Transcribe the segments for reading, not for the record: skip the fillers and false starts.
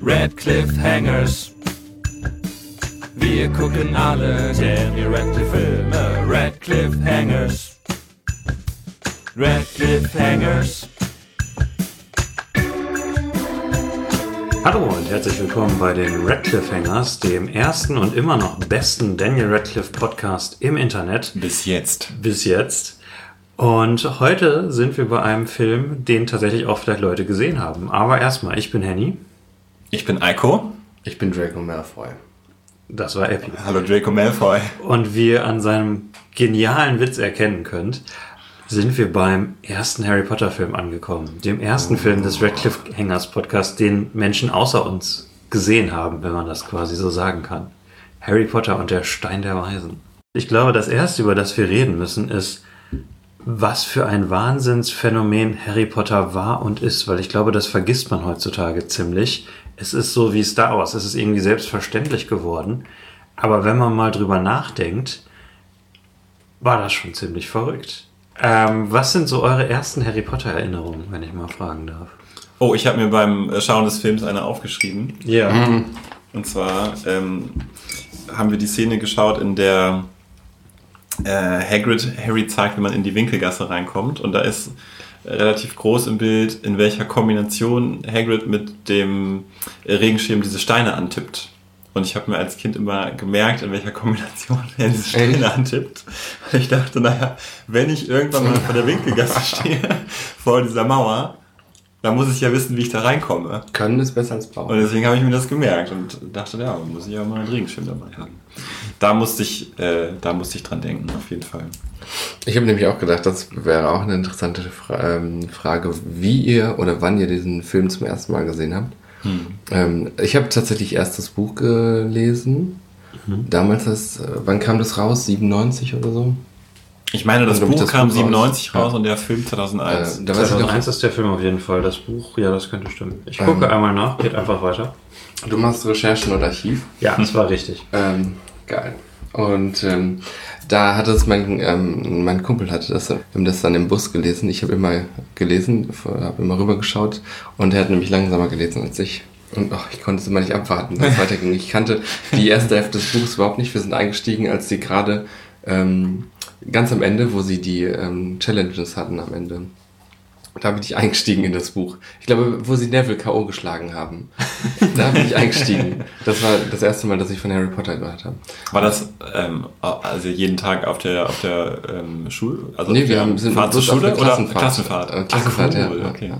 Red Cliffhangers. Wir gucken alle Daniel Radcliffe Filme. Red Cliffhangers. Red Cliffhangers. Hallo und herzlich willkommen bei den Red Cliffhangers, dem ersten und immer noch besten Daniel Radcliffe Podcast im Internet. Bis jetzt. Und heute sind wir bei einem Film, den tatsächlich auch vielleicht Leute gesehen haben. Aber erstmal, ich bin Henny. Ich bin Eiko. Ich bin Draco Malfoy. Das war Epi. Hallo Draco Malfoy. Und wie ihr an seinem genialen Witz erkennen könnt, sind wir beim ersten Harry Potter Film angekommen. Dem ersten Film des Red Cliffhangers Podcast, den Menschen außer uns gesehen haben, wenn man das quasi so sagen kann. Harry Potter und der Stein der Weisen. Ich glaube, das erste, über das wir reden müssen, ist, was für ein Wahnsinnsphänomen Harry Potter war und ist, weil ich glaube, das vergisst man heutzutage ziemlich. Es ist so wie Star Wars, es ist irgendwie selbstverständlich geworden. Aber wenn man mal drüber nachdenkt, war das schon ziemlich verrückt. Was sind so eure ersten Harry Potter Erinnerungen, wenn ich mal fragen darf? Oh, ich habe mir beim Schauen des Films eine aufgeschrieben. Ja. Und zwar haben wir die Szene geschaut, in der Hagrid Harry zeigt, wie man in die Winkelgasse reinkommt. Und da ist relativ groß im Bild, in welcher Kombination Hagrid mit dem Regenschirm diese Steine antippt. Und ich habe mir als Kind immer gemerkt, in welcher Kombination er diese Steine antippt. Und ich dachte, naja, wenn ich irgendwann mal vor der Winkelgasse stehe, vor dieser Mauer, dann muss ich ja wissen, wie ich da reinkomme. Können ist besser als brauchen. Und deswegen habe ich mir das gemerkt und dachte, ja, muss ich ja mal einen Regenschirm dabei haben. Da musste ich dran denken, auf jeden Fall. Ich habe nämlich auch gedacht, das wäre auch eine interessante Frage, wie ihr oder wann ihr diesen Film zum ersten Mal gesehen habt. Ich habe tatsächlich erst das Buch gelesen. Damals, wann kam das raus? 97 oder so? Ich meine, das Buch kam 97 raus und der Film 2001. 2001 ist der Film auf jeden Fall. Das Buch, ja, das könnte stimmen. Ich gucke einmal nach, geht einfach weiter. Du machst Recherchen und Archiv? Ja, das war richtig. Geil. Und da hatte es mein Kumpel hatte das dann im Bus gelesen. Ich habe immer gelesen, habe immer rübergeschaut und er hat nämlich langsamer gelesen als ich. Und ich konnte es immer nicht abwarten, dass es weiterging. Ich kannte die erste Hälfte des Buches überhaupt nicht. Wir sind eingestiegen, als sie gerade ganz am Ende, wo sie die Challenges hatten am Ende. Da bin ich eingestiegen in das Buch. Ich glaube, wo sie Neville K.O. geschlagen haben. Da bin ich eingestiegen. Das war das erste Mal, dass ich von Harry Potter gehört habe. War das also jeden Tag auf der Schule? Also nee, wir sind Fahrt zur Schule oder Klassenfahrt? Klassenfahrt, cool, ja. Okay. Ja.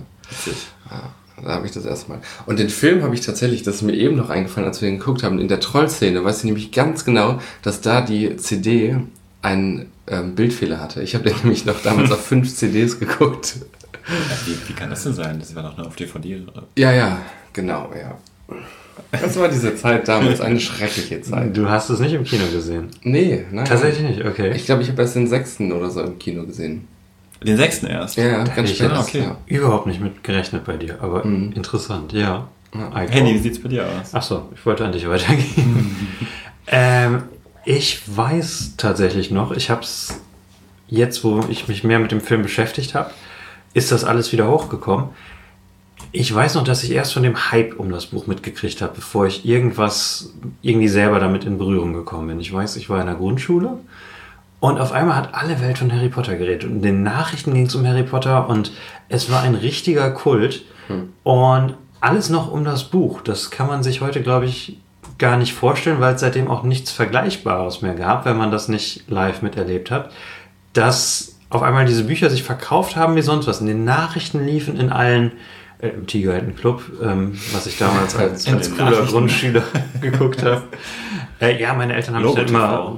Da habe ich das erste Mal. Und den Film habe ich tatsächlich, das ist mir eben noch eingefallen, als wir ihn geguckt haben, in der Trollszene, weiß ich nämlich ganz genau, dass da die CD einen Bildfehler hatte. Ich habe den nämlich noch damals auf 5 CDs geguckt. Ja, wie kann das denn sein? Das war doch nur auf DVD, oder? Ja, genau, ja. Das war diese Zeit damals, eine schreckliche Zeit. Du hast es nicht im Kino gesehen? Nee, nein. Tatsächlich nicht, okay. Ich glaube, ich habe erst den 6. oder so im Kino gesehen. Den 6. erst? Ja, ganz spät. Okay. Ja. Überhaupt nicht mit gerechnet bei dir, aber interessant, ja. Henny, wie sieht's bei dir aus? Achso, ich wollte an dich weitergehen. Ich weiß tatsächlich noch, ich habe es jetzt, wo ich mich mehr mit dem Film beschäftigt habe, ist das alles wieder hochgekommen. Ich weiß noch, dass ich erst von dem Hype um das Buch mitgekriegt habe, bevor ich irgendwie selber damit in Berührung gekommen bin. Ich weiß, ich war in der Grundschule und auf einmal hat alle Welt von Harry Potter geredet. Und in den Nachrichten ging es um Harry Potter und es war ein richtiger Kult. Und alles noch um das Buch. Das kann man sich heute, glaube ich, gar nicht vorstellen, weil es seitdem auch nichts Vergleichbares mehr gab, wenn man das nicht live miterlebt hat, dass auf einmal diese Bücher sich verkauft haben wie sonst was. In den Nachrichten liefen in allen, im Tigerhänden-Club, was ich damals als cooler Grundschüler geguckt habe. Ja, meine Eltern haben es immer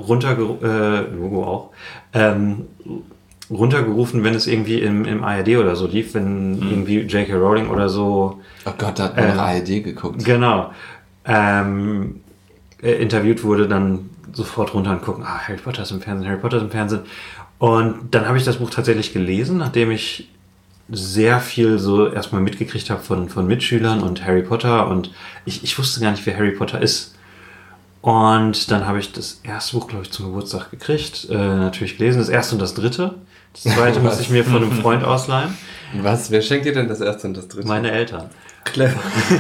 runtergerufen, wenn es irgendwie im ARD oder so lief, wenn irgendwie J.K. Rowling oder so... Oh Gott, da hat man noch ARD geguckt. Genau. Interviewt wurde, dann sofort runter und gucken, Harry Potter ist im Fernsehen. Und dann habe ich das Buch tatsächlich gelesen, nachdem ich sehr viel so erstmal mitgekriegt habe von Mitschülern und Harry Potter und ich wusste gar nicht, wer Harry Potter ist. Und dann habe ich das erste Buch, glaube ich, zum Geburtstag gekriegt, natürlich gelesen, das erste und das dritte. Das zweite muss ich mir von einem Freund ausleihen. Was? Wer schenkt dir denn das erste und das dritte? Meine Eltern. Clever.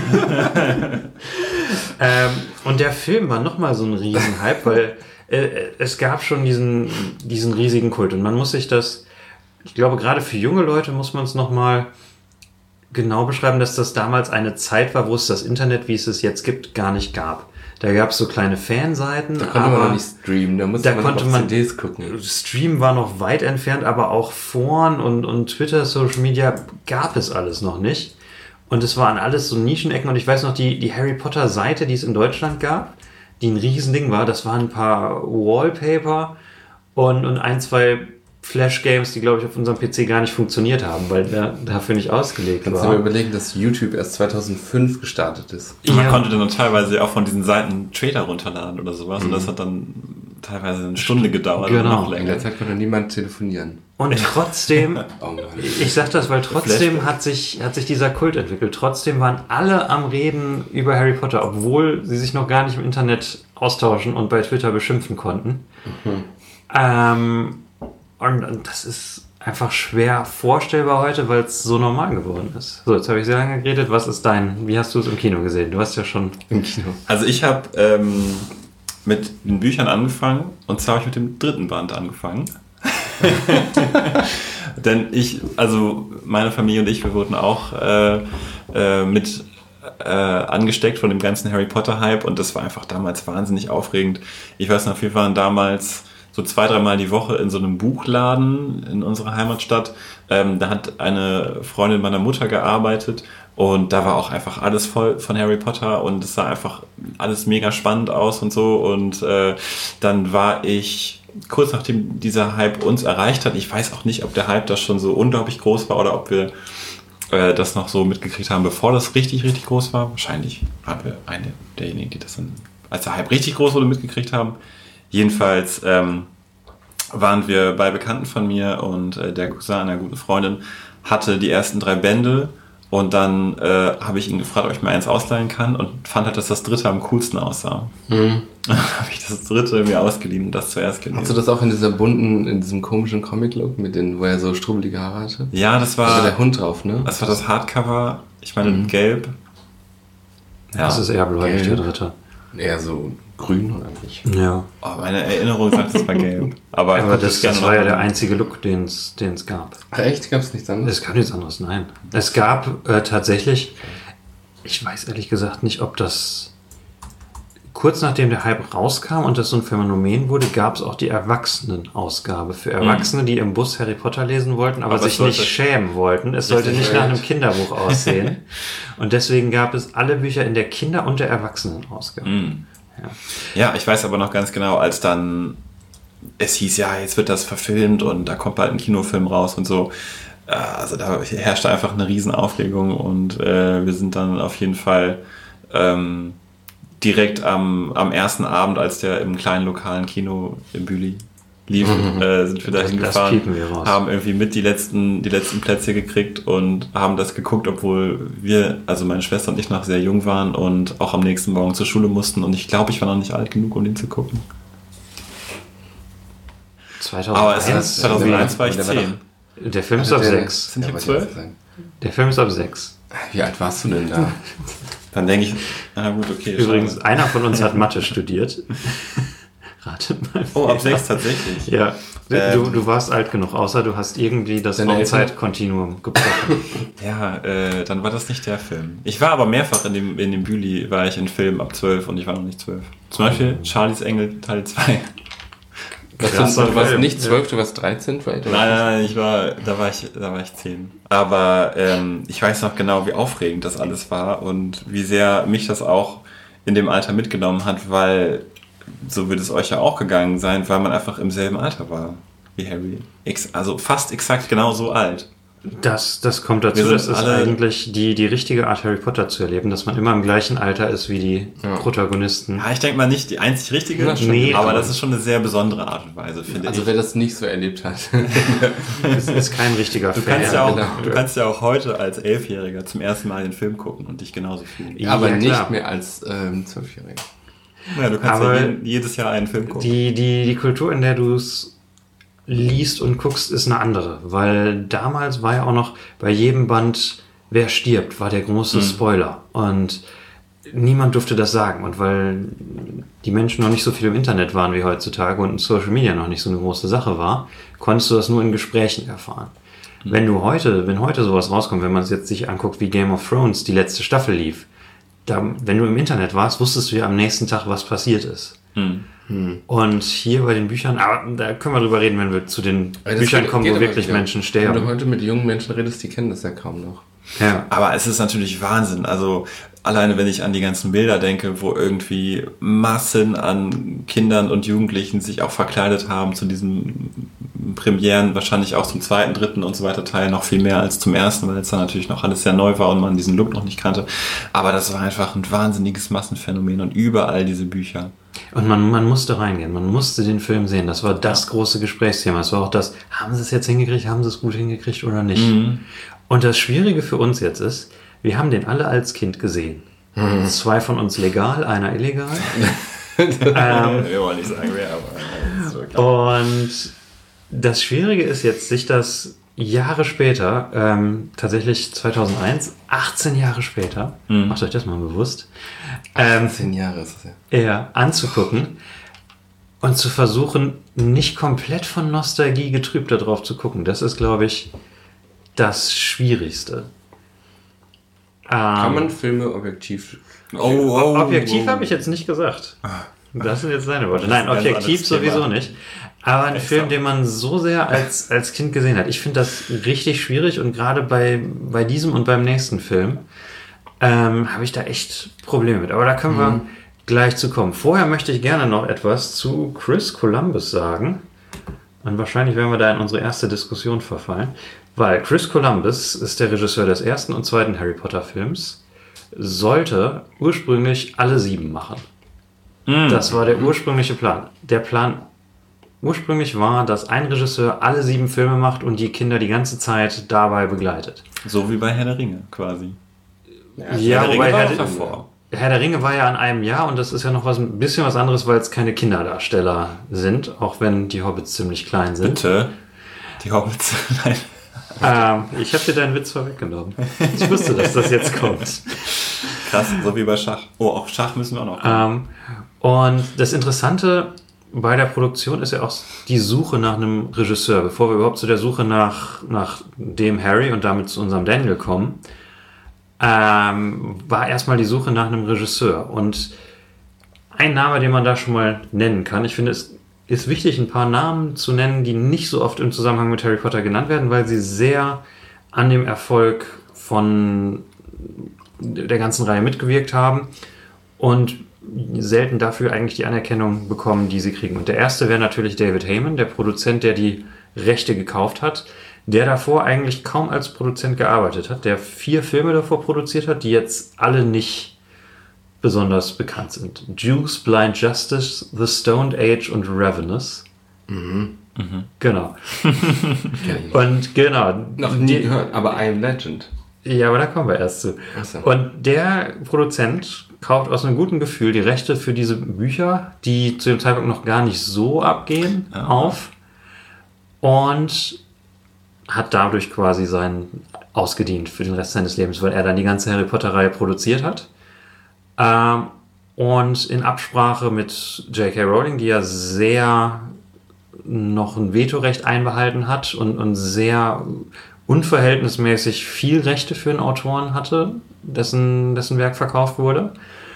Und der Film war nochmal so ein Riesenhype, weil es gab schon diesen riesigen Kult. Und man muss sich das, ich glaube, gerade für junge Leute muss man es nochmal genau beschreiben, dass das damals eine Zeit war, wo es das Internet, wie es es jetzt gibt, gar nicht gab. Da gab es so kleine Fanseiten. Da konnte man noch nicht streamen, da musste man auf CDs gucken. Stream war noch weit entfernt, aber auch Foren und Twitter, Social Media gab es alles noch nicht. Und es waren alles so Nischenecken. Und ich weiß noch, die Harry Potter Seite, die es in Deutschland gab, die ein Riesending war, das waren ein paar Wallpaper und ein, zwei Flash-Games, die, glaube ich, auf unserem PC gar nicht funktioniert haben, weil der dafür nicht ausgelegt war. Kannst du dir überlegen, dass YouTube erst 2005 gestartet ist? Man konnte dann teilweise auch von diesen Seiten Trailer runterladen oder sowas. Und das hat dann teilweise eine Stunde gedauert. Genau. Noch länger. In der Zeit konnte niemand telefonieren. Und trotzdem, ich sag das, weil trotzdem hat sich dieser Kult entwickelt. Trotzdem waren alle am Reden über Harry Potter, obwohl sie sich noch gar nicht im Internet austauschen und bei Twitter beschimpfen konnten. Und das ist einfach schwer vorstellbar heute, weil es so normal geworden ist. So, jetzt habe ich sehr lange geredet. Wie hast du es im Kino gesehen? Du hast ja schon im Kino. Also ich habe mit den Büchern angefangen und zwar habe ich mit dem 3. Band angefangen. Denn meine Familie und ich, wir wurden auch mit angesteckt von dem ganzen Harry Potter Hype und das war einfach damals wahnsinnig aufregend. Ich weiß noch, wir waren damals so 2-3 Mal die Woche in so einem Buchladen in unserer Heimatstadt. Da hat eine Freundin meiner Mutter gearbeitet und da war auch einfach alles voll von Harry Potter und es sah einfach alles mega spannend aus und so. Und dann war ich kurz nachdem dieser Hype uns erreicht hat, ich weiß auch nicht, ob der Hype da schon so unglaublich groß war oder ob wir das noch so mitgekriegt haben, bevor das richtig, richtig groß war. Wahrscheinlich waren wir eine derjenigen, die das dann, als der Hype richtig groß wurde, mitgekriegt haben. Jedenfalls waren wir bei Bekannten von mir und der Cousin einer guten Freundin hatte die ersten 3 Bände und dann habe ich ihn gefragt, ob ich mir eins ausleihen kann und fand halt, dass das 3. am coolsten aussah. Dann habe ich das 3. mir ausgeliehen und das zuerst gelesen. Hast du das auch in in diesem komischen Comic-Look, wo er so strubbelige Haare hatte? Ja, das war... Da war der Hund drauf, ne? Das war das Hardcover, ich meine gelb. Ja, das ist eher bläulich, der 3. Eher so grün oder nicht? Ja. Oh, meine Erinnerung sagt, es war gelb. Aber das war ja der einzige Look, den es gab. Ach echt? Gab es nichts anderes? Es gab nichts anderes, nein. Es gab tatsächlich, ich weiß ehrlich gesagt nicht, ob das kurz nachdem der Hype rauskam und das so ein Phänomen wurde, gab es auch die Erwachsenenausgabe für Erwachsene, die im Bus Harry Potter lesen wollten, aber sich nicht schämen wollten. Es sollte nicht nach einem Kinderbuch aussehen. Und deswegen gab es alle Bücher in der Kinder- und der Erwachsenenausgabe. Ja, ich weiß aber noch ganz genau, als dann es hieß, ja, jetzt wird das verfilmt und da kommt bald ein Kinofilm raus und so. Also da herrschte einfach eine Riesenaufregung und wir sind dann auf jeden Fall direkt am ersten Abend, als der im kleinen lokalen Kino im Büli lief, sind wir da hingefahren, haben irgendwie mit die letzten Plätze gekriegt und haben das geguckt, obwohl wir, also meine Schwester und ich, noch sehr jung waren und auch am nächsten Morgen zur Schule mussten und ich glaube, ich war noch nicht alt genug, um den zu gucken. 2001 war ich 10. Der Film ist ab 6. Sind die 12? Der Film ist ab 6. Wie alt warst du denn da? Dann denke ich, na gut, okay. Übrigens, einer von uns hat Mathe studiert. Ratet mal. Oh, ab 6 tatsächlich. Ja, du warst alt genug, außer du hast irgendwie das Raumzeitkontinuum gebrochen. Ja, dann war das nicht der Film. Ich war aber mehrfach in dem Büli, war ich in Filmen ab 12 und ich war noch nicht 12. Zum Beispiel Charlies Engel Teil 2. Du warst nicht 12, du warst 13 vielleicht? Nein, da war ich 10. Aber ich weiß noch genau, wie aufregend das alles war und wie sehr mich das auch in dem Alter mitgenommen hat, weil so wird es euch ja auch gegangen sein, weil man einfach im selben Alter war wie Harry. Also fast exakt genauso alt. Das kommt dazu, das ist eigentlich die richtige Art, Harry Potter zu erleben, dass man immer im gleichen Alter ist wie die Protagonisten. Ja, ich denke mal nicht die einzig richtige, aber das ist schon eine sehr besondere Art und Weise, finde ich. Also wer das nicht so erlebt hat. Das ist kein richtiger Fan. Du kannst ja auch heute als 11-Jähriger zum ersten Mal den Film gucken und dich genauso fühlen. Ja, aber nicht mehr als 12-Jähriger. Ja, du kannst jedes Jahr einen Film gucken. Die Kultur, in der du es liest und guckst, ist eine andere. Weil damals war ja auch noch bei jedem Band, wer stirbt, war der große Spoiler. Und niemand durfte das sagen. Und weil die Menschen noch nicht so viel im Internet waren wie heutzutage und Social Media noch nicht so eine große Sache war, konntest du das nur in Gesprächen erfahren. Wenn heute sowas rauskommt, wenn man es jetzt sich anguckt, wie Game of Thrones die letzte Staffel lief, wenn du im Internet warst, wusstest du ja am nächsten Tag, was passiert ist. Und hier bei den Büchern, aber da können wir drüber reden, wenn wir zu den Büchern kommen, wo wirklich Menschen sterben. Wenn du heute mit jungen Menschen redest, die kennen das ja kaum noch. Ja. Aber es ist natürlich Wahnsinn. Also alleine, wenn ich an die ganzen Bilder denke, wo irgendwie Massen an Kindern und Jugendlichen sich auch verkleidet haben zu diesen Premieren, wahrscheinlich auch zum zweiten, dritten und so weiter Teil noch viel mehr als zum ersten, weil es dann natürlich noch alles sehr neu war und man diesen Look noch nicht kannte. Aber das war einfach ein wahnsinniges Massenphänomen und überall diese Bücher. Und man musste reingehen, man musste den Film sehen. Das war das große Gesprächsthema. Es war auch das, haben sie es jetzt hingekriegt, haben sie es gut hingekriegt oder nicht? Und das Schwierige für uns jetzt ist, wir haben den alle als Kind gesehen. 2 von uns legal, einer illegal. Wir wollen nicht sagen, wer, aber... Und das Schwierige ist jetzt, sich das Jahre später, tatsächlich 2001, 18 Jahre später, macht euch das mal bewusst, 10 Jahre ist es ja. ja, anzugucken und zu versuchen, nicht komplett von Nostalgie getrübt darauf zu gucken. Das ist, glaube ich, das Schwierigste. Kann man Filme objektiv... Objektiv habe ich jetzt nicht gesagt. Das sind jetzt deine Worte. Nein, objektiv sowieso nicht. Aber ein Film, den man so sehr als Kind gesehen hat. Ich finde das richtig schwierig und gerade bei diesem und beim nächsten Film habe ich da echt Probleme mit. Aber da können wir gleich zu kommen. Vorher möchte ich gerne noch etwas zu Chris Columbus sagen. Und wahrscheinlich werden wir da in unsere erste Diskussion verfallen. Weil Chris Columbus ist der Regisseur des ersten und zweiten Harry Potter Films, sollte ursprünglich alle 7 machen. Das war der ursprüngliche Plan. Der Plan ursprünglich war, dass ein Regisseur alle 7 Filme macht und die Kinder die ganze Zeit dabei begleitet. So wie bei Herr der Ringe quasi. Ja, wobei davor. Herr der Ringe war ja an einem Jahr und das ist ja noch ein bisschen was anderes, weil es keine Kinderdarsteller sind, auch wenn die Hobbits ziemlich klein sind. Bitte? Die Hobbits? Nein. Ich habe dir deinen Witz vorweggenommen. Ich wusste, dass das jetzt kommt. Krass, so wie bei Schach. Oh, auf Schach müssen wir auch noch kommen. Und das Interessante bei der Produktion ist ja auch die Suche nach einem Regisseur. Bevor wir überhaupt zu der Suche nach dem Harry und damit zu unserem Daniel kommen, war erstmal die Suche nach einem Regisseur. Und ein Name, den man da schon mal nennen kann, ich finde, es ist wichtig, ein paar Namen zu nennen, die nicht so oft im Zusammenhang mit Harry Potter genannt werden, weil sie sehr an dem Erfolg von der ganzen Reihe mitgewirkt haben und selten dafür eigentlich die Anerkennung bekommen, die sie kriegen. Und der erste wäre natürlich David Heyman, der Produzent, der die Rechte gekauft hat, der davor eigentlich kaum als Produzent gearbeitet hat, der 4 Filme davor produziert hat, die jetzt alle nicht besonders bekannt sind. Juice, Blind Justice, The Stoned Age und Ravenous. Genau. Und genau. Noch nie gehört, aber I Am Legend. Ja, aber da kommen wir erst zu. Ach so. Und der Produzent kauft aus einem guten Gefühl die Rechte für diese Bücher, die zu dem Zeitpunkt noch gar nicht so abgehen, auf und hat dadurch quasi seinen ausgedient für den Rest seines Lebens, weil er dann die ganze Harry Potter-Reihe produziert hat. Und in Absprache mit J.K. Rowling, die ja sehr noch ein Vetorecht einbehalten hat und sehr unverhältnismäßig viel Rechte für einen Autoren hatte, dessen Werk verkauft wurde.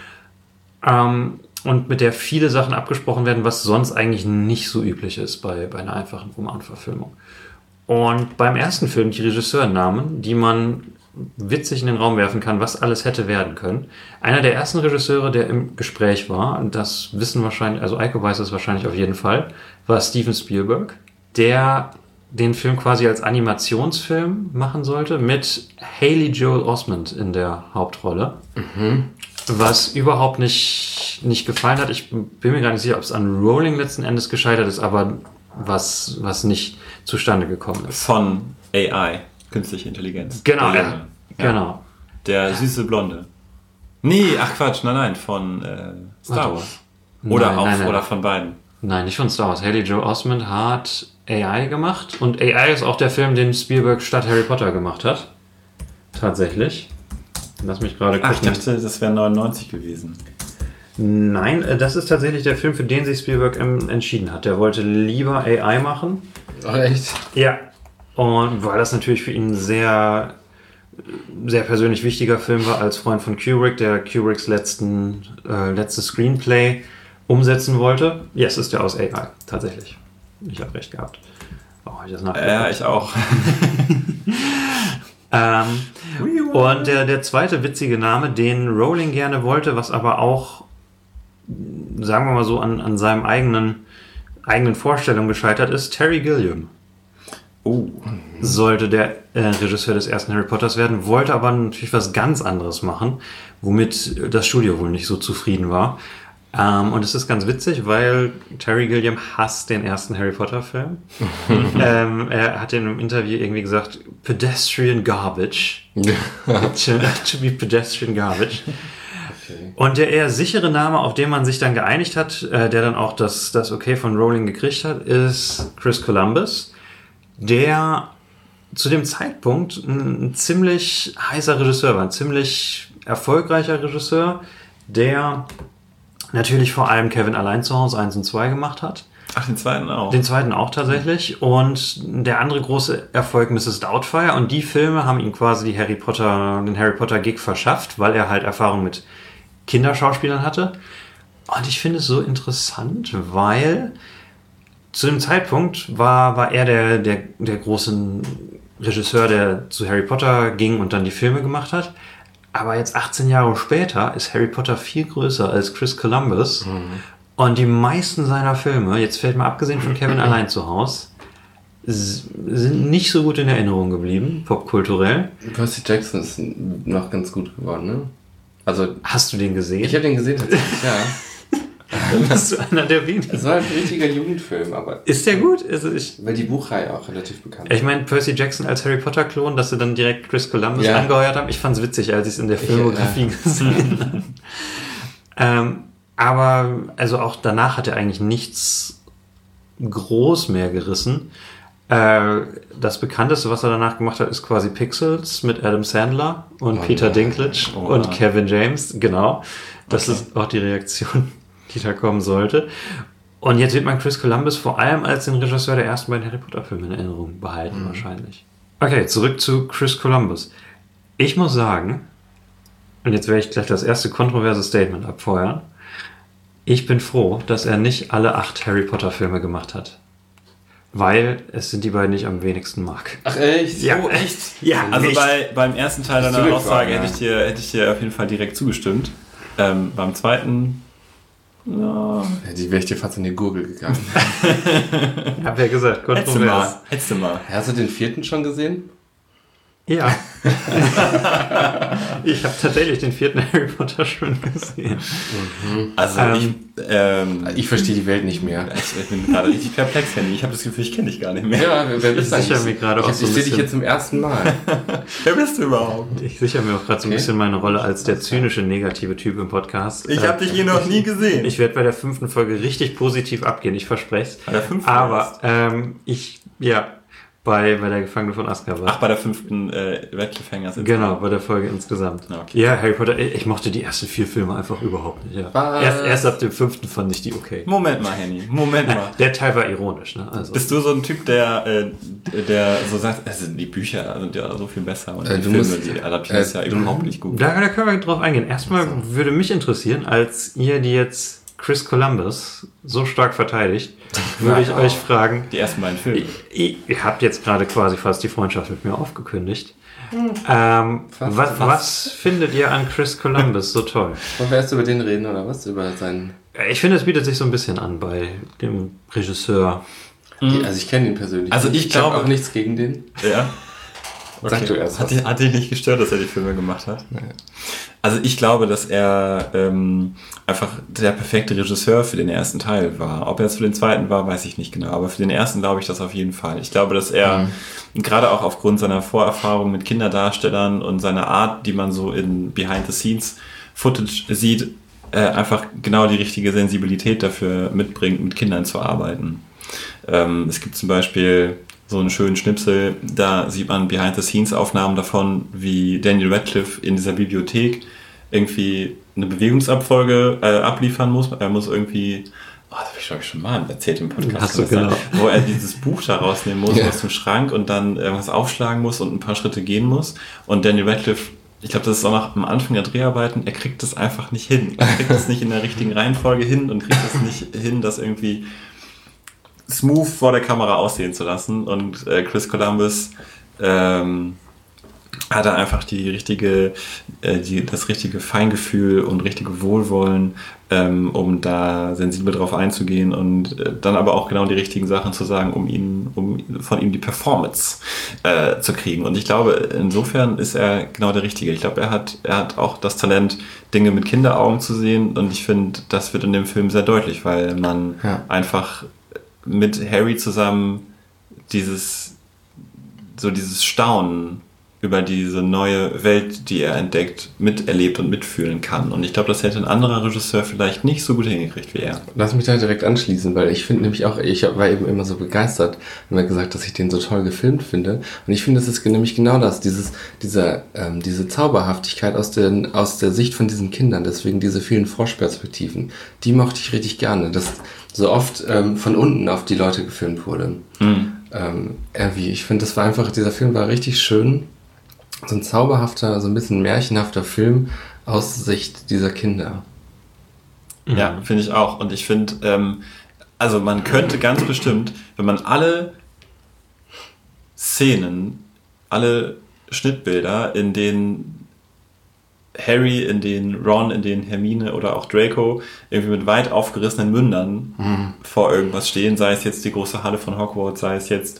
Und mit der viele Sachen abgesprochen werden, was sonst eigentlich nicht so üblich ist bei einer einfachen Romanverfilmung. Und beim ersten Film die Regisseurnamen, die man witzig in den Raum werfen kann, was alles hätte werden können. Einer der ersten Regisseure, der im Gespräch war, und das wissen wahrscheinlich, also Eiko weiß es wahrscheinlich auf jeden Fall, war Steven Spielberg, der den Film quasi als Animationsfilm machen sollte, mit Haley Joel Osment in der Hauptrolle. Was überhaupt nicht gefallen hat. Ich bin mir gar nicht sicher, ob es an Rowling letzten Endes gescheitert ist, aber was nicht zustande gekommen ist. Von AI, künstliche Intelligenz. Genau, Der genau. Der süße Blonde. Nee, ach Quatsch, nein, von Star Wars. Oder Nein. oder von beiden. Nein, nicht von Star Wars. Haley Joel Osment hat AI gemacht. Und AI ist auch der Film, den Spielberg statt Harry Potter gemacht hat. Tatsächlich. Lass mich gerade gucken. Ach, ich dachte, das wäre 99 gewesen. Nein, das ist tatsächlich der Film, für den sich Spielberg entschieden hat. Der wollte lieber AI machen. Ach, echt? Ja. Und weil das natürlich für ihn ein sehr, sehr persönlich wichtiger Film war als Freund von Kubrick, der Kubricks letztes Screenplay umsetzen wollte. Ja, es ist der aus AI, tatsächlich. Ich habe recht gehabt. Oh, hab ich das nachgeguckt? Ja, ich auch. Und der zweite witzige Name, den Rowling gerne wollte, was aber auch, sagen wir mal so, an seinem eigenen Vorstellungen gescheitert ist, Terry Gilliam. Oh. Sollte der Regisseur des ersten Harry Potters werden, wollte aber natürlich was ganz anderes machen, womit das Studio wohl nicht so zufrieden war. Und es ist ganz witzig, weil Terry Gilliam hasst den ersten Harry Potter Film. Er hat in einem Interview irgendwie gesagt, pedestrian garbage. to be pedestrian garbage. Okay. Und der eher sichere Name, auf den man sich dann geeinigt hat, der dann auch das Okay von Rowling gekriegt hat, ist Chris Columbus, der zu dem Zeitpunkt ein ziemlich heißer Regisseur war, ein ziemlich erfolgreicher Regisseur, der natürlich vor allem Kevin allein zu Hause 1 und 2 gemacht hat. Ach, den zweiten auch. Den zweiten auch tatsächlich. Und der andere große Erfolg Mrs. Doubtfire. Und die Filme haben ihm quasi den Harry Potter Gig verschafft, weil er halt Erfahrung mit Kinderschauspielern hatte. Und ich finde es so interessant, weil zu dem Zeitpunkt war er der große Regisseur, der zu Harry Potter ging und dann die Filme gemacht hat. Aber jetzt 18 Jahre später ist Harry Potter viel größer als Chris Columbus. Und die meisten seiner Filme, jetzt fällt mal abgesehen von Kevin allein zu Hause, sind nicht so gut in Erinnerung geblieben, popkulturell. Percy Jackson ist noch ganz gut geworden, ne? Also, hast du den gesehen? Ich habe den gesehen tatsächlich, ja. Bist du einer der wenigen? Es war ein richtiger Jugendfilm, aber... Ist der gut? Weil die Buchreihe auch relativ bekannt ist. Ich meine, Percy Jackson als Harry Potter-Klon, dass sie dann direkt Chris Columbus angeheuert haben. Ich fand es witzig, als ich es in der Filmografie gesehen habe. Aber also auch danach hat er eigentlich nichts groß mehr gerissen. Das bekannteste, was er danach gemacht hat, ist quasi Pixels mit Adam Sandler und Peter Dinklage und Kevin James. Genau. Das ist auch die Reaktion, die da kommen sollte. Und jetzt wird man Chris Columbus vor allem als den Regisseur der ersten beiden Harry Potter-Filme in Erinnerung behalten, wahrscheinlich. Okay, zurück zu Chris Columbus. Ich muss sagen, und jetzt werde ich gleich das erste kontroverse Statement abfeuern, ich bin froh, dass er nicht alle 8 Harry Potter-Filme gemacht hat. Weil es sind die beiden, die ich am wenigsten mag. Ach echt? Ja, Oh, echt? Ja, Also nicht. beim ersten Teil Hast du deiner den Aussage Fragen, hätte ich dir auf jeden Fall direkt zugestimmt. Beim zweiten, ja, Die wäre ich dir fast in die Gurgel gegangen. Ich habe ja gesagt, kontrovers. hättest du mal. Hast du den 4. schon gesehen? Ja. Ich habe tatsächlich den 4. Harry Potter schon gesehen. Also Ich verstehe die Welt nicht mehr. ich bin gerade richtig perplex, Henny. Ich habe das Gefühl, ich kenne dich gar nicht mehr. Ja, wer bist du Ich sichere eigentlich? mir gerade auch so ein Ich sehe dich bisschen- jetzt zum ersten Mal. Wer bist du überhaupt? Ich sichere mir auch gerade so ein Okay. bisschen meine Rolle als der zynische, negative Typ im Podcast. Ich habe dich hier noch nie gesehen. Ich werde bei der 5. Folge richtig positiv abgehen, ich verspreche es. Bei der 5. Aber bei der Gefangene von Azkaban. Ach, bei der 5. Red Cliffhangers. Genau, bei der Folge insgesamt. Okay. Ja, Harry Potter, ich mochte die ersten 4 Filme einfach überhaupt nicht. Ja. Was? Erst ab dem 5. fand ich die okay. Moment mal, Henny. Moment mal. Der Teil war ironisch, ne? Also. Bist du so ein Typ, der so sagt, also die Bücher sind ja so viel besser und die du Filme, musst- die adaptieren das ja überhaupt nicht gut. Da können wir drauf eingehen. Erstmal würde mich interessieren, als ihr die jetzt Chris Columbus so stark verteidigt, würde ich euch fragen, Die ersten beiden Filme. ihr habt jetzt gerade quasi fast die Freundschaft mit mir aufgekündigt. Was findet ihr an Chris Columbus so toll? Wollen wir erst über den reden oder was? Über seinen... Ich finde, es bietet sich so ein bisschen an bei dem Regisseur. Also ich kenne ihn persönlich. Also nicht. ich glaube- habe auch nichts gegen den. Ja. Sag du erst Hat was. dich nicht gestört, dass er die Filme gemacht hat? Also ich glaube, dass er einfach der perfekte Regisseur für den ersten Teil war. Ob er jetzt für den zweiten war, weiß ich nicht genau. Aber für den ersten glaube ich das auf jeden Fall. Ich glaube, dass er gerade auch aufgrund seiner Vorerfahrung mit Kinderdarstellern und seiner Art, die man so in Behind-the-Scenes-Footage sieht, einfach genau die richtige Sensibilität dafür mitbringt, mit Kindern zu arbeiten. Es gibt zum Beispiel so einen schönen Schnipsel, da sieht man Behind-the-Scenes-Aufnahmen davon, wie Daniel Radcliffe in dieser Bibliothek irgendwie eine Bewegungsabfolge abliefern muss. Er muss irgendwie, das habe ich glaube ich schon mal erzählt im Podcast, Hast du genau. wo er dieses Buch da rausnehmen muss aus dem Schrank und dann irgendwas aufschlagen muss und ein paar Schritte gehen muss. Und Daniel Radcliffe, ich glaube, das ist auch noch am Anfang der Dreharbeiten, er kriegt das einfach nicht hin. Er kriegt es nicht in der richtigen Reihenfolge hin und kriegt es nicht hin, das irgendwie smooth vor der Kamera aussehen zu lassen. Und Chris Columbus hat er einfach das richtige Feingefühl und richtige Wohlwollen, um da sensibel drauf einzugehen und dann aber auch genau die richtigen Sachen zu sagen, um von ihm die Performance zu kriegen. Und ich glaube, insofern ist er genau der Richtige. Ich glaube, er hat auch das Talent, Dinge mit Kinderaugen zu sehen, und ich finde, das wird in dem Film sehr deutlich, weil man einfach mit Harry zusammen dieses Staunen über diese neue Welt, die er entdeckt, miterlebt und mitfühlen kann. Und ich glaube, das hätte ein anderer Regisseur vielleicht nicht so gut hingekriegt wie er. Lass mich da direkt anschließen, weil ich finde nämlich auch, ich war eben immer so begeistert und habe gesagt, dass ich den so toll gefilmt finde. Und ich finde, das ist nämlich genau das, diese Zauberhaftigkeit aus der Sicht von diesen Kindern, deswegen diese vielen Froschperspektiven, die mochte ich richtig gerne, dass so oft von unten auf die Leute gefilmt wurde. Ich finde, dieser Film war richtig schön. So ein zauberhafter, so ein bisschen märchenhafter Film aus Sicht dieser Kinder. Ja, finde ich auch. Und ich finde, also man könnte ganz bestimmt, wenn man alle Szenen, alle Schnittbilder, in denen Harry, in denen Ron, in denen Hermine oder auch Draco irgendwie mit weit aufgerissenen Mündern vor irgendwas stehen, sei es jetzt die große Halle von Hogwarts, sei es jetzt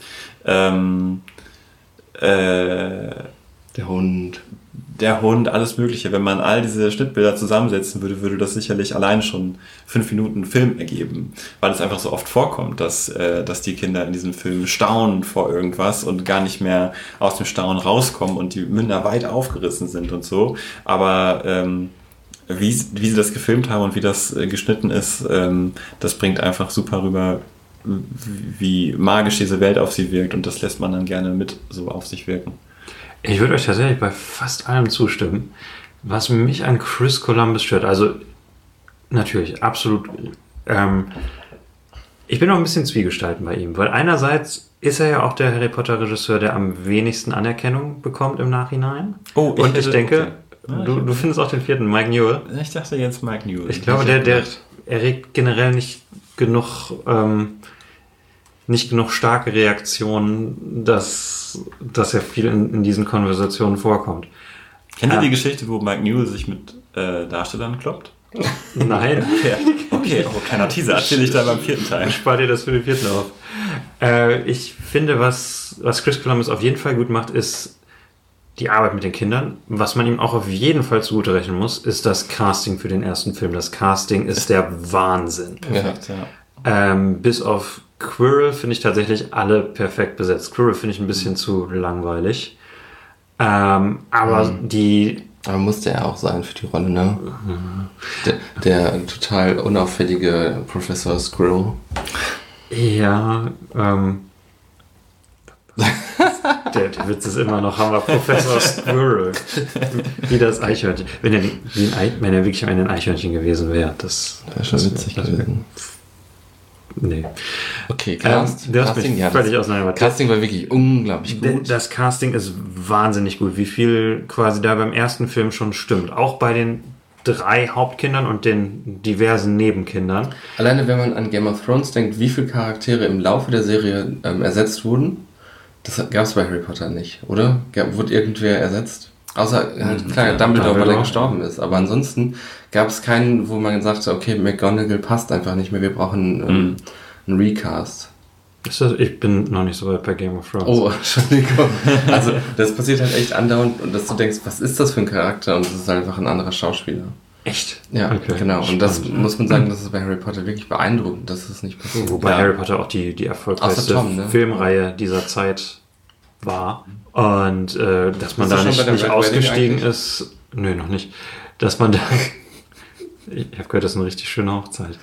der Hund, alles Mögliche. Wenn man all diese Schnittbilder zusammensetzen würde, würde das sicherlich alleine schon 5 Minuten Film ergeben, weil es einfach so oft vorkommt, dass die Kinder in diesem Film staunen vor irgendwas und gar nicht mehr aus dem Staunen rauskommen und die Münder weit aufgerissen sind und so. Aber wie sie das gefilmt haben und wie das geschnitten ist, das bringt einfach super rüber, wie magisch diese Welt auf sie wirkt, und das lässt man dann gerne mit so auf sich wirken. Ich würde euch tatsächlich bei fast allem zustimmen. Was mich an Chris Columbus stört, also natürlich, absolut, ich bin auch ein bisschen zwiegespalten bei ihm, weil einerseits ist er ja auch der Harry Potter Regisseur, der am wenigsten Anerkennung bekommt im Nachhinein. Und ich denke, du findest auch den 4., Mike Newell. Ich dachte jetzt Mike Newell. Ich glaube, der erregt generell nicht genug starke Reaktionen, dass er viel in diesen Konversationen vorkommt. Kennt ihr die Geschichte, wo Mike Newell sich mit Darstellern kloppt? Nein. Okay, kleiner Teaser, erzähle ich da beim 4. Teil. Spar dir das für den 4. auf. Ich finde, was Chris Columbus auf jeden Fall gut macht, ist die Arbeit mit den Kindern. Was man ihm auch auf jeden Fall zugute rechnen muss, ist das Casting für den ersten Film. Das Casting ist der Wahnsinn. Perfekt, ja. Bis auf Quirrell finde ich tatsächlich alle perfekt besetzt. Quirrell finde ich ein bisschen zu langweilig. Aber musste er auch sein für die Rolle, ne? Der total unauffällige Professor Squirrel. Ja, der Witz ist immer noch Hammer. Professor Squirrel. Wie das Eichhörnchen. Wenn er wirklich am Ende ein Eichhörnchen gewesen wäre. Das wäre schon witzig gewesen. Nee. Okay, Casting völlig auseinander. Casting war wirklich unglaublich gut. Das Casting ist wahnsinnig gut, wie viel quasi da beim ersten Film schon stimmt. Auch bei den 3 Hauptkindern und den diversen Nebenkindern. Alleine wenn man an Game of Thrones denkt, wie viele Charaktere im Laufe der Serie ersetzt wurden, das gab es bei Harry Potter nicht, oder? Wurde irgendwer ersetzt? Außer klar, Dumbledore, weil er gestorben ist. Aber ansonsten gab es keinen, wo man sagte, okay, McGonagall passt einfach nicht mehr, wir brauchen einen Recast. Ich bin noch nicht so weit bei Game of Thrones. Oh, Entschuldigung. Also das passiert halt echt andauernd, und dass du denkst, was ist das für ein Charakter? Und das ist halt einfach ein anderer Schauspieler. Echt? Ja, okay. Genau. Und das muss man sagen, das ist bei Harry Potter wirklich beeindruckend, dass es nicht passiert. Wobei Harry Potter auch die erfolgreichste Filmreihe dieser Zeit war. Und dass man da nicht ausgestiegen ist. Nö, noch nicht. Dass man da Ich habe gehört, das ist eine richtig schöne Hochzeit.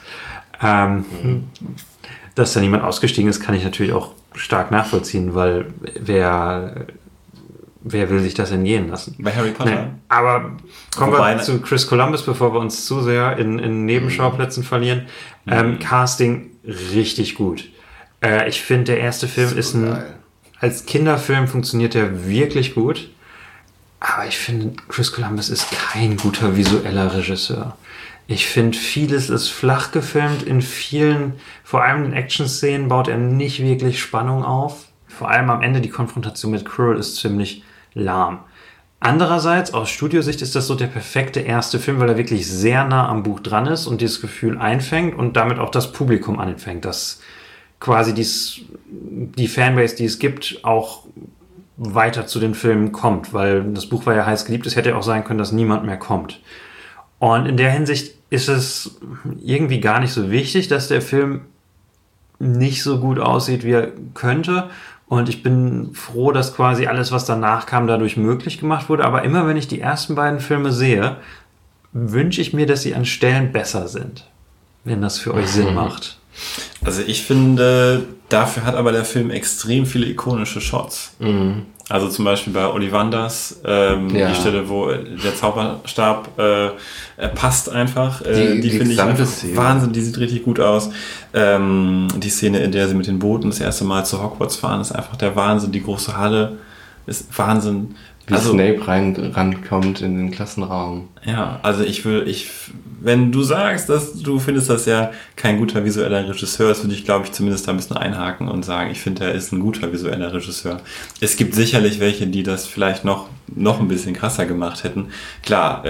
Dass da niemand ausgestiegen ist, kann ich natürlich auch stark nachvollziehen, weil wer will sich das entgehen lassen? Bei Harry Potter? Nee, aber kommen Wobei, wir zu Chris Columbus, bevor wir uns zu sehr in Nebenschauplätzen verlieren. Casting richtig gut. Ich finde, der erste Film ist als Kinderfilm funktioniert der wirklich gut. Aber ich finde, Chris Columbus ist kein guter visueller Regisseur. Ich finde, vieles ist flach gefilmt. In vielen, vor allem in Action-Szenen, baut er nicht wirklich Spannung auf. Vor allem am Ende die Konfrontation mit Quirrell ist ziemlich lahm. Andererseits, aus Studiosicht ist das so der perfekte erste Film, weil er wirklich sehr nah am Buch dran ist und dieses Gefühl einfängt und damit auch das Publikum anfängt, dass quasi die Fanbase, die es gibt, auch weiter zu den Filmen kommt, weil das Buch war ja heiß geliebt, es hätte auch sein können, dass niemand mehr kommt. Und in der Hinsicht ist es irgendwie gar nicht so wichtig, dass der Film nicht so gut aussieht, wie er könnte. Und ich bin froh, dass quasi alles, was danach kam, dadurch möglich gemacht wurde. Aber immer, wenn ich die ersten beiden Filme sehe, wünsche ich mir, dass sie an Stellen besser sind. Wenn das für euch Sinn macht. Also ich finde, dafür hat aber der Film extrem viele ikonische Shots. Also zum Beispiel bei Ollivanders, die Stelle, wo der Zauberstab passt einfach. Die finde ich einfach Wahnsinn, die sieht richtig gut aus. Die Szene, in der sie mit den Booten das erste Mal zu Hogwarts fahren, ist einfach der Wahnsinn. Die große Halle ist Wahnsinn. Wie Snape rankommt in den Klassenraum. Ja, also wenn du sagst, dass du findest, dass er kein guter visueller Regisseur ist, würde ich, glaube ich, zumindest da ein bisschen einhaken und sagen, ich finde, er ist ein guter visueller Regisseur. Es gibt sicherlich welche, die das vielleicht noch ein bisschen krasser gemacht hätten. Klar,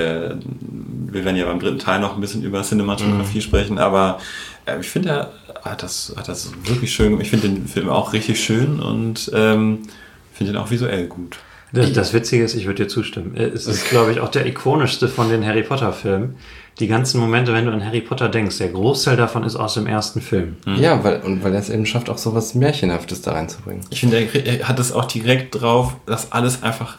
wir werden ja beim dritten Teil noch ein bisschen über Cinematografie sprechen, aber ich finde, er hat das wirklich schön gemacht. Ich finde den Film auch richtig schön und finde ihn auch visuell gut. Das Witzige ist, ich würde dir zustimmen. Es ist, glaube ich, auch der ikonischste von den Harry Potter-Filmen. Die ganzen Momente, wenn du an Harry Potter denkst, der Großteil davon ist aus dem ersten Film. Ja, weil er es eben schafft, auch so was Märchenhaftes da reinzubringen. Ich finde, er hat es auch direkt drauf, dass alles einfach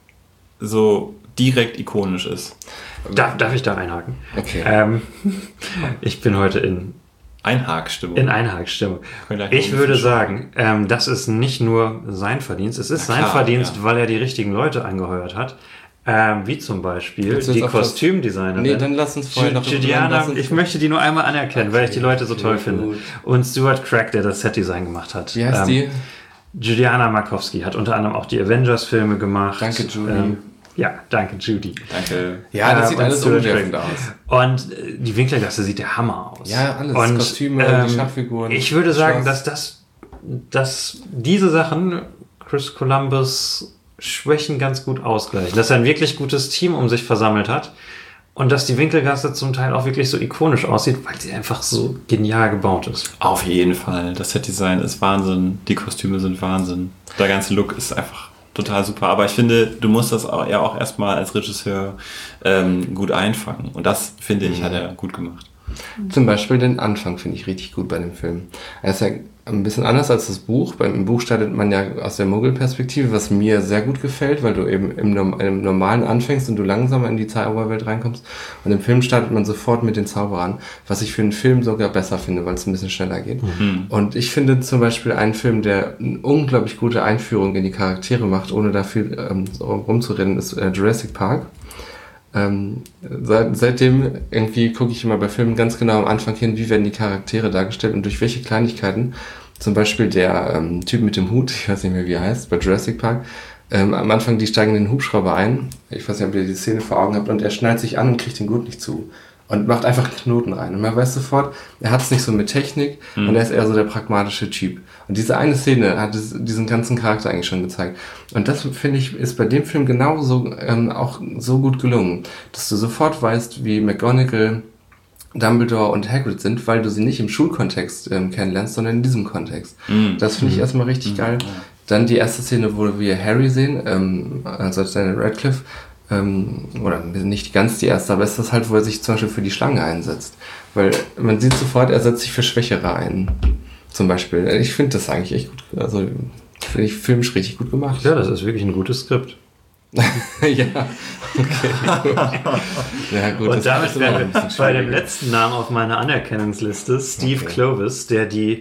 so direkt ikonisch ist. Darf ich da einhaken? Okay. Ich bin heute in Einhakstimmung. Ich würde sagen, das ist nicht nur sein Verdienst, es ist sein Verdienst, weil er die richtigen Leute angeheuert hat. Wie zum Beispiel die Kostümdesignerin. Nee, dann lass uns vorher noch... Juliana, ich möchte die nur einmal anerkennen, weil ich die Leute so toll finde. Gut. Und Stuart Craig, der das Setdesign gemacht hat. Wie heißt die? Juliana Markowski hat unter anderem auch die Avengers-Filme gemacht. Danke, Judy. Ja, danke, Judy. Danke. Ja, das sieht alles umwerfend aus. Und die Winklergasse sieht der Hammer aus. Ja, alles. Und, Kostüme, die Schachfiguren. Ich würde sagen, dass diese Sachen Chris Columbus Schwächen ganz gut ausgleichen. Dass er ein wirklich gutes Team um sich versammelt hat und dass die Winkelgasse zum Teil auch wirklich so ikonisch aussieht, weil sie einfach so genial gebaut ist. Auf jeden Fall. Das Setdesign ist Wahnsinn. Die Kostüme sind Wahnsinn. Der ganze Look ist einfach total super. Aber ich finde, du musst das auch erstmal als Regisseur gut einfangen. Und das, finde ich, hat er gut gemacht. Zum Beispiel den Anfang finde ich richtig gut bei dem Film. Er ist ja ein bisschen anders als das Buch. Im Buch startet man ja aus der Muggelperspektive, was mir sehr gut gefällt, weil du eben im Normalen anfängst und du langsamer in die Zauberwelt reinkommst. Und im Film startet man sofort mit den Zauberern, was ich für einen Film sogar besser finde, weil es ein bisschen schneller geht. Und ich finde zum Beispiel einen Film, der eine unglaublich gute Einführung in die Charaktere macht, ohne da viel rumzureden, ist Jurassic Park. Seitdem irgendwie gucke ich immer bei Filmen ganz genau am Anfang hin, wie werden die Charaktere dargestellt und durch welche Kleinigkeiten. Zum Beispiel der Typ mit dem Hut, ich weiß nicht mehr, wie er heißt, bei Jurassic Park. Am Anfang, die steigen in den Hubschrauber ein. Ich weiß nicht, ob ihr die Szene vor Augen habt. Und er schnallt sich an und kriegt den Gurt nicht zu. Und macht einfach einen Knoten rein. Und man weiß sofort, er hat es nicht so mit Technik und er ist eher so der pragmatische Typ. Und diese eine Szene hat diesen ganzen Charakter eigentlich schon gezeigt. Und das, finde ich, ist bei dem Film genauso auch so gut gelungen, dass du sofort weißt, wie McGonagall, Dumbledore und Hagrid sind, weil du sie nicht im Schulkontext kennenlernst, sondern in diesem Kontext. Das finde ich erstmal richtig geil. Dann die erste Szene, wo wir Harry sehen, also Daniel Radcliffe, oder nicht ganz die erste, aber es ist das halt, wo er sich zum Beispiel für die Schlange einsetzt. Weil man sieht sofort, er setzt sich für Schwächere ein. Zum Beispiel. Ich finde das eigentlich echt gut. Also finde ich filmisch richtig gut gemacht. Ja, das ist wirklich ein gutes Skript. Ja, okay. Ja, gut. Und damit ist wären immer wir ein bisschen bei dem schwieriger. letzten Namen auf meiner Anerkennungsliste, Steve Okay. Kloves, der die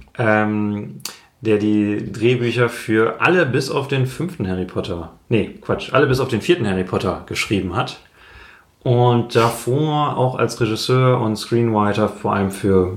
Drehbücher für alle bis auf den 5. Harry Potter, alle bis auf den 4. Harry Potter geschrieben hat. Und davor auch als Regisseur und Screenwriter vor allem für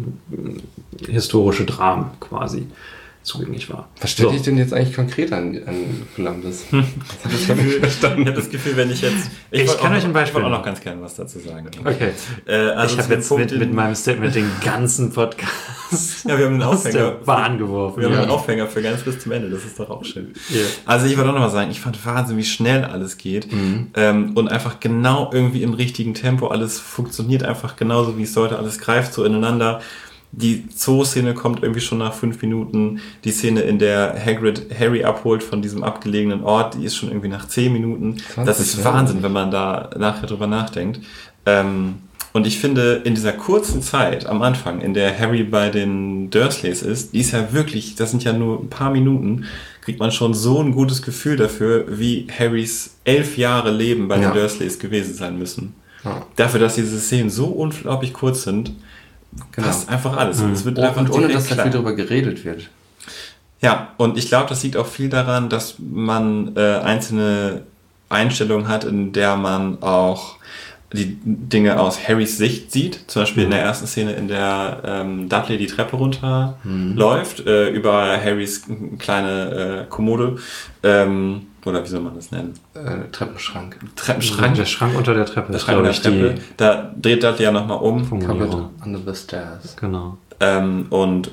historische Dramen quasi zugänglich war. Was stelle ich denn jetzt eigentlich konkret an Columbus? Ich habe das Gefühl, wenn ich jetzt... Ich wollte kann auch euch ein noch- Beispiel Ich wollte auch noch machen. ganz gerne was dazu sagen. Okay. Also Ich habe zu dem jetzt Punkt, mit meinem Statement den ganzen Podcast Ja, wir haben einen aus der Aufhänger. Bahn geworfen. Wir haben Ja. einen Aufhänger für ganz bis zum Ende, das ist doch auch schön. Ja. Also ich wollte auch noch mal sagen, ich fand Wahnsinn, wie schnell alles geht und einfach genau irgendwie im richtigen Tempo, alles funktioniert einfach genauso, wie es sollte, alles greift so ineinander. Die Zoo-Szene kommt irgendwie schon nach 5 Minuten, die Szene, in der Hagrid Harry abholt von diesem abgelegenen Ort, die ist schon irgendwie nach 10 Minuten. 20, Das ist ja. Wahnsinn, wenn man da nachher drüber nachdenkt. Und ich finde, in dieser kurzen Zeit am Anfang, in der Harry bei den Dursleys ist, die ist ja wirklich, das sind ja nur ein paar Minuten, kriegt man schon so ein gutes Gefühl dafür, wie Harrys 11 Jahre Leben bei Ja. den Dursleys gewesen sein müssen. Ja. Dafür, dass diese Szenen so unglaublich kurz sind, Genau. passt einfach alles. Es wird Und einfach ohne, direkt dass da viel klar. drüber geredet wird. Ja, und ich glaube, das liegt auch viel daran, dass man einzelne Einstellungen hat, in der man auch die Dinge aus Harrys Sicht sieht. Zum Beispiel in der ersten Szene, in der Dudley die Treppe runter läuft, über Harrys kleine Kommode. Oder wie soll man das nennen? Treppenschrank. Treppenschrank. Der Schrank unter der Treppe Der ist, Schrank glaube unter ich, der Treppe. die Da dreht Dudley ja nochmal um. Formulierung. Under the stairs. Genau. Und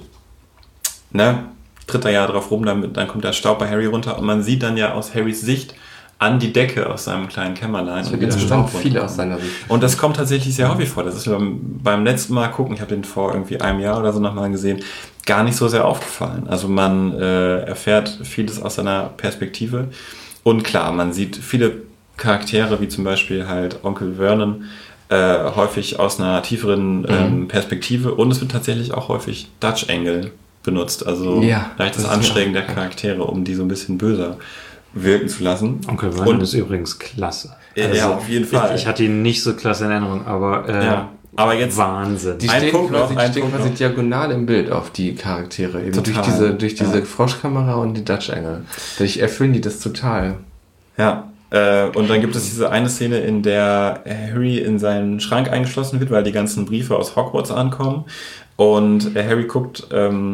tritt er ja drauf rum, dann kommt der Staub bei Harry runter und man sieht dann ja aus Harrys Sicht an die Decke aus seinem kleinen Kämmerlein. Das und wird wie der insgesamt Staub viel runterkommt. aus seiner Sicht. Und das kommt tatsächlich sehr häufig vor. Das ist mir beim letzten Mal gucken, ich habe den vor irgendwie einem Jahr oder so nochmal gesehen, gar nicht so sehr aufgefallen. Also man erfährt vieles aus seiner Perspektive. Und klar, man sieht viele Charaktere, wie zum Beispiel halt Onkel Vernon, häufig aus einer tieferen Perspektive. Und es wird tatsächlich auch häufig Dutch Angle benutzt. Also Ja, leichtes das ist Anschrägen mir der auch- Charaktere, um die so ein bisschen böser wirken zu lassen. Onkel Vernon Und- ist übrigens klasse. Ja, auf jeden Fall. Ich hatte ihn nicht so klasse in Erinnerung, aber Ja, aber jetzt Wahnsinn. Die Ein stehen Punkt noch, quasi, ein stehen Punkt quasi noch. diagonal im Bild auf die Charaktere. Eben Total. durch diese Froschkamera und die Dutch Angle. Dadurch erfüllen die das total. Ja, und dann gibt es diese eine Szene, in der Harry in seinen Schrank eingeschlossen wird, weil die ganzen Briefe aus Hogwarts ankommen. Und Harry guckt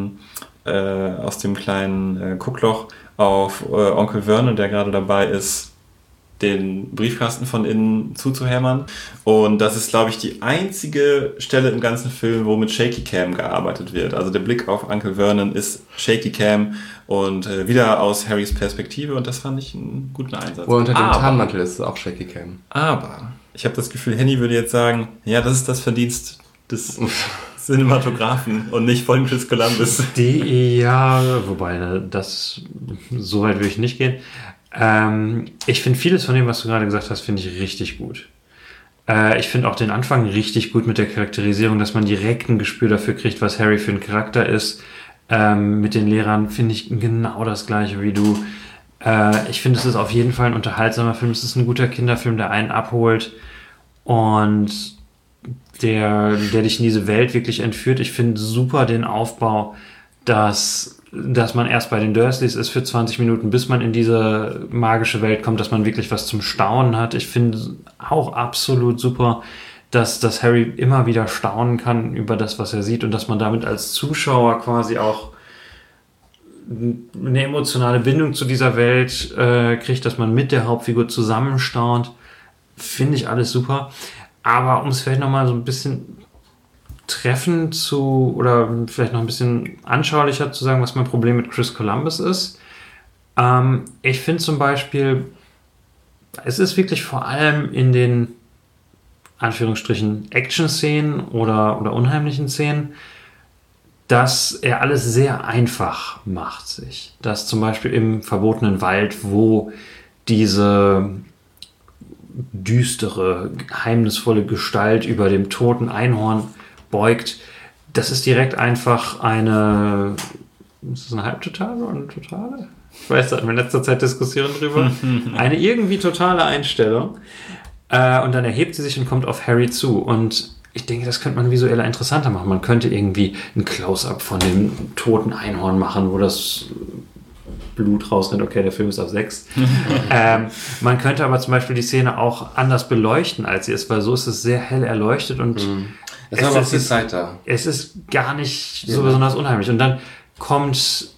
aus dem kleinen Guckloch auf Onkel Vernon, der gerade dabei ist, den Briefkasten von innen zuzuhämmern. Und das ist, glaube ich, die einzige Stelle im ganzen Film, wo mit Shaky Cam gearbeitet wird. Also der Blick auf Uncle Vernon ist Shaky Cam und wieder aus Harrys Perspektive. Und das fand ich einen guten Einsatz. Wo er unter dem Aber- Tarnmantel ist, ist auch Shaky Cam. Aber ich habe das Gefühl, Henny würde jetzt sagen, ja, das ist das Verdienst des Cinematografen und nicht von Chris Columbus. Wobei, das so weit würde ich nicht gehen. Ich finde vieles von dem, was du gerade gesagt hast, finde ich richtig gut. Ich finde auch den Anfang richtig gut mit der Charakterisierung, dass man direkt ein Gespür dafür kriegt, was Harry für ein Charakter ist. Mit den Lehrern finde ich genau das gleiche wie du. Ich finde, es ist auf jeden Fall ein unterhaltsamer Film. Es ist ein guter Kinderfilm, der einen abholt und der dich in diese Welt wirklich entführt. Ich finde super den Aufbau, dass man erst bei den Dursleys ist für 20 Minuten, bis man in diese magische Welt kommt, dass man wirklich was zum Staunen hat. Ich finde auch absolut super, dass Harry immer wieder staunen kann über das, was er sieht und dass man damit als Zuschauer quasi auch eine emotionale Bindung zu dieser Welt kriegt, dass man mit der Hauptfigur zusammenstaunt. Finde ich alles super. Aber um es vielleicht nochmal so ein bisschen treffend oder vielleicht noch ein bisschen anschaulicher zu sagen, was mein Problem mit Chris Columbus ist. Ich finde zum Beispiel, es ist wirklich vor allem in den Anführungsstrichen Action-Szenen oder unheimlichen Szenen, dass er alles sehr einfach macht sich. Dass zum Beispiel im verbotenen Wald, wo diese düstere, geheimnisvolle Gestalt über dem toten Einhorn beugt, das ist direkt einfach ist das eine Halbtotale oder eine Totale? Ich weiß, da hatten wir in letzter Zeit Diskussionen drüber. Eine irgendwie totale Einstellung. Und dann erhebt sie sich und kommt auf Harry zu. Und ich denke, das könnte man visueller interessanter machen. Man könnte irgendwie ein Close-up von dem toten Einhorn machen, wo das Blut rausrennt. Okay, der Film ist auf 6. Man könnte aber zum Beispiel die Szene auch anders beleuchten, als sie ist, weil so ist es sehr hell erleuchtet und Es war aber auch viel Zeit da. es ist gar nicht so besonders unheimlich. Und dann kommt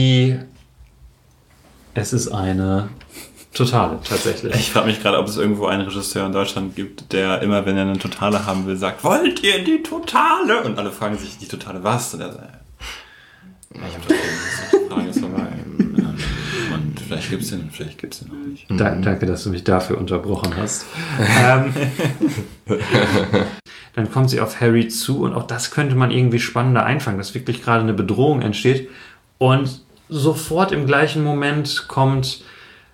es ist eine Totale, tatsächlich. Ich frage mich gerade, ob es irgendwo einen Regisseur in Deutschland gibt, der immer, wenn er eine Totale haben will, sagt, wollt ihr die Totale? Und alle fragen sich, die Totale was? Und er sagt, ich habe doch die Frage ist vorbei. Und vielleicht gibt es den noch nicht. Danke, dass du mich dafür unterbrochen hast. Dann kommt sie auf Harry zu und auch das könnte man irgendwie spannender einfangen, dass wirklich gerade eine Bedrohung entsteht und sofort im gleichen Moment kommt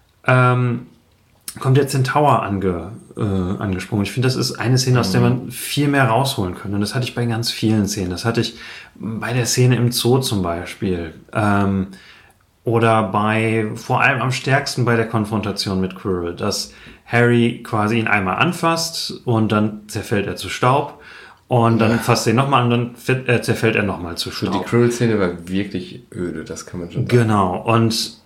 der Zentaur angesprungen. Ich finde, das ist eine Szene, aus der man viel mehr rausholen kann. Und das hatte ich bei ganz vielen Szenen. Das hatte ich bei der Szene im Zoo zum Beispiel. Oder vor allem am stärksten bei der Konfrontation mit Quirrell, dass Harry quasi ihn einmal anfasst und dann zerfällt er zu Staub. Und dann fasst er ihn nochmal an und dann zerfällt er nochmal zu Staub. Die Quirrell-Szene war wirklich öde, das kann man schon sagen. Genau. Und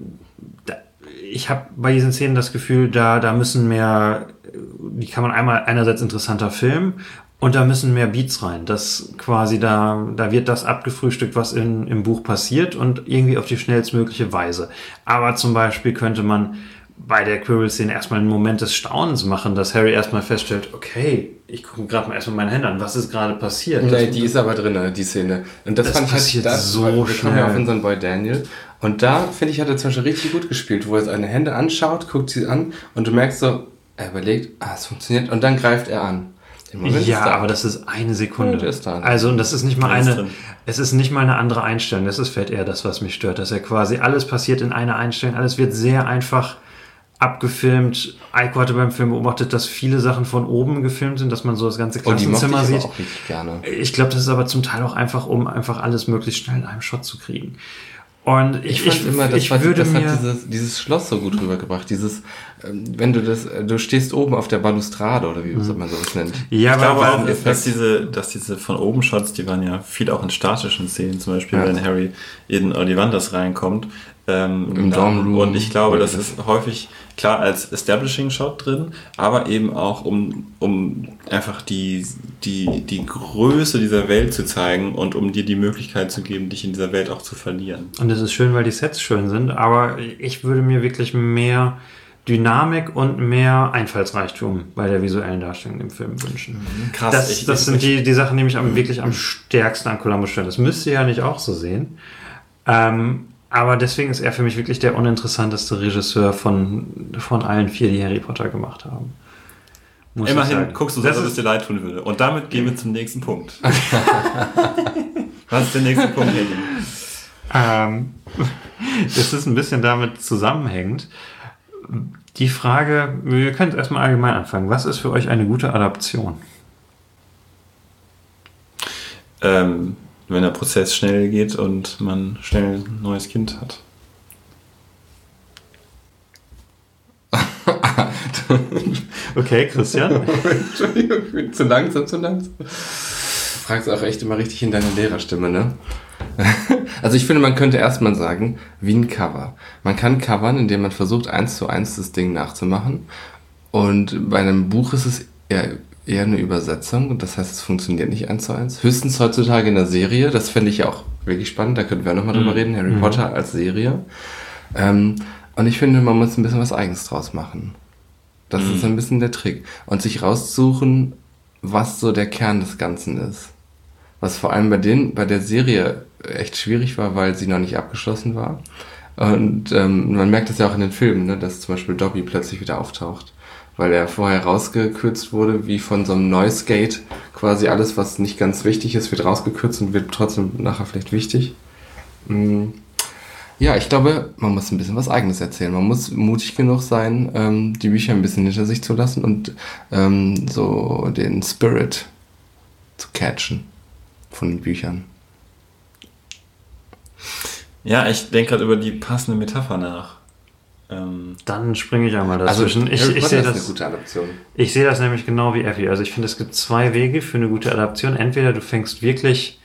ich habe bei diesen Szenen das Gefühl, da müssen mehr, die kann man einerseits interessanter filmen und da müssen mehr Beats rein. Das quasi, da wird das abgefrühstückt, was im Buch passiert und irgendwie auf die schnellstmögliche Weise. Aber zum Beispiel könnte man bei der Quirrell-Szene erstmal einen Moment des Staunens machen, dass Harry erstmal feststellt, okay, ich gucke gerade mal erstmal meine Hände an, was ist gerade passiert? Nein, die ist aber drin, die Szene. Und das fand ich halt so wir schnell. kommen ja auf unseren Boy Daniel. Und da, finde ich, hat er zum Beispiel richtig gut gespielt, wo er seine Hände anschaut, guckt sie an und du merkst so, er überlegt, es funktioniert und dann greift er an. Ja, aber das ist eine Sekunde. Ja, der ist da. Also, und das ist nicht mal Der ist drin. es ist nicht mal eine andere Einstellung. Das ist vielleicht eher das, was mich stört, dass er quasi alles passiert in einer Einstellung. Alles wird sehr einfach abgefilmt. Eiko hatte beim Film beobachtet, dass viele Sachen von oben gefilmt sind, dass man so das ganze Und die mochte ich Klassenzimmer aber sieht. auch richtig gerne. Ich glaube, das ist aber zum Teil auch einfach, um einfach alles möglichst schnell in einem Shot zu kriegen. Und Ich fand immer, das hat dieses Schloss so gut rübergebracht. Dieses, wenn du stehst oben auf der Balustrade oder wie man sowas nennt. Ja, Ich glaube auch, Effekt. dass diese von oben Shots, die waren ja viel auch in statischen Szenen, zum Beispiel wenn Harry in Ollivanders reinkommt. Im Dormroom. Und ich glaube, das ist häufig klar als Establishing-Shot drin, aber eben auch, um einfach die Größe dieser Welt zu zeigen und um dir die Möglichkeit zu geben, dich in dieser Welt auch zu verlieren. Und es ist schön, weil die Sets schön sind, aber ich würde mir wirklich mehr Dynamik und mehr Einfallsreichtum bei der visuellen Darstellung im Film wünschen. Krass. Das sind die Sachen, die mich wirklich am stärksten an Columbus stören. Das müsst ihr ja nicht auch so sehen. Aber deswegen ist er für mich wirklich der uninteressanteste Regisseur von allen 4, die Harry Potter gemacht haben. Muss ich Immerhin sagen. guckst du so, als ob es dir leid tun würde. Und damit gehen wir zum nächsten Punkt. Was ist der nächste Punkt, Henning? Das ist ein bisschen damit zusammenhängend. Die Frage, wir können es erstmal allgemein anfangen. Was ist für euch eine gute Adaption? Wenn der Prozess schnell geht und man schnell ein neues Kind hat. Okay, Christian? Entschuldigung, zu langsam. Fragst auch echt immer richtig in deiner Lehrerstimme, ne? Also ich finde, man könnte erstmal sagen, wie ein Cover. Man kann covern, indem man versucht, 1:1 das Ding nachzumachen. Und bei einem Buch ist es eher eine Übersetzung. Und das heißt, es funktioniert nicht 1:1. Höchstens heutzutage in der Serie. Das fände ich ja auch wirklich spannend. Da könnten wir auch nochmal drüber reden. Harry Potter als Serie. Und ich finde, man muss ein bisschen was Eigenes draus machen. Das ist ein bisschen der Trick. Und sich raussuchen, was so der Kern des Ganzen ist. Was vor allem bei der Serie echt schwierig war, weil sie noch nicht abgeschlossen war. Und man merkt das ja auch in den Filmen, ne, dass zum Beispiel Dobby plötzlich wieder auftaucht. Weil er vorher rausgekürzt wurde, wie von so einem Noise Gate. Quasi alles, was nicht ganz wichtig ist, wird rausgekürzt und wird trotzdem nachher vielleicht wichtig. Ja, ich glaube, man muss ein bisschen was Eigenes erzählen. Man muss mutig genug sein, die Bücher ein bisschen hinter sich zu lassen und so den Spirit zu catchen von den Büchern. Ja, ich denke gerade über die passende Metapher nach. Dann springe ich einmal dazwischen. Also, ich sehe ist eine das, gute Adaption. ich sehe das nämlich genau wie Effi. Also ich finde, es gibt zwei Wege für eine gute Adaption. Entweder du fängst wirklich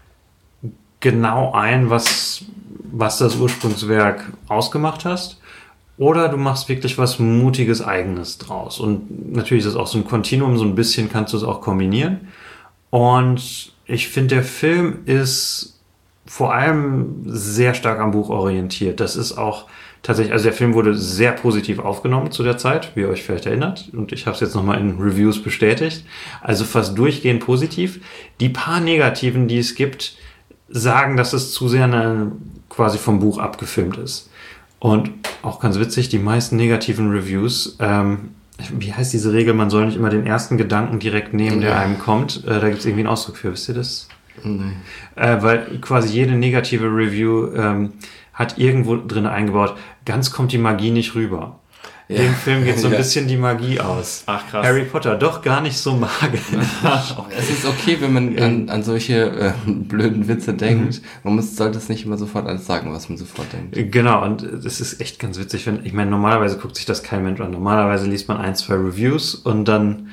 genau ein, was das Ursprungswerk ausgemacht hast, oder du machst wirklich was Mutiges, Eigenes draus. Und natürlich ist es auch so ein Kontinuum, so ein bisschen kannst du es auch kombinieren. Und ich finde, der Film ist vor allem sehr stark am Buch orientiert. Das ist auch tatsächlich, also der Film wurde sehr positiv aufgenommen zu der Zeit, wie ihr euch vielleicht erinnert. Und ich habe es jetzt nochmal in Reviews bestätigt. Also fast durchgehend positiv. Die paar Negativen, die es gibt, sagen, dass es zu sehr quasi vom Buch abgefilmt ist. Und auch ganz witzig, die meisten negativen Reviews, wie heißt diese Regel, man soll nicht immer den ersten Gedanken direkt nehmen, der einem kommt. Da gibt es irgendwie einen Ausdruck für, wisst ihr das? Nein. Weil quasi jede negative Review hat irgendwo drin eingebaut, ganz kommt die Magie nicht rüber. Ja. Dem Film geht so ein bisschen die Magie aus. Ach, krass. Harry Potter, doch gar nicht so magisch. Es ist okay, wenn man an solche blöden Witze denkt. Man sollte es nicht immer sofort alles sagen, was man sofort denkt. Genau, und es ist echt ganz witzig. Ich meine, normalerweise guckt sich das kein Mensch an. Normalerweise liest man 1, 2 Reviews und dann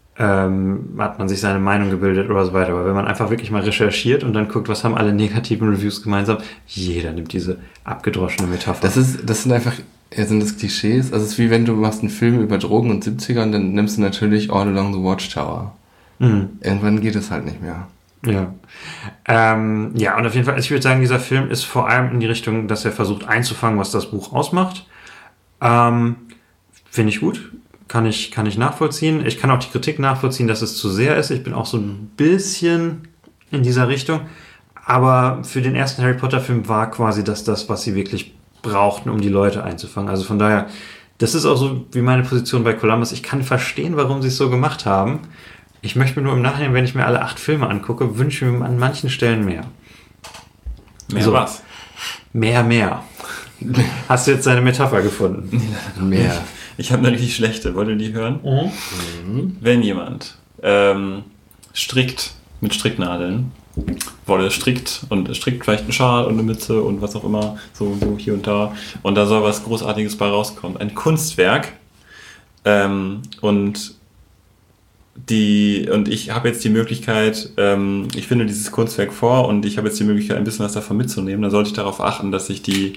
hat man sich seine Meinung gebildet oder so weiter. Aber wenn man einfach wirklich mal recherchiert und dann guckt, was haben alle negativen Reviews gemeinsam, jeder nimmt diese abgedroschene Metapher. Das sind einfach, sind das Klischees? Also es ist wie wenn du machst einen Film über Drogen und 70er und dann nimmst du natürlich All Along the Watchtower. Irgendwann geht es halt nicht mehr. Ja. Ja, und auf jeden Fall, ich würde sagen, dieser Film ist vor allem in die Richtung, dass er versucht einzufangen, was das Buch ausmacht. Finde ich gut. Kann ich nachvollziehen. Ich kann auch die Kritik nachvollziehen, dass es zu sehr ist. Ich bin auch so ein bisschen in dieser Richtung. Aber für den ersten Harry Potter Film war quasi das, was sie wirklich brauchten, um die Leute einzufangen. Also von daher, das ist auch so wie meine Position bei Columbus. Ich kann verstehen, warum sie es so gemacht haben. Ich möchte mir nur im Nachhinein, wenn ich mir alle 8 Filme angucke, wünsche mir an manchen Stellen mehr. Mehr so, was? Mehr. Hast du jetzt deine Metapher gefunden? Mehr. Ich habe eine richtig schlechte. Wollt ihr die hören? Wenn jemand strickt mit Stricknadeln, Wolle strickt und strickt vielleicht einen Schal und eine Mütze und was auch immer, so hier und da soll was Großartiges bei rauskommen. Ein Kunstwerk und ich habe jetzt die Möglichkeit, ich finde dieses Kunstwerk vor und ich habe jetzt die Möglichkeit, ein bisschen was davon mitzunehmen. Da sollte ich darauf achten, dass ich die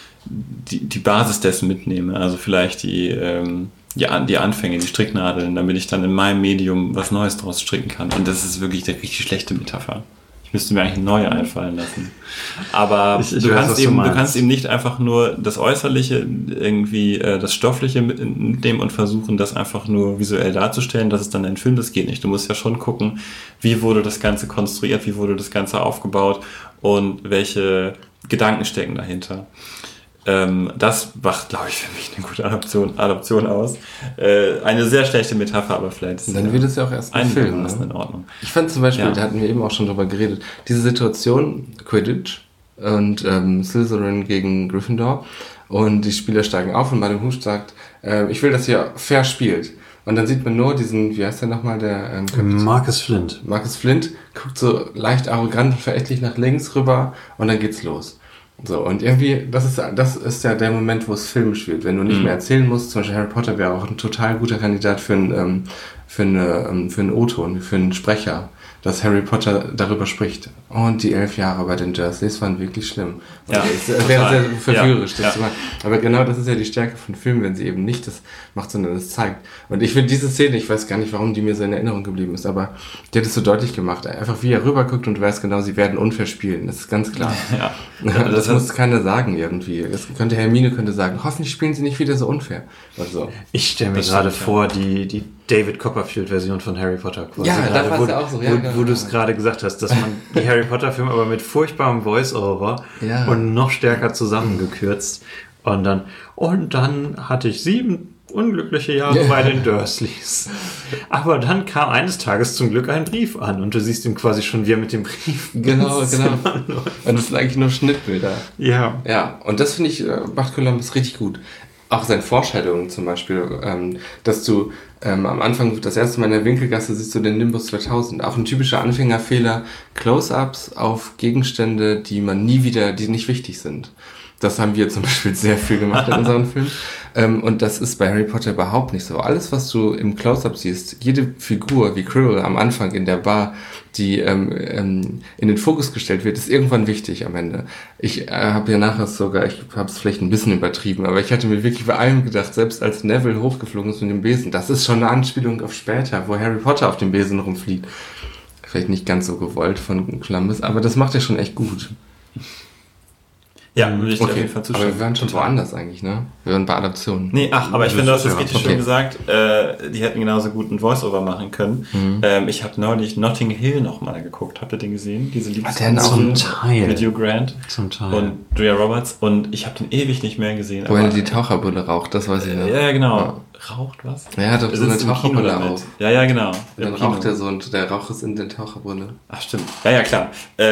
Basis dessen mitnehme. Also vielleicht die Anfänge, die Stricknadeln, damit ich dann in meinem Medium was Neues draus stricken kann. Und das ist wirklich eine richtig schlechte Metapher. Ich müsste mir eigentlich eine neue einfallen lassen. Aber du kannst eben nicht einfach nur das Äußerliche, irgendwie das Stoffliche mitnehmen und versuchen, das einfach nur visuell darzustellen. Das ist dann ein Film, das geht nicht. Du musst ja schon gucken, wie wurde das Ganze konstruiert, wie wurde das Ganze aufgebaut und welche Gedanken stecken dahinter. Das macht, glaube ich, für mich eine gute Adaption aus. Eine sehr schlechte Metapher, aber vielleicht ist dann wird es ja auch erst ein Film. Ne? In Ordnung. Ich fand zum Beispiel, da hatten wir eben auch schon drüber geredet, diese Situation, Quidditch und Slytherin gegen Gryffindor und die Spieler steigen auf und Madame Hooch sagt, ich will, dass ihr fair spielt. Und dann sieht man nur diesen, wie heißt der nochmal, der Marcus Flint. Marcus Flint guckt so leicht arrogant und verächtlich nach links rüber und dann geht's los. So, und irgendwie, das ist ja der Moment, wo es filmisch wird. Wenn du nicht mehr erzählen musst, zum Beispiel Harry Potter wäre auch ein total guter Kandidat für einen O-Ton, für einen Sprecher, dass Harry Potter darüber spricht. Und die 11 Jahre bei den Dursleys waren wirklich schlimm. Ja, es wäre sehr verführerisch, ja, das zu machen. Aber genau das ist ja die Stärke von Filmen, wenn sie eben nicht das macht, sondern es zeigt. Und ich finde diese Szene, ich weiß gar nicht, warum die mir so in Erinnerung geblieben ist, aber die hat es so deutlich gemacht. Einfach wie er rüberguckt und du weißt genau, sie werden unfair spielen. Das ist ganz klar. Ja. Das muss keiner sagen irgendwie. Hermine könnte sagen, hoffentlich spielen sie nicht wieder so unfair. Also, ich stelle mir gerade vor, die David Copperfield-Version von Harry Potter. Quasi ja, gerade, da war es ja auch so. Wo du es gerade gesagt hast, dass man die Harry Potter-Filme aber mit furchtbarem Voice-Over und noch stärker zusammengekürzt. Und dann hatte ich 7 unglückliche Jahre bei den Dursleys. Aber dann kam eines Tages zum Glück ein Brief an und du siehst ihn quasi schon, wie er mit dem Brief... Genau. Und das sind eigentlich nur Schnittbilder. Ja. Ja, und das finde ich, macht Columbus richtig gut. Auch seine Vorstellungen zum Beispiel, dass du am Anfang, das erste Mal in der Winkelgasse, siehst du den Nimbus 2000. Auch ein typischer Anfängerfehler. Close-ups auf Gegenstände, die nicht wichtig sind. Das haben wir zum Beispiel sehr viel gemacht in unseren Filmen. Und das ist bei Harry Potter überhaupt nicht so. Alles, was du im Close-up siehst, jede Figur wie Quirrell am Anfang in der Bar, die in den Fokus gestellt wird, ist irgendwann wichtig am Ende. Ich habe ja nachher sogar, ich habe es vielleicht ein bisschen übertrieben, aber ich hatte mir wirklich bei allem gedacht, selbst als Neville hochgeflogen ist mit dem Besen, das ist schon eine Anspielung auf später, wo Harry Potter auf dem Besen rumfliegt. Vielleicht nicht ganz so gewollt von Columbus, aber das macht er schon echt gut. Ja, würde ich dir auf Okay, jeden Fall aber zustimmen. wir waren schon woanders eigentlich, ne? Wir waren bei Adaptionen. Nee, aber ich finde, du hast das richtig Okay. schön gesagt. Die hätten genauso gut einen Voice-Over machen können. Ich habe neulich Notting Hill nochmal geguckt. Habt ihr den gesehen? Diese der Liebeskomödie zum Teil. mit Hugh Grant Zum Teil. und Julia Roberts. Und ich habe den ewig nicht mehr gesehen. Wo er die Taucherbrille raucht, das weiß ich noch. Ja, genau. Raucht was? Ja, er hat doch Er so eine sitzt im Kino Taucherbrille damit. auf. Ja, genau. Und dann Im Kino. raucht er so und der Rauch ist in der Taucherbrille. Ach, stimmt. Ja, klar.